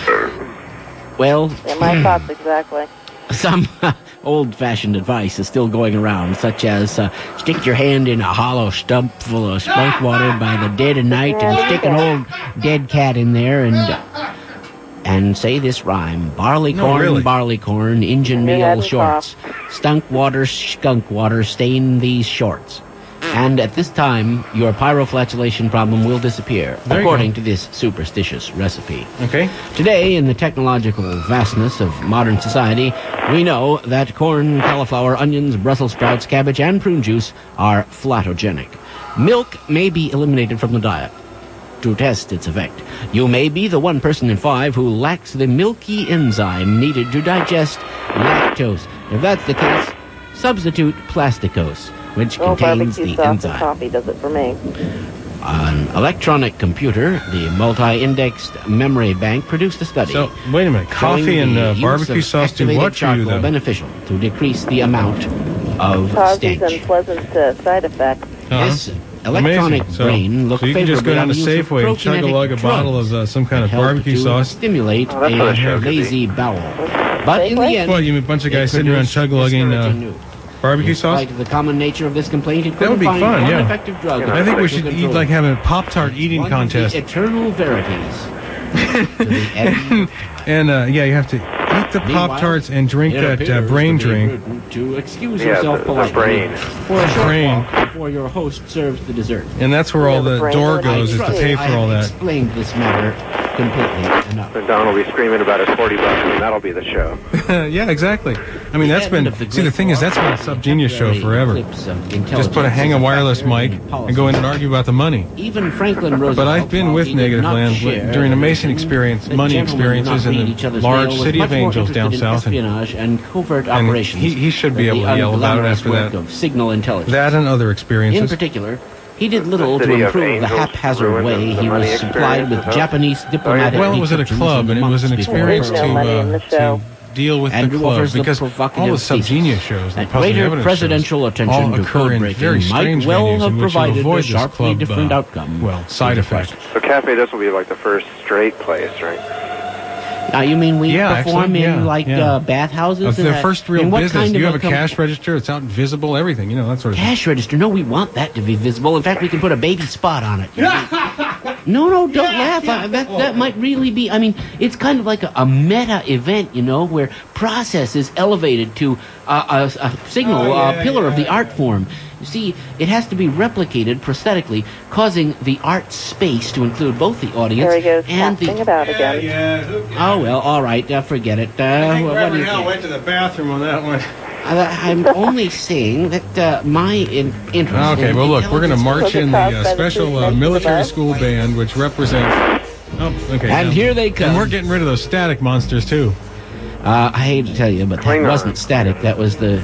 [SPEAKER 10] Well,
[SPEAKER 8] Yeah, my thoughts exactly.
[SPEAKER 10] some old-fashioned advice is still going around, such as uh, stick your hand in a hollow stump full of spunk water by the dead of night and stick an old dead cat in there and... Uh, and say this rhyme: barley
[SPEAKER 3] No,
[SPEAKER 10] corn,
[SPEAKER 3] really.
[SPEAKER 10] barley corn, engine
[SPEAKER 8] You
[SPEAKER 10] meal
[SPEAKER 8] hadn't
[SPEAKER 10] shorts. Stunk water, skunk water, stain these shorts. And at this time, your pyroflatulation problem will disappear,
[SPEAKER 3] There you
[SPEAKER 10] according
[SPEAKER 3] go.
[SPEAKER 10] to this superstitious recipe.
[SPEAKER 3] Okay.
[SPEAKER 10] Today, in the technological vastness of modern society, we know that corn, cauliflower, onions, Brussels sprouts, cabbage, and prune juice are flatogenic. Milk may be eliminated from the diet. To test its effect, you may be the one person in five who lacks the milky enzyme needed to digest lactose. If that's the case, substitute plasticose, which
[SPEAKER 8] Oh,
[SPEAKER 10] contains
[SPEAKER 8] barbecue
[SPEAKER 10] the
[SPEAKER 8] sauce and
[SPEAKER 10] enzyme.
[SPEAKER 8] coffee does it for me.
[SPEAKER 10] An electronic computer, the multi-indexed memory bank, produced a study.
[SPEAKER 3] So, wait a minute.
[SPEAKER 10] showing
[SPEAKER 3] Coffee and
[SPEAKER 10] the
[SPEAKER 3] uh,
[SPEAKER 10] use
[SPEAKER 3] barbecue
[SPEAKER 10] of
[SPEAKER 3] sauce do
[SPEAKER 10] activated
[SPEAKER 3] what for you,
[SPEAKER 10] charcoal
[SPEAKER 3] though?
[SPEAKER 10] beneficial to decrease the amount of
[SPEAKER 8] Causes
[SPEAKER 10] stench.
[SPEAKER 8] unpleasant uh, side effects.
[SPEAKER 3] Uh-huh.
[SPEAKER 10] This electronic
[SPEAKER 3] Amazing. So,
[SPEAKER 10] brain looked
[SPEAKER 3] so you can just go down to
[SPEAKER 10] favorably on the use of
[SPEAKER 3] Safeway and chug a lug a
[SPEAKER 10] prokinetic
[SPEAKER 3] bottle of
[SPEAKER 10] drugs
[SPEAKER 3] uh, some kind of
[SPEAKER 10] that help
[SPEAKER 3] barbecue
[SPEAKER 10] to
[SPEAKER 3] sauce.
[SPEAKER 10] stimulate
[SPEAKER 25] Oh, that's what a show
[SPEAKER 10] a
[SPEAKER 25] could be.
[SPEAKER 10] lazy bowel. But in the end,
[SPEAKER 3] Well, you mean a bunch of
[SPEAKER 10] it
[SPEAKER 3] guys sitting around
[SPEAKER 10] produced
[SPEAKER 3] chug-a-lugging uh,
[SPEAKER 10] discouraging
[SPEAKER 3] barbecue
[SPEAKER 10] In
[SPEAKER 3] sauce?
[SPEAKER 10] spite of the common nature of this complaint, it
[SPEAKER 3] That would
[SPEAKER 10] couldn't
[SPEAKER 3] be
[SPEAKER 10] find
[SPEAKER 3] fun,
[SPEAKER 10] one
[SPEAKER 3] yeah.
[SPEAKER 10] effective drug.
[SPEAKER 3] I think we
[SPEAKER 10] to
[SPEAKER 3] should eat
[SPEAKER 10] control
[SPEAKER 3] like have a Pop-Tart eating
[SPEAKER 10] one of
[SPEAKER 3] contest.
[SPEAKER 10] the eternal verities. to the end.
[SPEAKER 3] And, uh, yeah, you have to eat the
[SPEAKER 10] Meanwhile,
[SPEAKER 3] Pop-Tarts and drink
[SPEAKER 10] it
[SPEAKER 3] that uh,
[SPEAKER 10] appears
[SPEAKER 3] brain
[SPEAKER 10] to be
[SPEAKER 3] drink.
[SPEAKER 10] prudent To excuse
[SPEAKER 25] Yeah,
[SPEAKER 10] yourself
[SPEAKER 25] the- the
[SPEAKER 10] politely
[SPEAKER 25] brain.
[SPEAKER 10] for a short
[SPEAKER 3] Brain.
[SPEAKER 10] walk before your host serves the dessert.
[SPEAKER 3] And that's where all the
[SPEAKER 8] brain
[SPEAKER 3] door
[SPEAKER 8] would
[SPEAKER 3] goes, is to
[SPEAKER 10] trust
[SPEAKER 3] pay
[SPEAKER 10] I
[SPEAKER 3] for all
[SPEAKER 10] have
[SPEAKER 3] that.
[SPEAKER 10] explained this matter completely enough.
[SPEAKER 25] Then Don will be screaming about his forty bucks, and that'll be the show.
[SPEAKER 3] Yeah, exactly. I mean,
[SPEAKER 10] The
[SPEAKER 3] that's been,
[SPEAKER 10] end of the
[SPEAKER 3] see, the
[SPEAKER 10] Great
[SPEAKER 3] thing is,
[SPEAKER 10] War
[SPEAKER 3] that's been a
[SPEAKER 10] and
[SPEAKER 3] Sub-Genius show
[SPEAKER 10] contemporary
[SPEAKER 3] forever.
[SPEAKER 10] eclipse of
[SPEAKER 3] Just put a
[SPEAKER 10] intelligence
[SPEAKER 3] hang
[SPEAKER 10] is
[SPEAKER 3] a
[SPEAKER 10] a
[SPEAKER 3] wireless
[SPEAKER 10] factor
[SPEAKER 3] mic
[SPEAKER 10] in policy.
[SPEAKER 3] and go in and argue about the money.
[SPEAKER 10] Even Franklin Roosevelt.
[SPEAKER 3] But I've been
[SPEAKER 10] while
[SPEAKER 3] with
[SPEAKER 10] he did
[SPEAKER 3] Negative
[SPEAKER 10] not
[SPEAKER 3] Land
[SPEAKER 10] share
[SPEAKER 3] during a
[SPEAKER 10] the
[SPEAKER 3] Mason
[SPEAKER 10] vision
[SPEAKER 3] experience,
[SPEAKER 10] that
[SPEAKER 3] money
[SPEAKER 10] gentlemen do
[SPEAKER 3] experiences
[SPEAKER 10] not
[SPEAKER 3] in
[SPEAKER 10] read
[SPEAKER 3] the
[SPEAKER 10] each other's
[SPEAKER 3] large
[SPEAKER 10] mail, was
[SPEAKER 3] city
[SPEAKER 10] much
[SPEAKER 3] of
[SPEAKER 10] more
[SPEAKER 3] Angels down
[SPEAKER 10] interested in
[SPEAKER 3] south. And,
[SPEAKER 10] espionage and covert
[SPEAKER 3] and
[SPEAKER 10] operations.
[SPEAKER 3] he, he should be
[SPEAKER 10] than
[SPEAKER 3] able
[SPEAKER 10] the
[SPEAKER 3] to yell about it
[SPEAKER 10] unglamorous
[SPEAKER 3] after
[SPEAKER 10] work
[SPEAKER 3] that.
[SPEAKER 10] Of signal intelligence.
[SPEAKER 3] That and other
[SPEAKER 10] In
[SPEAKER 3] experiences.
[SPEAKER 10] particular, he did little
[SPEAKER 25] The
[SPEAKER 10] to
[SPEAKER 25] city of
[SPEAKER 10] improve the
[SPEAKER 25] angels
[SPEAKER 10] haphazard
[SPEAKER 25] ruined
[SPEAKER 10] way
[SPEAKER 25] the
[SPEAKER 10] he
[SPEAKER 25] money
[SPEAKER 10] was supplied with
[SPEAKER 25] experience, huh?
[SPEAKER 10] Japanese diplomatic
[SPEAKER 3] Well, it was at a
[SPEAKER 10] decryptions
[SPEAKER 3] club,
[SPEAKER 10] in
[SPEAKER 3] and it
[SPEAKER 10] the
[SPEAKER 3] was an
[SPEAKER 10] months before
[SPEAKER 3] experience
[SPEAKER 10] Pearl
[SPEAKER 3] to,
[SPEAKER 8] no money in
[SPEAKER 3] uh,
[SPEAKER 8] the show.
[SPEAKER 3] to deal with
[SPEAKER 10] and
[SPEAKER 3] the club,
[SPEAKER 10] offers the
[SPEAKER 3] because all
[SPEAKER 10] provocative
[SPEAKER 3] the Sub-Genius shows,
[SPEAKER 10] that
[SPEAKER 3] the puzzle
[SPEAKER 10] greater
[SPEAKER 3] evidence
[SPEAKER 10] presidential
[SPEAKER 3] shows,
[SPEAKER 10] attention
[SPEAKER 3] all
[SPEAKER 10] to
[SPEAKER 3] occur in very
[SPEAKER 10] code-breaking might
[SPEAKER 3] strange
[SPEAKER 10] well
[SPEAKER 3] venues
[SPEAKER 10] have
[SPEAKER 3] in which you
[SPEAKER 10] provided a
[SPEAKER 3] avoid this
[SPEAKER 10] sharply
[SPEAKER 3] club,
[SPEAKER 10] different
[SPEAKER 3] uh,
[SPEAKER 10] outcome.
[SPEAKER 3] well, side effect.
[SPEAKER 25] So Cafe, this will be like the first straight place, right?
[SPEAKER 10] Now, you mean we
[SPEAKER 3] Yeah,
[SPEAKER 10] perform
[SPEAKER 3] actually,
[SPEAKER 10] in
[SPEAKER 3] yeah,
[SPEAKER 10] like
[SPEAKER 3] yeah.
[SPEAKER 10] uh, bathhouses?
[SPEAKER 3] Of
[SPEAKER 10] and
[SPEAKER 3] their
[SPEAKER 10] that?
[SPEAKER 3] first real
[SPEAKER 10] And what
[SPEAKER 3] business.
[SPEAKER 10] kind
[SPEAKER 3] You
[SPEAKER 10] of
[SPEAKER 3] have a
[SPEAKER 10] com-
[SPEAKER 3] cash register, it's out visible, everything, you know, that sort of thing.
[SPEAKER 10] cash register. No, we want that to be visible. In fact, we can put a baby spot on it. no, no, don't laugh. I, that that might really be. I mean, it's kind of like a, a meta event, you know, where process is elevated to uh, a, a signal,
[SPEAKER 3] Oh, yeah,
[SPEAKER 10] a pillar
[SPEAKER 3] yeah.
[SPEAKER 10] of the art form. You see, it has to be replicated prosthetically, causing the art space to include both the audience
[SPEAKER 8] There he goes,
[SPEAKER 10] and
[SPEAKER 8] passing
[SPEAKER 10] the.
[SPEAKER 8] about again.
[SPEAKER 3] Yeah,
[SPEAKER 10] Oh well, all right. Uh, forget it. Uh,
[SPEAKER 3] I think
[SPEAKER 10] what, what do
[SPEAKER 3] Reverend
[SPEAKER 10] you
[SPEAKER 3] Hell
[SPEAKER 10] think?
[SPEAKER 3] went to the bathroom on that one.
[SPEAKER 10] I, I'm only saying that uh, my in, interest.
[SPEAKER 3] Okay,
[SPEAKER 10] in
[SPEAKER 3] well, look, we're going to
[SPEAKER 10] intelligence-
[SPEAKER 3] march in the uh, special uh, military school band, which represents... Oh, okay.
[SPEAKER 10] And
[SPEAKER 3] now-
[SPEAKER 10] here they come.
[SPEAKER 3] And we're getting rid of those static monsters, too.
[SPEAKER 10] Uh, I hate to tell you, but that
[SPEAKER 3] Klingon.
[SPEAKER 10] wasn't static. That was the.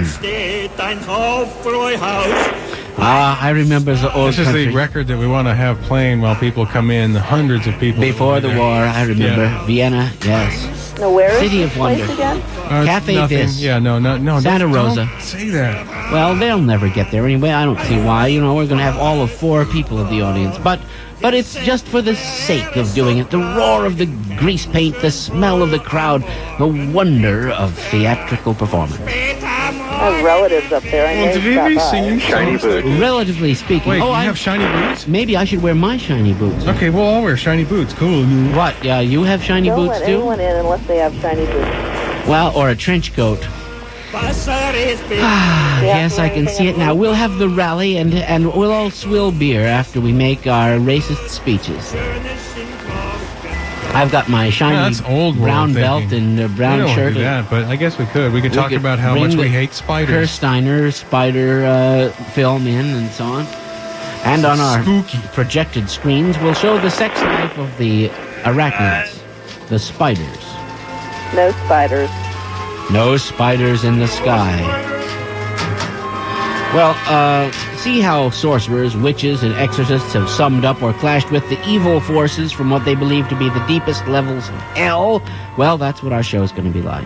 [SPEAKER 10] Ah, I remember the old
[SPEAKER 3] This is
[SPEAKER 10] country.
[SPEAKER 3] the record that we want to have playing while people come in, hundreds of people.
[SPEAKER 10] Before the
[SPEAKER 3] there.
[SPEAKER 10] war, I remember
[SPEAKER 3] Yeah.
[SPEAKER 10] Vienna. Yes.
[SPEAKER 8] No, where is
[SPEAKER 10] City
[SPEAKER 8] this
[SPEAKER 10] of Wonder.
[SPEAKER 8] place again?
[SPEAKER 3] Uh,
[SPEAKER 10] Cafe
[SPEAKER 3] nothing.
[SPEAKER 10] This.
[SPEAKER 3] Yeah, no, no, no.
[SPEAKER 10] Santa
[SPEAKER 3] don't,
[SPEAKER 10] Rosa.
[SPEAKER 3] Don't say that.
[SPEAKER 10] Well, they'll never get there anyway. I don't see why. You know, we're going to have all of four people of the audience, but. But it's just for the sake of doing it. The roar of the grease paint, the smell of the crowd, the wonder of theatrical performance.
[SPEAKER 8] I have relatives up there. I know
[SPEAKER 3] Well,
[SPEAKER 8] you
[SPEAKER 3] have you
[SPEAKER 8] stopped
[SPEAKER 3] ever
[SPEAKER 8] by.
[SPEAKER 3] seen
[SPEAKER 25] Shiny boots.
[SPEAKER 10] Relatively speaking.
[SPEAKER 3] Wait,
[SPEAKER 10] oh,
[SPEAKER 3] you
[SPEAKER 10] I
[SPEAKER 3] have shiny boots?
[SPEAKER 10] Maybe I should wear my shiny boots.
[SPEAKER 3] Okay, well, I'll wear shiny boots. Cool.
[SPEAKER 10] What? Yeah, you have shiny
[SPEAKER 8] Don't
[SPEAKER 10] boots
[SPEAKER 8] let
[SPEAKER 10] too?
[SPEAKER 8] anyone in unless they have shiny boots.
[SPEAKER 10] Well, or a trench coat. Ah, yes, I can see it now. We'll have the rally, and and we'll all swill beer after we make our racist speeches. I've got my shiny
[SPEAKER 11] Yeah, that's old world
[SPEAKER 10] brown belt
[SPEAKER 11] thinking.
[SPEAKER 10] and uh, brown
[SPEAKER 11] we don't
[SPEAKER 10] shirt.
[SPEAKER 11] Do that, but I guess we could. We could
[SPEAKER 10] We
[SPEAKER 11] talk
[SPEAKER 10] could
[SPEAKER 11] about how
[SPEAKER 10] bring
[SPEAKER 11] much
[SPEAKER 10] the
[SPEAKER 11] we hate spiders.
[SPEAKER 10] Kirsteiner spider uh, film in and so on. And on our
[SPEAKER 11] Spooky.
[SPEAKER 10] projected screens, we'll show the sex life of the arachnids, the spiders.
[SPEAKER 8] No spiders.
[SPEAKER 10] No spiders in the sky. Well, uh, see how sorcerers, witches, and exorcists have summed up or clashed with the evil forces from what they believe to be the deepest levels of hell? Well, that's what our show is going to be like.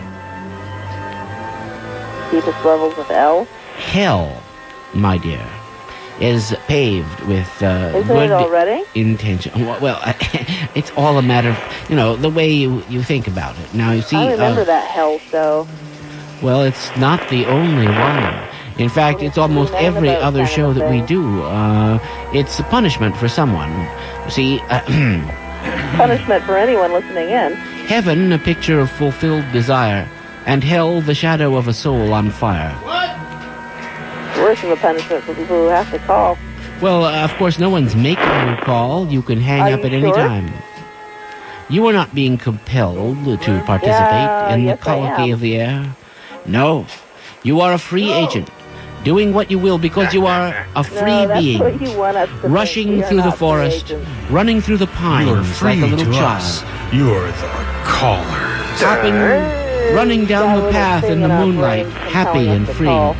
[SPEAKER 8] Deepest levels of L?
[SPEAKER 10] Hell, my dear, is paved with uh,
[SPEAKER 8] Isn't
[SPEAKER 10] good
[SPEAKER 8] it already?
[SPEAKER 10] intention. Well, well, it's all a matter of, you know, the way you, you think about it. Now, you see...
[SPEAKER 8] I remember
[SPEAKER 10] uh,
[SPEAKER 8] that hell show.
[SPEAKER 10] Well, it's not the only one. In fact, it's almost every other show that we do. Uh, it's a punishment for someone. See, uh,
[SPEAKER 8] Punishment for anyone listening in.
[SPEAKER 10] heaven, a picture of fulfilled desire, and hell, the shadow of a soul on fire.
[SPEAKER 8] Worse of a punishment for people who have to call.
[SPEAKER 10] Well, uh, of course, no one's making you call. You can hang
[SPEAKER 8] Are
[SPEAKER 10] up
[SPEAKER 8] you
[SPEAKER 10] at any
[SPEAKER 8] sure?
[SPEAKER 10] time. You are not being compelled to participate
[SPEAKER 8] Yeah,
[SPEAKER 10] in
[SPEAKER 8] yes,
[SPEAKER 10] the
[SPEAKER 8] I
[SPEAKER 10] colloquy
[SPEAKER 8] am.
[SPEAKER 10] of the air. No, you are a free agent, doing what you will because you are a free
[SPEAKER 8] no, that's
[SPEAKER 10] being,
[SPEAKER 8] what you want us to
[SPEAKER 10] rushing
[SPEAKER 8] think. We are
[SPEAKER 10] through the
[SPEAKER 8] not free
[SPEAKER 10] forest,
[SPEAKER 8] agents.
[SPEAKER 10] running through the pines
[SPEAKER 11] You are free
[SPEAKER 10] like a little
[SPEAKER 11] to
[SPEAKER 10] child,
[SPEAKER 11] us. You are the caller.
[SPEAKER 10] hopping, running down
[SPEAKER 8] That
[SPEAKER 10] the
[SPEAKER 8] little
[SPEAKER 10] path
[SPEAKER 8] thing
[SPEAKER 10] in the
[SPEAKER 8] in our
[SPEAKER 10] moonlight,
[SPEAKER 8] brains
[SPEAKER 10] happy
[SPEAKER 8] compelling
[SPEAKER 10] and
[SPEAKER 8] us to
[SPEAKER 10] free.
[SPEAKER 8] call.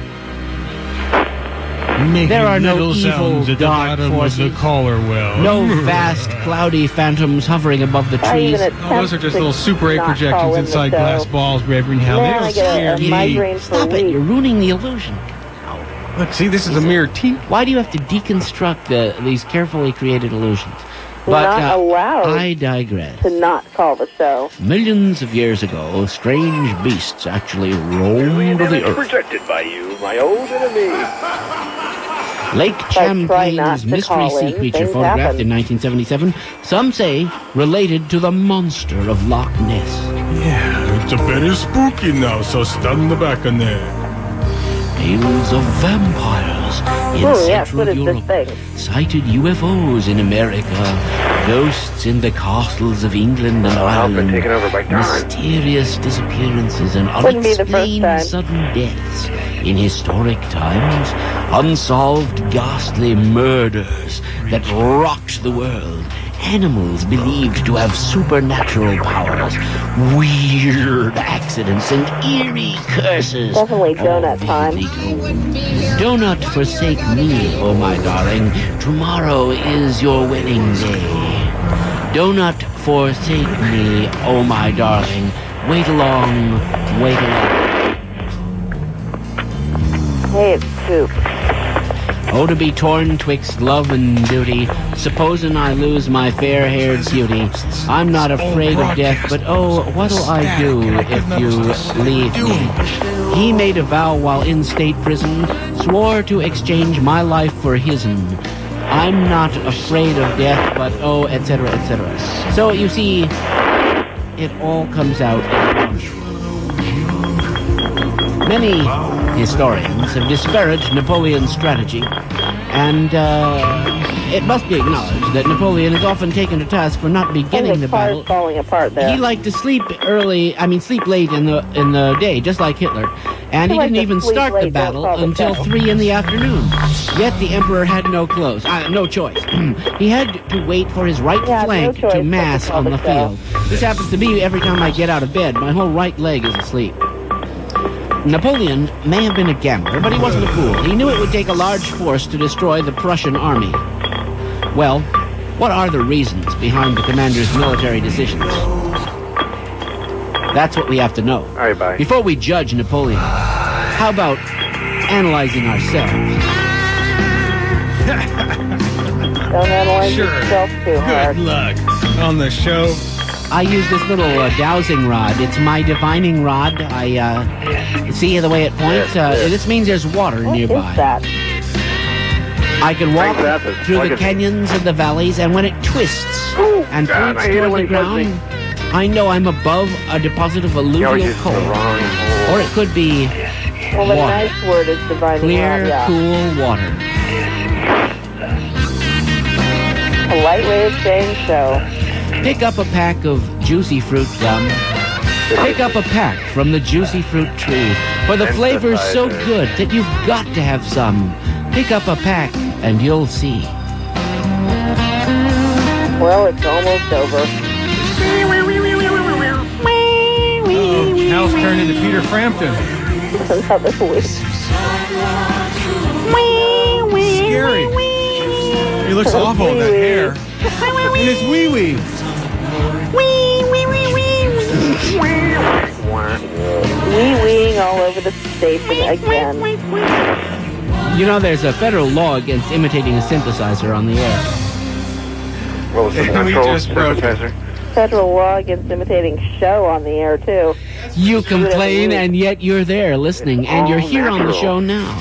[SPEAKER 11] Making
[SPEAKER 10] There are no
[SPEAKER 11] little
[SPEAKER 10] evil,
[SPEAKER 11] sounds at the
[SPEAKER 10] dark
[SPEAKER 11] bottom
[SPEAKER 10] forces.
[SPEAKER 11] of the caller well.
[SPEAKER 10] No vast, cloudy phantoms hovering above the
[SPEAKER 8] I
[SPEAKER 10] trees.
[SPEAKER 8] even
[SPEAKER 11] Oh, those are just little Super eight
[SPEAKER 8] not
[SPEAKER 11] projections
[SPEAKER 8] call in the
[SPEAKER 11] inside
[SPEAKER 8] show.
[SPEAKER 11] glass balls every now
[SPEAKER 8] Man,
[SPEAKER 11] and
[SPEAKER 8] I
[SPEAKER 11] then.
[SPEAKER 8] get a, a
[SPEAKER 11] Yay.
[SPEAKER 8] migraine for
[SPEAKER 10] Stop
[SPEAKER 8] a
[SPEAKER 10] it,
[SPEAKER 8] week.
[SPEAKER 10] you're ruining the illusion.
[SPEAKER 11] Look, see, this is a mere teeny.
[SPEAKER 10] Why do you have to deconstruct the, these carefully created illusions?
[SPEAKER 8] We're
[SPEAKER 10] But
[SPEAKER 8] not
[SPEAKER 10] uh,
[SPEAKER 8] allowed
[SPEAKER 10] I digress.
[SPEAKER 8] to not call the show.
[SPEAKER 10] Millions of years ago, strange beasts actually roamed the earth.
[SPEAKER 13] Projected by you, my old enemy.
[SPEAKER 10] Lake
[SPEAKER 8] try not
[SPEAKER 10] Champlain's
[SPEAKER 8] to
[SPEAKER 10] mystery
[SPEAKER 8] call
[SPEAKER 10] sea
[SPEAKER 8] in,
[SPEAKER 10] creature
[SPEAKER 8] things
[SPEAKER 10] photographed
[SPEAKER 8] happen.
[SPEAKER 10] in nineteen seventy-seven, some say related to the monster of Loch Ness.
[SPEAKER 11] Yeah, it's a very spooky now, so stand the back on there.
[SPEAKER 10] Tales of vampires in
[SPEAKER 8] Oh, yes,
[SPEAKER 10] Central
[SPEAKER 8] what is
[SPEAKER 10] Europe.
[SPEAKER 8] this thing?
[SPEAKER 10] Sighted U F Os in America. Ghosts in the castles of England and
[SPEAKER 13] Oh, I've been
[SPEAKER 10] Ireland.
[SPEAKER 13] taken over by time.
[SPEAKER 10] Mysterious disappearances and
[SPEAKER 8] Wouldn't be the first
[SPEAKER 10] unexplained
[SPEAKER 8] time.
[SPEAKER 10] sudden deaths in historic times. Unsolved ghastly murders that rocked the world. Animals believed to have supernatural powers. Weird accidents and eerie curses.
[SPEAKER 8] Definitely donut time.
[SPEAKER 10] Do not forsake me, oh my darling. Tomorrow is your wedding day. Do not forsake me, oh my darling. Wait along, wait along.
[SPEAKER 8] Hey, it's Coop.
[SPEAKER 10] Oh, to be torn twixt love and duty, supposin' I lose my fair-haired beauty. I'm not afraid of death, but oh, what'll I do if you leave me? He made a vow while in state prison, swore to exchange my life for his'n. I'm not afraid of death, but oh, et cetera, et cetera. So, you see, it all comes out in Many historians have disparaged Napoleon's strategy, and uh, it must be acknowledged that Napoleon is often taken to task for not beginning the battle.
[SPEAKER 8] Falling apart there.
[SPEAKER 10] He liked to sleep early, I mean sleep late in the in the day, just like Hitler. And he,
[SPEAKER 8] He liked
[SPEAKER 10] didn't
[SPEAKER 8] to
[SPEAKER 10] even
[SPEAKER 8] sleep
[SPEAKER 10] start the
[SPEAKER 8] late, don't
[SPEAKER 10] battle
[SPEAKER 8] call the
[SPEAKER 10] until
[SPEAKER 8] show.
[SPEAKER 10] three in the afternoon. Yet the emperor had no clothes, uh, no choice. He had to wait for his right
[SPEAKER 8] Yeah, no
[SPEAKER 10] flank
[SPEAKER 8] choice
[SPEAKER 10] to
[SPEAKER 8] but to
[SPEAKER 10] mass
[SPEAKER 8] call
[SPEAKER 10] on
[SPEAKER 8] the
[SPEAKER 10] the
[SPEAKER 8] show.
[SPEAKER 10] field. This happens to me every time I get out of bed. My whole right leg is asleep. Napoleon may have been a gambler, but he wasn't a fool. He knew it would take a large force to destroy the Prussian army. Well, what are the reasons behind the commander's military decisions? That's what we have to know.
[SPEAKER 13] All right, bye.
[SPEAKER 10] Before we judge Napoleon, how about analyzing ourselves?
[SPEAKER 8] Don't analyze
[SPEAKER 11] Sure.
[SPEAKER 8] yourself too hard.
[SPEAKER 11] Good luck on the show.
[SPEAKER 10] I use this little uh, dowsing rod. It's my divining rod. I uh, see the way it points. Uh, this means there's water
[SPEAKER 8] What is
[SPEAKER 10] nearby.
[SPEAKER 8] that?
[SPEAKER 10] I can walk
[SPEAKER 13] Thanks, that is
[SPEAKER 10] through
[SPEAKER 13] like
[SPEAKER 10] the
[SPEAKER 13] a-
[SPEAKER 10] canyons and the valleys, and when it twists
[SPEAKER 13] Ooh,
[SPEAKER 10] and
[SPEAKER 13] God,
[SPEAKER 10] points
[SPEAKER 13] I hate it
[SPEAKER 10] toward
[SPEAKER 13] when
[SPEAKER 10] the
[SPEAKER 13] he does
[SPEAKER 10] ground, I know I'm above a deposit of
[SPEAKER 13] You're
[SPEAKER 10] alluvial
[SPEAKER 13] using the
[SPEAKER 10] coal.
[SPEAKER 13] wrong
[SPEAKER 10] Or it could be
[SPEAKER 8] Well, the
[SPEAKER 10] water.
[SPEAKER 8] nice word is dividing
[SPEAKER 10] Clear,
[SPEAKER 8] out, yeah.
[SPEAKER 10] cool water.
[SPEAKER 8] Polite way of saying so.
[SPEAKER 10] Pick up a pack of juicy fruit gum. Pick up a pack from the juicy fruit tree. For the flavor's so good that you've got to have some. Pick up a pack and you'll see.
[SPEAKER 8] Well, it's almost over.
[SPEAKER 11] Oh, Hal's turned into Peter Frampton.
[SPEAKER 8] Another week.
[SPEAKER 11] Scary. He looks awful with that hair. And his wee wee.
[SPEAKER 8] Wee-weeing all over the station again.
[SPEAKER 10] You know, there's a federal law against imitating a synthesizer on the air.
[SPEAKER 25] Well, it's a
[SPEAKER 11] We
[SPEAKER 25] natural
[SPEAKER 11] just broke it.
[SPEAKER 25] synthesizer.
[SPEAKER 8] Federal law against imitating show on the air, too.
[SPEAKER 10] You complain, and yet you're there listening, and you're here on the
[SPEAKER 25] natural.
[SPEAKER 10] show now.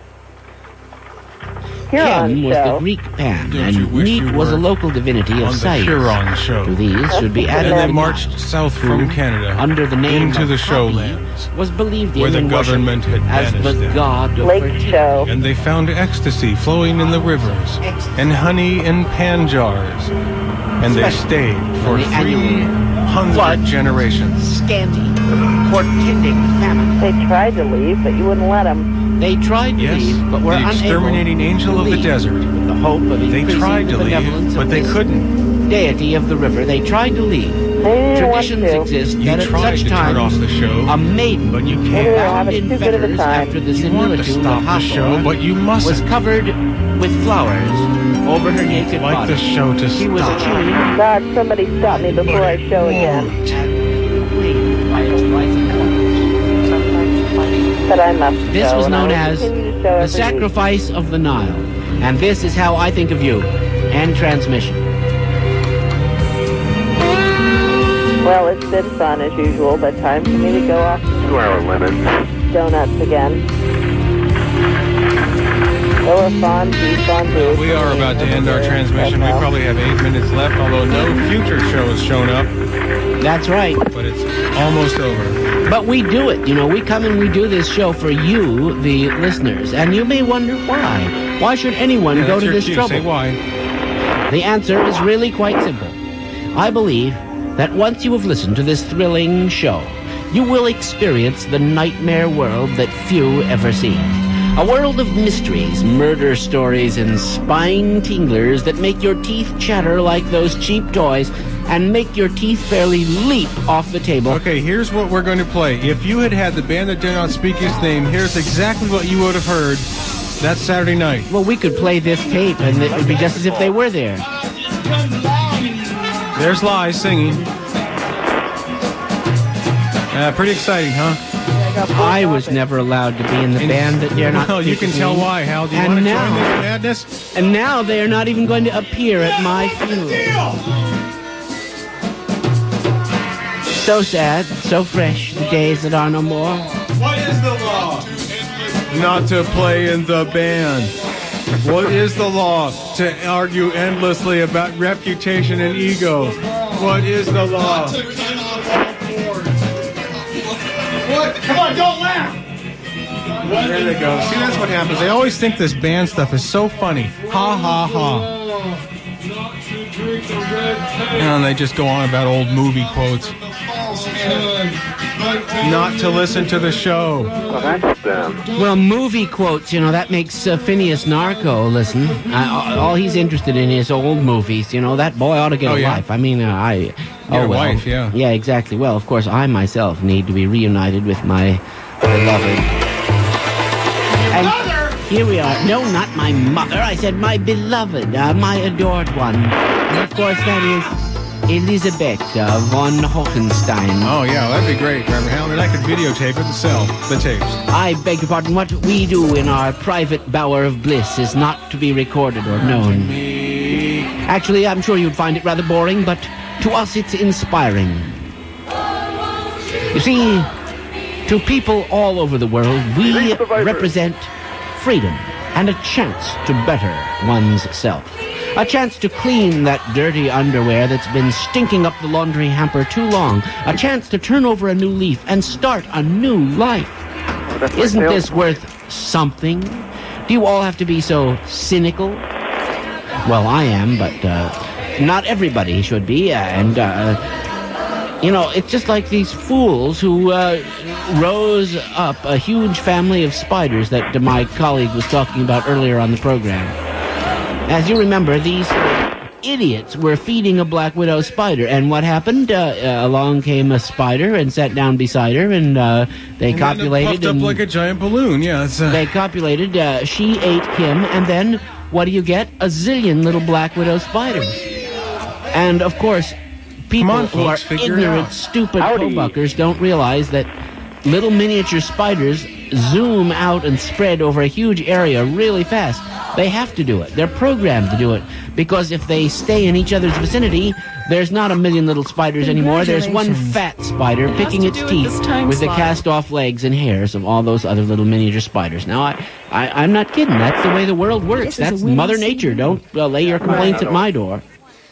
[SPEAKER 8] Huron
[SPEAKER 10] Kim was
[SPEAKER 8] show.
[SPEAKER 10] the Greek Pan,
[SPEAKER 11] Don't you
[SPEAKER 10] and
[SPEAKER 11] wish
[SPEAKER 10] Neat
[SPEAKER 11] you
[SPEAKER 10] was a
[SPEAKER 11] were
[SPEAKER 10] local divinity
[SPEAKER 11] on
[SPEAKER 10] of
[SPEAKER 11] the
[SPEAKER 10] science.
[SPEAKER 11] Huron show.
[SPEAKER 10] To these should be
[SPEAKER 11] And
[SPEAKER 10] added
[SPEAKER 11] they
[SPEAKER 10] a
[SPEAKER 11] marched
[SPEAKER 10] knot
[SPEAKER 11] south from Canada
[SPEAKER 10] under the name
[SPEAKER 11] into
[SPEAKER 10] of
[SPEAKER 11] the
[SPEAKER 10] Happy,
[SPEAKER 11] showlands,
[SPEAKER 10] was believed in
[SPEAKER 11] where the
[SPEAKER 10] and
[SPEAKER 11] government
[SPEAKER 10] worshipped
[SPEAKER 11] had
[SPEAKER 10] as
[SPEAKER 11] banished
[SPEAKER 10] the
[SPEAKER 11] them.
[SPEAKER 10] god of
[SPEAKER 8] Lake
[SPEAKER 10] fertility.
[SPEAKER 8] show.
[SPEAKER 11] And they found ecstasy flowing in the rivers, and honey in pan jars. And they stayed for
[SPEAKER 10] the
[SPEAKER 11] three
[SPEAKER 10] annual
[SPEAKER 11] hundred
[SPEAKER 10] flood.
[SPEAKER 11] generations.
[SPEAKER 10] Scanty, portending famine.
[SPEAKER 8] They tried to leave, but you wouldn't let them.
[SPEAKER 10] They tried to
[SPEAKER 11] Yes,
[SPEAKER 10] leave, but were
[SPEAKER 11] the
[SPEAKER 10] unable
[SPEAKER 11] exterminating angel
[SPEAKER 10] to
[SPEAKER 11] of the
[SPEAKER 10] leave.
[SPEAKER 11] desert.
[SPEAKER 10] With the hope of
[SPEAKER 11] They
[SPEAKER 10] increasing
[SPEAKER 11] tried
[SPEAKER 10] the
[SPEAKER 11] to leave,
[SPEAKER 10] benevolence
[SPEAKER 11] but
[SPEAKER 10] of
[SPEAKER 11] they
[SPEAKER 10] this
[SPEAKER 11] couldn't.
[SPEAKER 10] deity of the river. They tried to leave.
[SPEAKER 8] They didn't
[SPEAKER 10] Traditions
[SPEAKER 8] want to.
[SPEAKER 10] exist
[SPEAKER 11] You
[SPEAKER 10] that at
[SPEAKER 11] tried
[SPEAKER 10] such
[SPEAKER 11] to turn off
[SPEAKER 10] times
[SPEAKER 11] the show,
[SPEAKER 10] a maiden
[SPEAKER 11] but you
[SPEAKER 8] Maybe
[SPEAKER 11] can't.
[SPEAKER 8] they're
[SPEAKER 10] bound
[SPEAKER 8] having
[SPEAKER 10] in
[SPEAKER 8] too good of a
[SPEAKER 10] fetters
[SPEAKER 8] time.
[SPEAKER 10] after the
[SPEAKER 11] You want to
[SPEAKER 10] similitude
[SPEAKER 11] stop
[SPEAKER 10] of
[SPEAKER 11] the show,
[SPEAKER 10] Hathor
[SPEAKER 11] but you
[SPEAKER 10] was
[SPEAKER 11] mustn't.
[SPEAKER 10] covered with flowers over her naked
[SPEAKER 11] Like
[SPEAKER 10] body.
[SPEAKER 11] the show to
[SPEAKER 10] She was
[SPEAKER 11] stop.
[SPEAKER 10] attuned
[SPEAKER 8] God, somebody stop me before I show again.
[SPEAKER 10] by its rising colors.
[SPEAKER 8] But I must
[SPEAKER 10] This
[SPEAKER 8] show,
[SPEAKER 10] was
[SPEAKER 8] and I
[SPEAKER 10] known
[SPEAKER 8] will
[SPEAKER 10] as
[SPEAKER 8] continue to show
[SPEAKER 10] the
[SPEAKER 8] every week.
[SPEAKER 10] sacrifice of the Nile. And this is how I think of you. End transmission.
[SPEAKER 8] Well, it's been fun as usual, but time for me to go off
[SPEAKER 25] Two-hour limit.
[SPEAKER 8] donuts again. Go have fun, be fun, do.
[SPEAKER 11] We are about to end our transmission. We probably have eight minutes left, although no future show has shown up.
[SPEAKER 10] That's right.
[SPEAKER 11] But it's almost over.
[SPEAKER 10] But we do it. You know, we come and we do this show for you, the listeners. And you may wonder why. Why should anyone
[SPEAKER 11] Yeah,
[SPEAKER 10] go
[SPEAKER 11] that's
[SPEAKER 10] to
[SPEAKER 11] your
[SPEAKER 10] this
[SPEAKER 11] cue.
[SPEAKER 10] trouble?
[SPEAKER 11] Say why.
[SPEAKER 10] The answer is really quite simple. I believe that once you have listened to this thrilling show, you will experience the nightmare world that few ever see. A world of mysteries, murder stories, and spine-tinglers that make your teeth chatter like those cheap toys and make your teeth fairly leap off the table.
[SPEAKER 11] Okay, here's what we're going to play. If you had had the band that did not speak his name, here's exactly what you would have heard that Saturday night.
[SPEAKER 10] Well, we could play this tape and it would be just as if they were there.
[SPEAKER 11] There's Lies singing. Uh, pretty exciting, huh?
[SPEAKER 10] I was never allowed to be in the band that dare not
[SPEAKER 11] Well, you
[SPEAKER 10] speak
[SPEAKER 11] can
[SPEAKER 10] his
[SPEAKER 11] tell
[SPEAKER 10] name.
[SPEAKER 11] why, Hal. Do you
[SPEAKER 10] And
[SPEAKER 11] want to
[SPEAKER 10] now-
[SPEAKER 11] join this madness?
[SPEAKER 10] And now they are not even going to appear at my funeral. So sad, so fresh, the days that are no more.
[SPEAKER 11] What is the law? Not to play in the band. What is the law? To argue endlessly about reputation and ego. What is the law?
[SPEAKER 15] What? Come on, don't laugh!
[SPEAKER 11] There they go. See, that's what happens. They always think this band stuff is so funny. Ha, ha, ha. And they just go on about old movie quotes. Not to listen to the show.
[SPEAKER 25] Well, that's them.
[SPEAKER 10] Well, movie quotes, you know, that makes uh, Phineas Narco listen. Uh, all he's interested in is old movies. You know, that boy ought to get
[SPEAKER 11] Oh,
[SPEAKER 10] a
[SPEAKER 11] yeah.
[SPEAKER 10] life. I mean, uh, I...
[SPEAKER 11] Get
[SPEAKER 10] oh,
[SPEAKER 11] a
[SPEAKER 10] well,
[SPEAKER 11] wife, yeah.
[SPEAKER 10] Yeah, exactly. Well, of course, I myself need to be reunited with my beloved. And here we are. No, not my mother. I said my beloved, uh, my adored one. And of course, that is Elizabeth uh, von Hohenstein.
[SPEAKER 11] Oh, yeah, that'd be great, Reverend Hal. And I could videotape it and sell the tapes.
[SPEAKER 10] I beg your pardon. What we do in our private bower of bliss is not to be recorded or known. Actually, I'm sure you'd find it rather boring, but to us it's inspiring. You see, to people all over the world, we represent freedom and a chance to better one's self. A chance to clean that dirty underwear that's been stinking up the laundry hamper too long. A chance to turn over a new leaf and start a new life.
[SPEAKER 14] That's my
[SPEAKER 10] Isn't
[SPEAKER 14] sales
[SPEAKER 10] this worth something? Do you all have to be so cynical? Well, I am, but uh, not everybody should be. Uh, and, uh, you know, it's just like these fools who uh, rose up a huge family of spiders that my colleague was talking about earlier on the program. As you remember, these idiots were feeding a black widow spider, and what happened? Uh, uh, along came a spider and sat down beside her, and uh, they
[SPEAKER 11] And then it
[SPEAKER 10] copulated.
[SPEAKER 11] puffed up
[SPEAKER 10] and
[SPEAKER 11] like a giant balloon. Yeah, it's, uh...
[SPEAKER 10] they copulated. Uh, she ate him, and then what do you get? A zillion little black widow spiders. And of course, people
[SPEAKER 11] on,
[SPEAKER 10] who are
[SPEAKER 11] folks, figure it
[SPEAKER 10] ignorant,
[SPEAKER 11] out.
[SPEAKER 10] stupid
[SPEAKER 11] Howdy.
[SPEAKER 10] co-buckers don't realize that little miniature spiders zoom out and spread over a huge area really fast. They have to do it. They're programmed to do it. Because if they stay in each other's vicinity, there's not a million little spiders anymore. There's one fat spider
[SPEAKER 2] It has
[SPEAKER 10] picking
[SPEAKER 2] to
[SPEAKER 10] its
[SPEAKER 2] do with
[SPEAKER 10] teeth
[SPEAKER 2] this time
[SPEAKER 10] with the
[SPEAKER 2] slot.
[SPEAKER 10] cast-off legs and hairs of all those other little miniature spiders. Now, I, I, I'm not kidding. That's the way the world works.
[SPEAKER 2] This is a
[SPEAKER 10] That's
[SPEAKER 2] winning
[SPEAKER 10] Mother Nature. Don't uh, lay your complaints at my door.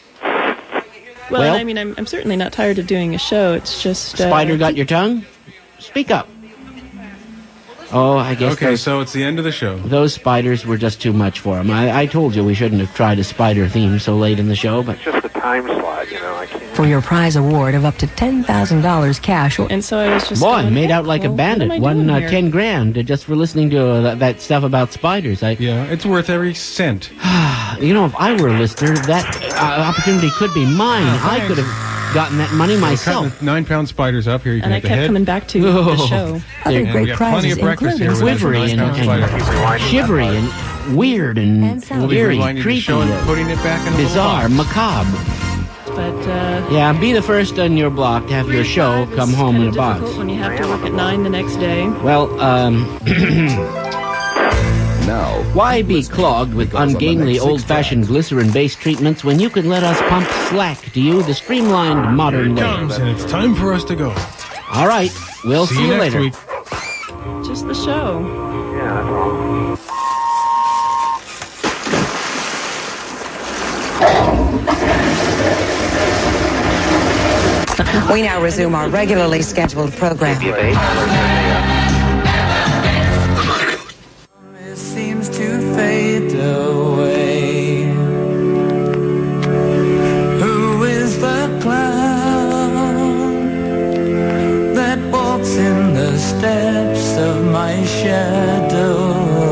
[SPEAKER 2] Well,
[SPEAKER 10] Well-
[SPEAKER 2] I mean, I'm, I'm certainly not tired of doing a show. It's just... Uh,
[SPEAKER 10] Spider got your tongue? Speak up. Oh, I guess
[SPEAKER 11] Okay,
[SPEAKER 10] those,
[SPEAKER 11] so it's the end of the show.
[SPEAKER 10] those spiders were just too much for him. I, I told you we shouldn't have tried a spider theme so late in the show, but...
[SPEAKER 14] It's just the time slot, you know. I can't.
[SPEAKER 16] For your prize award of up to ten thousand dollars cash.
[SPEAKER 2] And so I was just
[SPEAKER 10] Boy,
[SPEAKER 2] going,
[SPEAKER 10] made out like
[SPEAKER 2] well,
[SPEAKER 10] a
[SPEAKER 2] what am
[SPEAKER 10] bandit.
[SPEAKER 2] I
[SPEAKER 10] Won
[SPEAKER 2] doing
[SPEAKER 10] uh,
[SPEAKER 2] here?
[SPEAKER 10] ten grand uh, just for listening to uh, that, that stuff about spiders. I,
[SPEAKER 11] Yeah, it's worth every cent.
[SPEAKER 10] you know, if I were a listener, that uh, opportunity could be mine. I could have gotten that money
[SPEAKER 11] So
[SPEAKER 10] myself.
[SPEAKER 11] cut the nine-pound spiders up here. You can
[SPEAKER 2] And I
[SPEAKER 11] have the
[SPEAKER 2] kept
[SPEAKER 11] head.
[SPEAKER 2] coming back to the
[SPEAKER 10] Oh.
[SPEAKER 2] show.
[SPEAKER 16] Other
[SPEAKER 11] And we
[SPEAKER 16] great
[SPEAKER 11] got plenty
[SPEAKER 16] prizes
[SPEAKER 11] of breakfast
[SPEAKER 16] including
[SPEAKER 11] here. with
[SPEAKER 10] Quivery and,
[SPEAKER 11] nine-pound spiders.
[SPEAKER 10] and shivery and weird and,
[SPEAKER 16] And salad.
[SPEAKER 11] We'll be
[SPEAKER 10] eerie,
[SPEAKER 11] rewinding the
[SPEAKER 10] creepy,
[SPEAKER 11] show and
[SPEAKER 10] uh,
[SPEAKER 11] putting it back in a little
[SPEAKER 10] bizarre,
[SPEAKER 11] box.
[SPEAKER 10] macabre.
[SPEAKER 2] But uh,
[SPEAKER 10] Yeah, be the first on your block to have your show
[SPEAKER 2] five
[SPEAKER 10] come
[SPEAKER 2] is
[SPEAKER 10] home in
[SPEAKER 2] kinda
[SPEAKER 10] a box.
[SPEAKER 2] difficult when you have to work at nine the next day.
[SPEAKER 10] Well, um...
[SPEAKER 17] Now,
[SPEAKER 10] why be clogged with
[SPEAKER 17] Because on the
[SPEAKER 10] ungainly
[SPEAKER 17] next six
[SPEAKER 10] old-fashioned glycerin-based treatments when you can let us pump slack to you the streamlined modern
[SPEAKER 11] Here it
[SPEAKER 10] way?
[SPEAKER 11] comes, and it's time for us to go.
[SPEAKER 10] All right, we'll see,
[SPEAKER 11] See you next
[SPEAKER 10] later.
[SPEAKER 11] week.
[SPEAKER 2] Just the show.
[SPEAKER 14] Yeah, that's all.
[SPEAKER 16] We now resume our regularly scheduled program.
[SPEAKER 18] Seems to fade away. Who is the clown that walks in the steps of my shadow?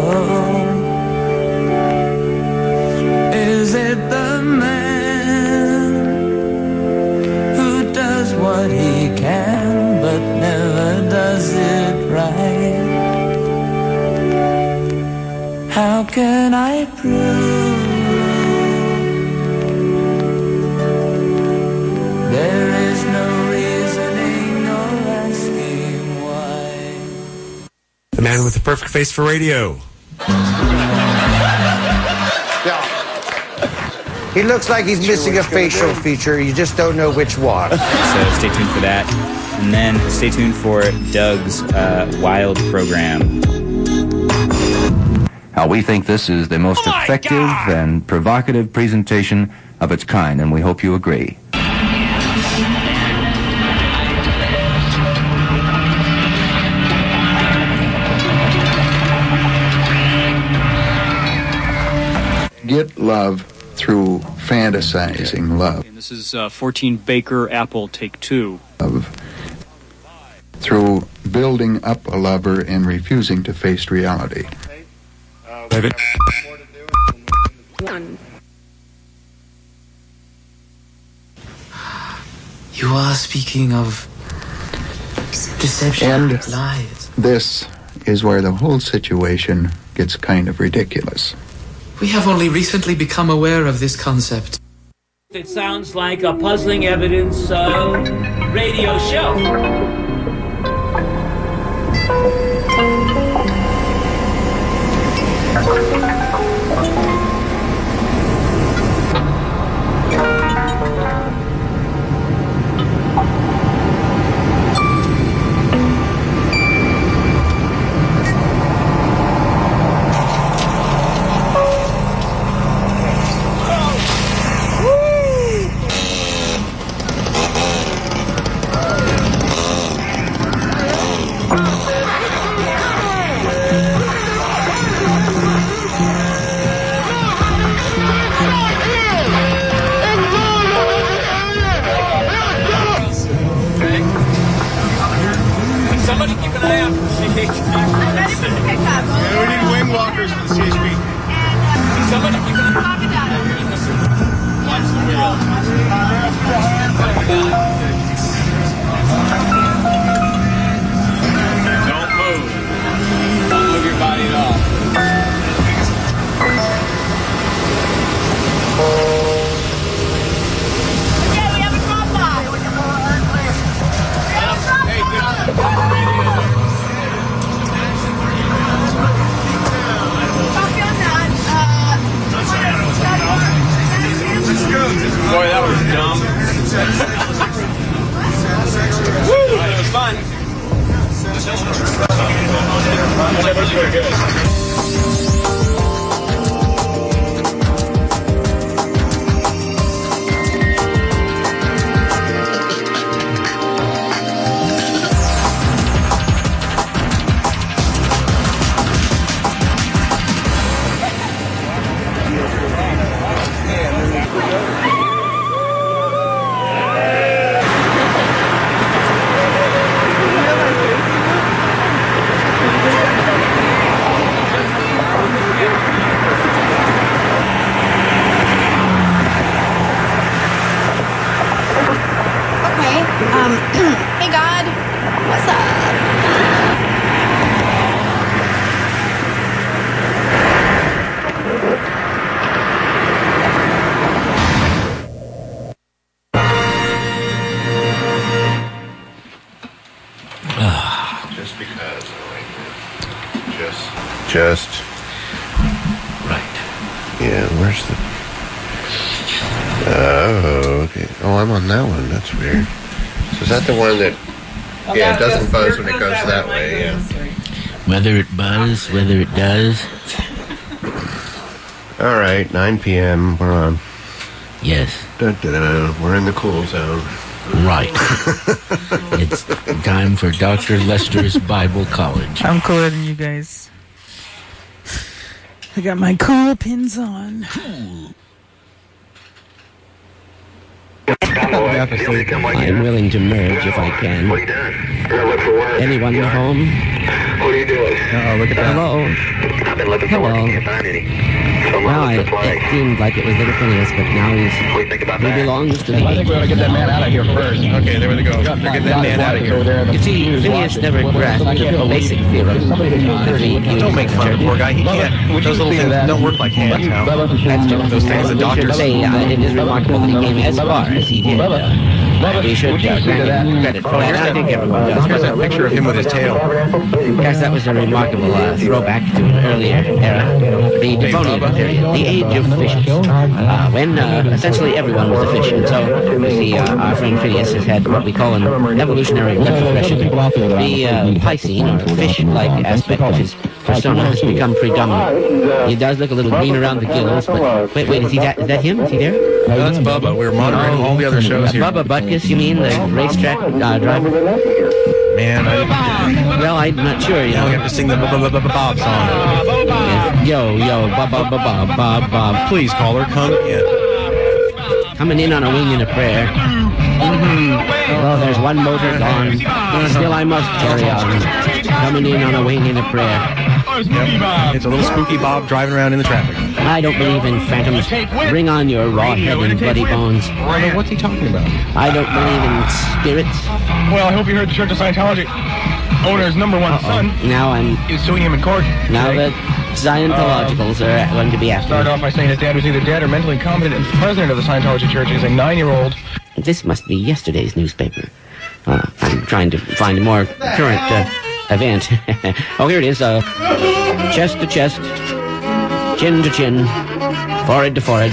[SPEAKER 18] Is it the man who does what he can but never does it right? How can I prove there is no reasoning or asking why?
[SPEAKER 19] The man with the perfect face for radio.
[SPEAKER 20] He looks like he's missing a facial feature. You just don't know which one.
[SPEAKER 21] So stay tuned for that. And then stay tuned for Doug's uh, Wild program.
[SPEAKER 28] Now, we think this is the most effective and provocative presentation of its kind, and we hope you agree.
[SPEAKER 24] Get love through fantasizing love.
[SPEAKER 29] This is uh, fourteen Baker Apple, take two.
[SPEAKER 24] Love through building up a lover and refusing to face reality.
[SPEAKER 19] David.
[SPEAKER 2] One.
[SPEAKER 18] You are speaking of deception,
[SPEAKER 24] And
[SPEAKER 18] lies.
[SPEAKER 24] this is where the whole situation gets kind of ridiculous.
[SPEAKER 18] We have only recently become aware of this concept.
[SPEAKER 30] It sounds like a puzzling evidence uh, radio show.
[SPEAKER 11] Wait. Yeah, we need wing walkers for the C H P. Somebody keep it. Watch the wheel. Don't move. Don't move your body at all.
[SPEAKER 15] Okay, we have a drop off.
[SPEAKER 11] Hey, good. Radio. Boy, that was dumb. Woo! It was fun.
[SPEAKER 1] Hey, God. What's
[SPEAKER 4] Just because. Just. Just. Right. Yeah, where's the. Oh, okay. Oh, I'm on that one. That's weird. So is that the one that. Yeah, it doesn't buzz when it goes that way, yeah.
[SPEAKER 10] Whether it buzz, whether it does.
[SPEAKER 4] All right, nine p.m. We're on.
[SPEAKER 10] Yes.
[SPEAKER 4] Dun, dun, dun. We're in the cool zone.
[SPEAKER 10] Right. It's time for Doctor Lester's Bible College.
[SPEAKER 5] I'm cooler than you guys. I got my cool pins on.
[SPEAKER 10] I'm willing to merge if I can. Anyone home?
[SPEAKER 4] What are you doing?
[SPEAKER 10] Uh-oh, look at that. Hello.
[SPEAKER 4] I've been looking for
[SPEAKER 10] Hello.
[SPEAKER 4] work. Can't find any.
[SPEAKER 10] Well, I, it seemed like it was little Phineas, but now he's.
[SPEAKER 4] What do you think about
[SPEAKER 10] he
[SPEAKER 4] that?
[SPEAKER 10] belongs to the.
[SPEAKER 4] I think we ought to get that man out of here
[SPEAKER 11] first. Okay, there we go. They're getting that man out of here.
[SPEAKER 10] You see, Phineas never grasped the basic theorem.
[SPEAKER 11] Don't make fun of the poor guy. He can't. Those little things don't work like hands now.
[SPEAKER 10] That's true.
[SPEAKER 11] Those things the
[SPEAKER 10] We should
[SPEAKER 11] doctors
[SPEAKER 10] say uh, it is remarkable that he came as far as he did. Uh, we should uh, grant him credit for that. I think everyone does.
[SPEAKER 11] Here's a picture of him with his tail.
[SPEAKER 10] Guys, that was a remarkable uh, throwback to an earlier era, the Devonian period, the age of fishes, uh, when uh, essentially everyone was a fish. And so, you see, uh, our friend Phineas has had what we call an evolutionary retrogression. The uh, Piscine, or fish-like aspect of his persona has become predominant. He does look a little green around the gills, but wait, wait, is, he that, is that him? Is he there?
[SPEAKER 11] No, that's Bubba. We were monitoring all the other shows here.
[SPEAKER 10] Bubba Butkus, you mean, the racetrack uh, driver?
[SPEAKER 11] Man, I...
[SPEAKER 10] Well, I'm not sure, you know.
[SPEAKER 11] Now we have to sing the Bob song.
[SPEAKER 10] Yes. Yo, yo, Bob, Bob, Bob, Bob, Bob.
[SPEAKER 11] Please, caller, come in.
[SPEAKER 10] Coming in on a wing and a prayer. Mm-hmm. Well, there's one motor gone. Still I must carry on. Coming in on a wing and a prayer.
[SPEAKER 11] Yep. It's a little spooky Bob driving around in the traffic.
[SPEAKER 10] I don't believe in phantoms. Bring on your raw head and bloody bones.
[SPEAKER 11] Well, what's he talking about?
[SPEAKER 10] I don't believe in spirits.
[SPEAKER 3] Well, I hope you heard the Church of Scientology owner's number one
[SPEAKER 10] Uh-oh.
[SPEAKER 3] son
[SPEAKER 10] Now I'm...
[SPEAKER 3] is suing him in court.
[SPEAKER 10] Now
[SPEAKER 3] today.
[SPEAKER 10] that Scientologicals uh, are going to be after
[SPEAKER 3] Started
[SPEAKER 10] me.
[SPEAKER 3] off by saying his dad was either dead or mentally incompetent, and the president of the Scientology Church is a nine-year-old.
[SPEAKER 10] This must be yesterday's newspaper. Uh, I'm trying to find a more current uh, event. Oh, here it is. Uh, chest to chest, chin to chin, forehead to forehead.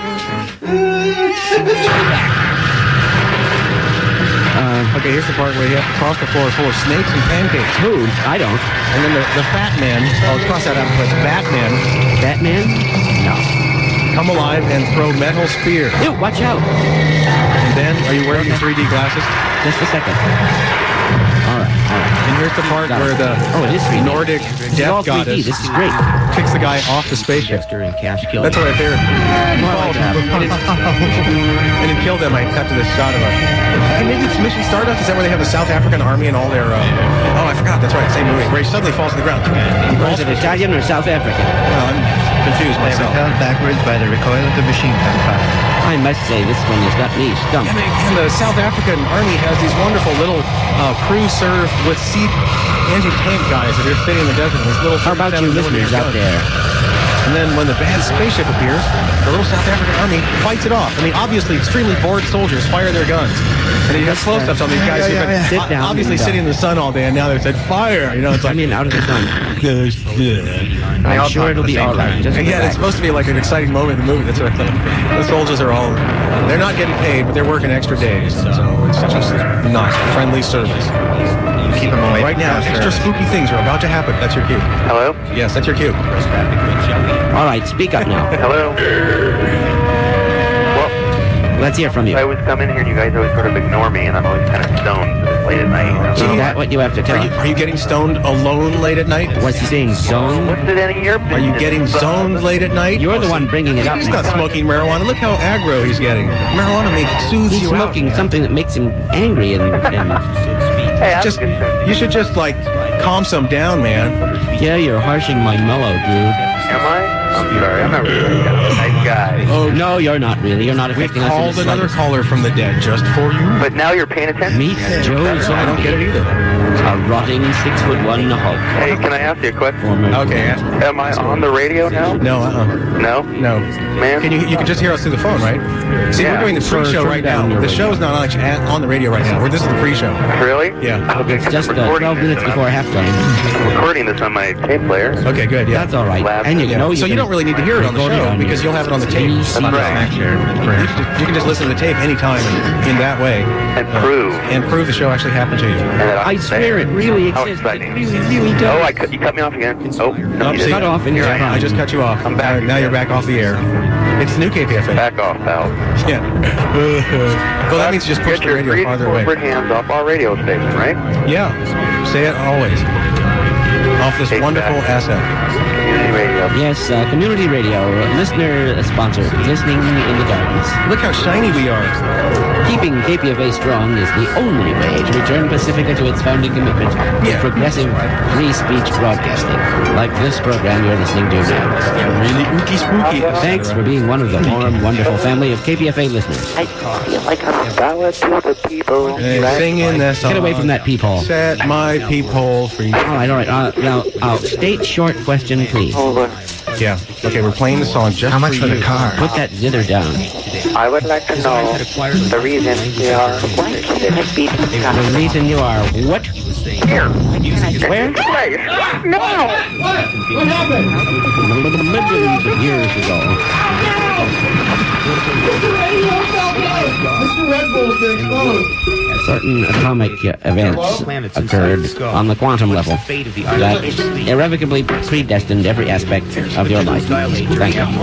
[SPEAKER 10] Uh,
[SPEAKER 11] okay, here's the part where you have to cross the floor full of snakes and pancakes.
[SPEAKER 10] Who? I don't.
[SPEAKER 11] And then the, the fat man, oh, let's cross that out and put Batman.
[SPEAKER 10] Batman? No.
[SPEAKER 11] Come alive and throw metal spear.
[SPEAKER 10] Ew, watch out.
[SPEAKER 11] And then, are you wearing your three D glasses?
[SPEAKER 10] Just a second. All right, all right.
[SPEAKER 11] And here's the part where the
[SPEAKER 10] oh, it is three D.
[SPEAKER 11] Nordic
[SPEAKER 10] This is
[SPEAKER 11] death
[SPEAKER 10] all three D.
[SPEAKER 11] goddess
[SPEAKER 10] This is great.
[SPEAKER 11] kicks the guy off the spaceship.
[SPEAKER 10] And Cash killed
[SPEAKER 11] That's
[SPEAKER 10] him.
[SPEAKER 11] right there.
[SPEAKER 10] More like that.
[SPEAKER 11] And it killed them. I cut to this shot of a... Hey, maybe it's Mission Stardust? Is that where they have the South African army and all their... Uh... Oh, I forgot
[SPEAKER 3] God, that's right, same movie, where he suddenly falls to the ground. He
[SPEAKER 10] Was
[SPEAKER 3] falls
[SPEAKER 10] it Italian or South African?
[SPEAKER 3] Well, I'm confused
[SPEAKER 1] They were
[SPEAKER 3] myself.
[SPEAKER 1] held backwards by the recoil of the machine gun fire.
[SPEAKER 10] I must say, this one has got me stumped.
[SPEAKER 3] And, they, and the South African Army has these wonderful little uh, crew served with seat anti-tank guys that are sitting in the desert. These little
[SPEAKER 10] How about you listeners out there?
[SPEAKER 3] And then when the bad spaceship appears, the little South African Army fights it off. I mean, obviously, extremely bored soldiers fire their guns. And you have close-ups on these guys
[SPEAKER 10] Yeah, yeah,
[SPEAKER 3] who've been
[SPEAKER 10] yeah. Sit down,
[SPEAKER 3] obviously
[SPEAKER 10] sit
[SPEAKER 3] sitting in the sun all day, and now they've said, fire! You know, it's like...
[SPEAKER 10] I mean, out of the sun. I'm sure it'll be all right. Just
[SPEAKER 3] And yeah, it's supposed to be like an exciting moment in the movie. That's what I think. The soldiers are all... They're not getting paid, but they're working extra days. So it's just not friendly service.
[SPEAKER 1] Keep them away.
[SPEAKER 3] Right now, extra spooky things are about to happen. That's your cue.
[SPEAKER 25] Hello?
[SPEAKER 3] Yes, that's your cue.
[SPEAKER 10] All right, speak up now.
[SPEAKER 25] Hello?
[SPEAKER 10] Let's hear from you.
[SPEAKER 25] I always come in here and you guys always sort of ignore me, and I'm always kind of stoned this late at night.
[SPEAKER 10] Is that what you have to tell
[SPEAKER 3] Are you,
[SPEAKER 10] us?
[SPEAKER 3] are you getting stoned alone late at night?
[SPEAKER 10] What's he saying, zone?
[SPEAKER 25] What's it any of your business?
[SPEAKER 3] Are you getting zoned late at night?
[SPEAKER 10] You're the one bringing it up.
[SPEAKER 3] He's not smoking marijuana. Look how aggro he's getting. Marijuana makes soothes
[SPEAKER 10] He's
[SPEAKER 3] you
[SPEAKER 10] smoking
[SPEAKER 3] out.
[SPEAKER 10] something that makes him angry and, and
[SPEAKER 25] Hey, I'm
[SPEAKER 3] Just,
[SPEAKER 25] just...
[SPEAKER 3] you should just like calm some down, man.
[SPEAKER 10] yeah, you're harshing my mellow, dude.
[SPEAKER 25] Am I? I'm sorry, I'm not really a nice guy.
[SPEAKER 3] Oh,
[SPEAKER 10] No, you're not really. You're not
[SPEAKER 3] we
[SPEAKER 10] affecting us. in
[SPEAKER 3] called
[SPEAKER 10] the
[SPEAKER 3] another
[SPEAKER 10] slightest.
[SPEAKER 3] caller from the dead just for you.
[SPEAKER 25] But now you're paying attention?
[SPEAKER 10] Meet Joe Zombie.
[SPEAKER 3] I don't get it either.
[SPEAKER 10] A rotting six foot one Hulk.
[SPEAKER 25] Hey, can I ask you a question?
[SPEAKER 10] Former-
[SPEAKER 3] Okay.
[SPEAKER 25] Am I on the radio now?
[SPEAKER 3] No, uh-uh.
[SPEAKER 25] No?
[SPEAKER 3] No.
[SPEAKER 25] Man?
[SPEAKER 3] Can you you can just hear us through the phone, right? See,
[SPEAKER 25] Yeah.
[SPEAKER 3] we're doing the
[SPEAKER 10] Turn-
[SPEAKER 3] pre-show
[SPEAKER 10] turn
[SPEAKER 3] right
[SPEAKER 10] down
[SPEAKER 3] now.
[SPEAKER 10] your
[SPEAKER 3] The
[SPEAKER 10] radio.
[SPEAKER 3] show's not actually at- on the radio right now. We're, this is the pre-show.
[SPEAKER 25] Really?
[SPEAKER 3] Yeah.
[SPEAKER 25] Okay,
[SPEAKER 10] It's
[SPEAKER 25] 'cause
[SPEAKER 10] just
[SPEAKER 25] I'm
[SPEAKER 10] uh,
[SPEAKER 25] recording
[SPEAKER 10] twelve
[SPEAKER 25] this,
[SPEAKER 10] minutes
[SPEAKER 25] and
[SPEAKER 10] before
[SPEAKER 25] I'm
[SPEAKER 10] halftime.
[SPEAKER 25] recording this on my tape player.
[SPEAKER 3] Okay, good. Yeah.
[SPEAKER 10] That's all right.
[SPEAKER 25] Lab.
[SPEAKER 10] And you
[SPEAKER 3] Yeah.
[SPEAKER 10] know you
[SPEAKER 3] so you
[SPEAKER 10] can
[SPEAKER 3] don't really need to hear it on the
[SPEAKER 10] record
[SPEAKER 3] show
[SPEAKER 10] on
[SPEAKER 3] because
[SPEAKER 10] your
[SPEAKER 3] you'll have it on the tape.
[SPEAKER 10] three
[SPEAKER 25] That's
[SPEAKER 10] C D.
[SPEAKER 25] right.
[SPEAKER 3] You can, you can just listen to the tape anytime in, in that way.
[SPEAKER 25] And prove.
[SPEAKER 3] And prove the show actually happened to you.
[SPEAKER 25] And that
[SPEAKER 10] I
[SPEAKER 25] I'm
[SPEAKER 10] swear it
[SPEAKER 25] there.
[SPEAKER 10] really
[SPEAKER 25] How
[SPEAKER 10] exists.
[SPEAKER 25] exciting.
[SPEAKER 10] It really, really does.
[SPEAKER 25] Oh, I cut, you cut me off again. Oh, no,
[SPEAKER 3] Nope,
[SPEAKER 25] you
[SPEAKER 3] see,
[SPEAKER 25] didn't.
[SPEAKER 10] cut off in
[SPEAKER 25] You're
[SPEAKER 10] your
[SPEAKER 25] right.
[SPEAKER 10] prime.
[SPEAKER 3] I just cut you off.
[SPEAKER 25] I'm back.
[SPEAKER 3] Now, now you're back off the air. It's new K P F A.
[SPEAKER 25] Back off, pal.
[SPEAKER 3] Yeah. Well, that means you just push
[SPEAKER 25] Get
[SPEAKER 3] the
[SPEAKER 25] your
[SPEAKER 3] radio
[SPEAKER 25] free
[SPEAKER 3] farther away.
[SPEAKER 25] corporate hands off our radio station, right?
[SPEAKER 3] Yeah. Say it always. Off this
[SPEAKER 25] Exactly.
[SPEAKER 3] wonderful asset.
[SPEAKER 25] Community radio.
[SPEAKER 10] Yes, uh, community radio, listener sponsored, listening in the gardens.
[SPEAKER 3] Look how shiny we are.
[SPEAKER 10] Keeping K P F A strong is the only way to return Pacifica to its founding commitment to
[SPEAKER 3] Yeah.
[SPEAKER 10] progressive free speech broadcasting, like this program you're listening to now.
[SPEAKER 3] Really ooky spooky.
[SPEAKER 10] Thanks for being one of the warm, wonderful family of K P F A listeners.
[SPEAKER 25] I feel like I'm a ballad to the people.
[SPEAKER 3] Hey, singing that song.
[SPEAKER 10] Get away from that peephole.
[SPEAKER 3] Set my peephole free.
[SPEAKER 10] All right, all right. Uh, now, uh, state short question, please.
[SPEAKER 25] Over.
[SPEAKER 3] Yeah. Okay, we're playing the song just
[SPEAKER 1] How much for
[SPEAKER 3] you.
[SPEAKER 1] the car?
[SPEAKER 10] Put that zither down.
[SPEAKER 25] I would like to know the reason we are
[SPEAKER 10] The reason you are what?
[SPEAKER 25] here.
[SPEAKER 10] Where?
[SPEAKER 25] Hey, no! What? What happened?
[SPEAKER 10] Millions of years ago.
[SPEAKER 25] Mister Red Bull to explode.
[SPEAKER 10] Certain atomic uh, events occurred on the quantum level that irrevocably predestined every aspect of your life. Thank you.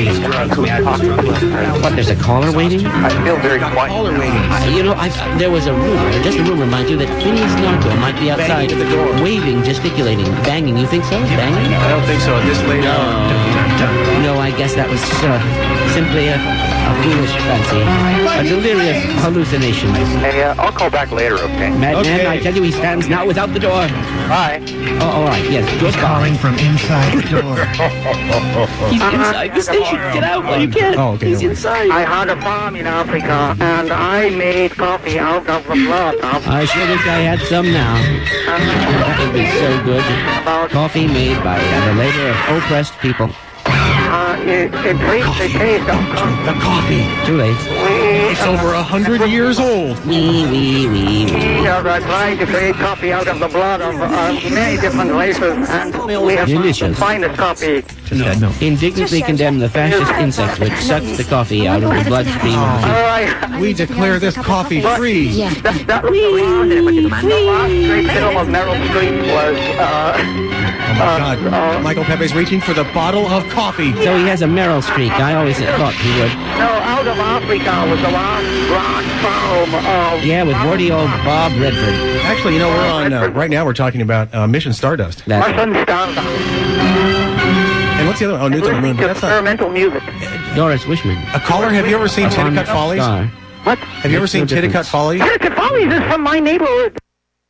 [SPEAKER 10] What, there's a caller waiting?
[SPEAKER 25] I feel very quiet.
[SPEAKER 3] Caller waiting.
[SPEAKER 10] Uh, you know, I, there was a rumor, just a rumor, mind you, that Phineas Narco might be outside,
[SPEAKER 3] Banging at the door.
[SPEAKER 10] waving, gesticulating, banging. You think so? Banging?
[SPEAKER 3] I don't think so. This late hour.
[SPEAKER 10] No, I guess that was uh, simply a, a foolish fancy, a delirious hallucination.
[SPEAKER 25] Hey, uh, I'll call back later, okay?
[SPEAKER 10] Madman,
[SPEAKER 3] Okay.
[SPEAKER 10] I tell you, he stands now without the door.
[SPEAKER 25] Bye.
[SPEAKER 10] Oh, all right, yes, goodbye.
[SPEAKER 1] Calling from inside the door.
[SPEAKER 10] He's inside the station. Get out while you can.
[SPEAKER 3] Oh, okay,
[SPEAKER 10] He's
[SPEAKER 3] no worries.
[SPEAKER 10] inside.
[SPEAKER 6] I had a farm in Africa, and I made coffee out of the blood of...
[SPEAKER 10] I sure wish I had some now. That would be so good. Coffee made by the labor of oppressed people.
[SPEAKER 6] Uh, it, it brings the taste of coffee.
[SPEAKER 3] The coffee.
[SPEAKER 10] Too late.
[SPEAKER 3] It's over a hundred years old.
[SPEAKER 10] Wee, wee, wee, wee.
[SPEAKER 6] We are uh, trying to create coffee out of the blood of uh, many different races, and we have found the
[SPEAKER 10] Delicious.
[SPEAKER 6] finest coffee.
[SPEAKER 10] Indignantly condemn the fascist insect which sucks the coffee out of the bloodstream of the
[SPEAKER 6] All
[SPEAKER 10] people.
[SPEAKER 6] right.
[SPEAKER 3] We declare this coffee free.
[SPEAKER 6] That, that was the last, the last great film of Meryl Streep was... Uh,
[SPEAKER 3] Oh my God. Michael Pepe's reaching for the bottle of coffee.
[SPEAKER 10] So he has a Meryl streak. I always thought he would.
[SPEAKER 6] no, Out of Africa was the last grand film of...
[SPEAKER 10] Yeah, with warty old Bob Redford.
[SPEAKER 3] Actually, you know, we're on, uh, right now we're talking about uh, Mission Stardust.
[SPEAKER 10] That's
[SPEAKER 6] My son Stardust.
[SPEAKER 3] And what's the other one? Oh, Nudes on the Moon. But that's not...
[SPEAKER 6] Experimental music.
[SPEAKER 10] Doris Wishman.
[SPEAKER 3] A caller, have you ever seen
[SPEAKER 10] Upon
[SPEAKER 3] Titicut Follies?
[SPEAKER 10] Star.
[SPEAKER 6] What?
[SPEAKER 3] Have you ever
[SPEAKER 10] Makes no
[SPEAKER 3] seen Titicut
[SPEAKER 10] difference.
[SPEAKER 3] Follies?
[SPEAKER 6] Titicut Follies is from my neighborhood.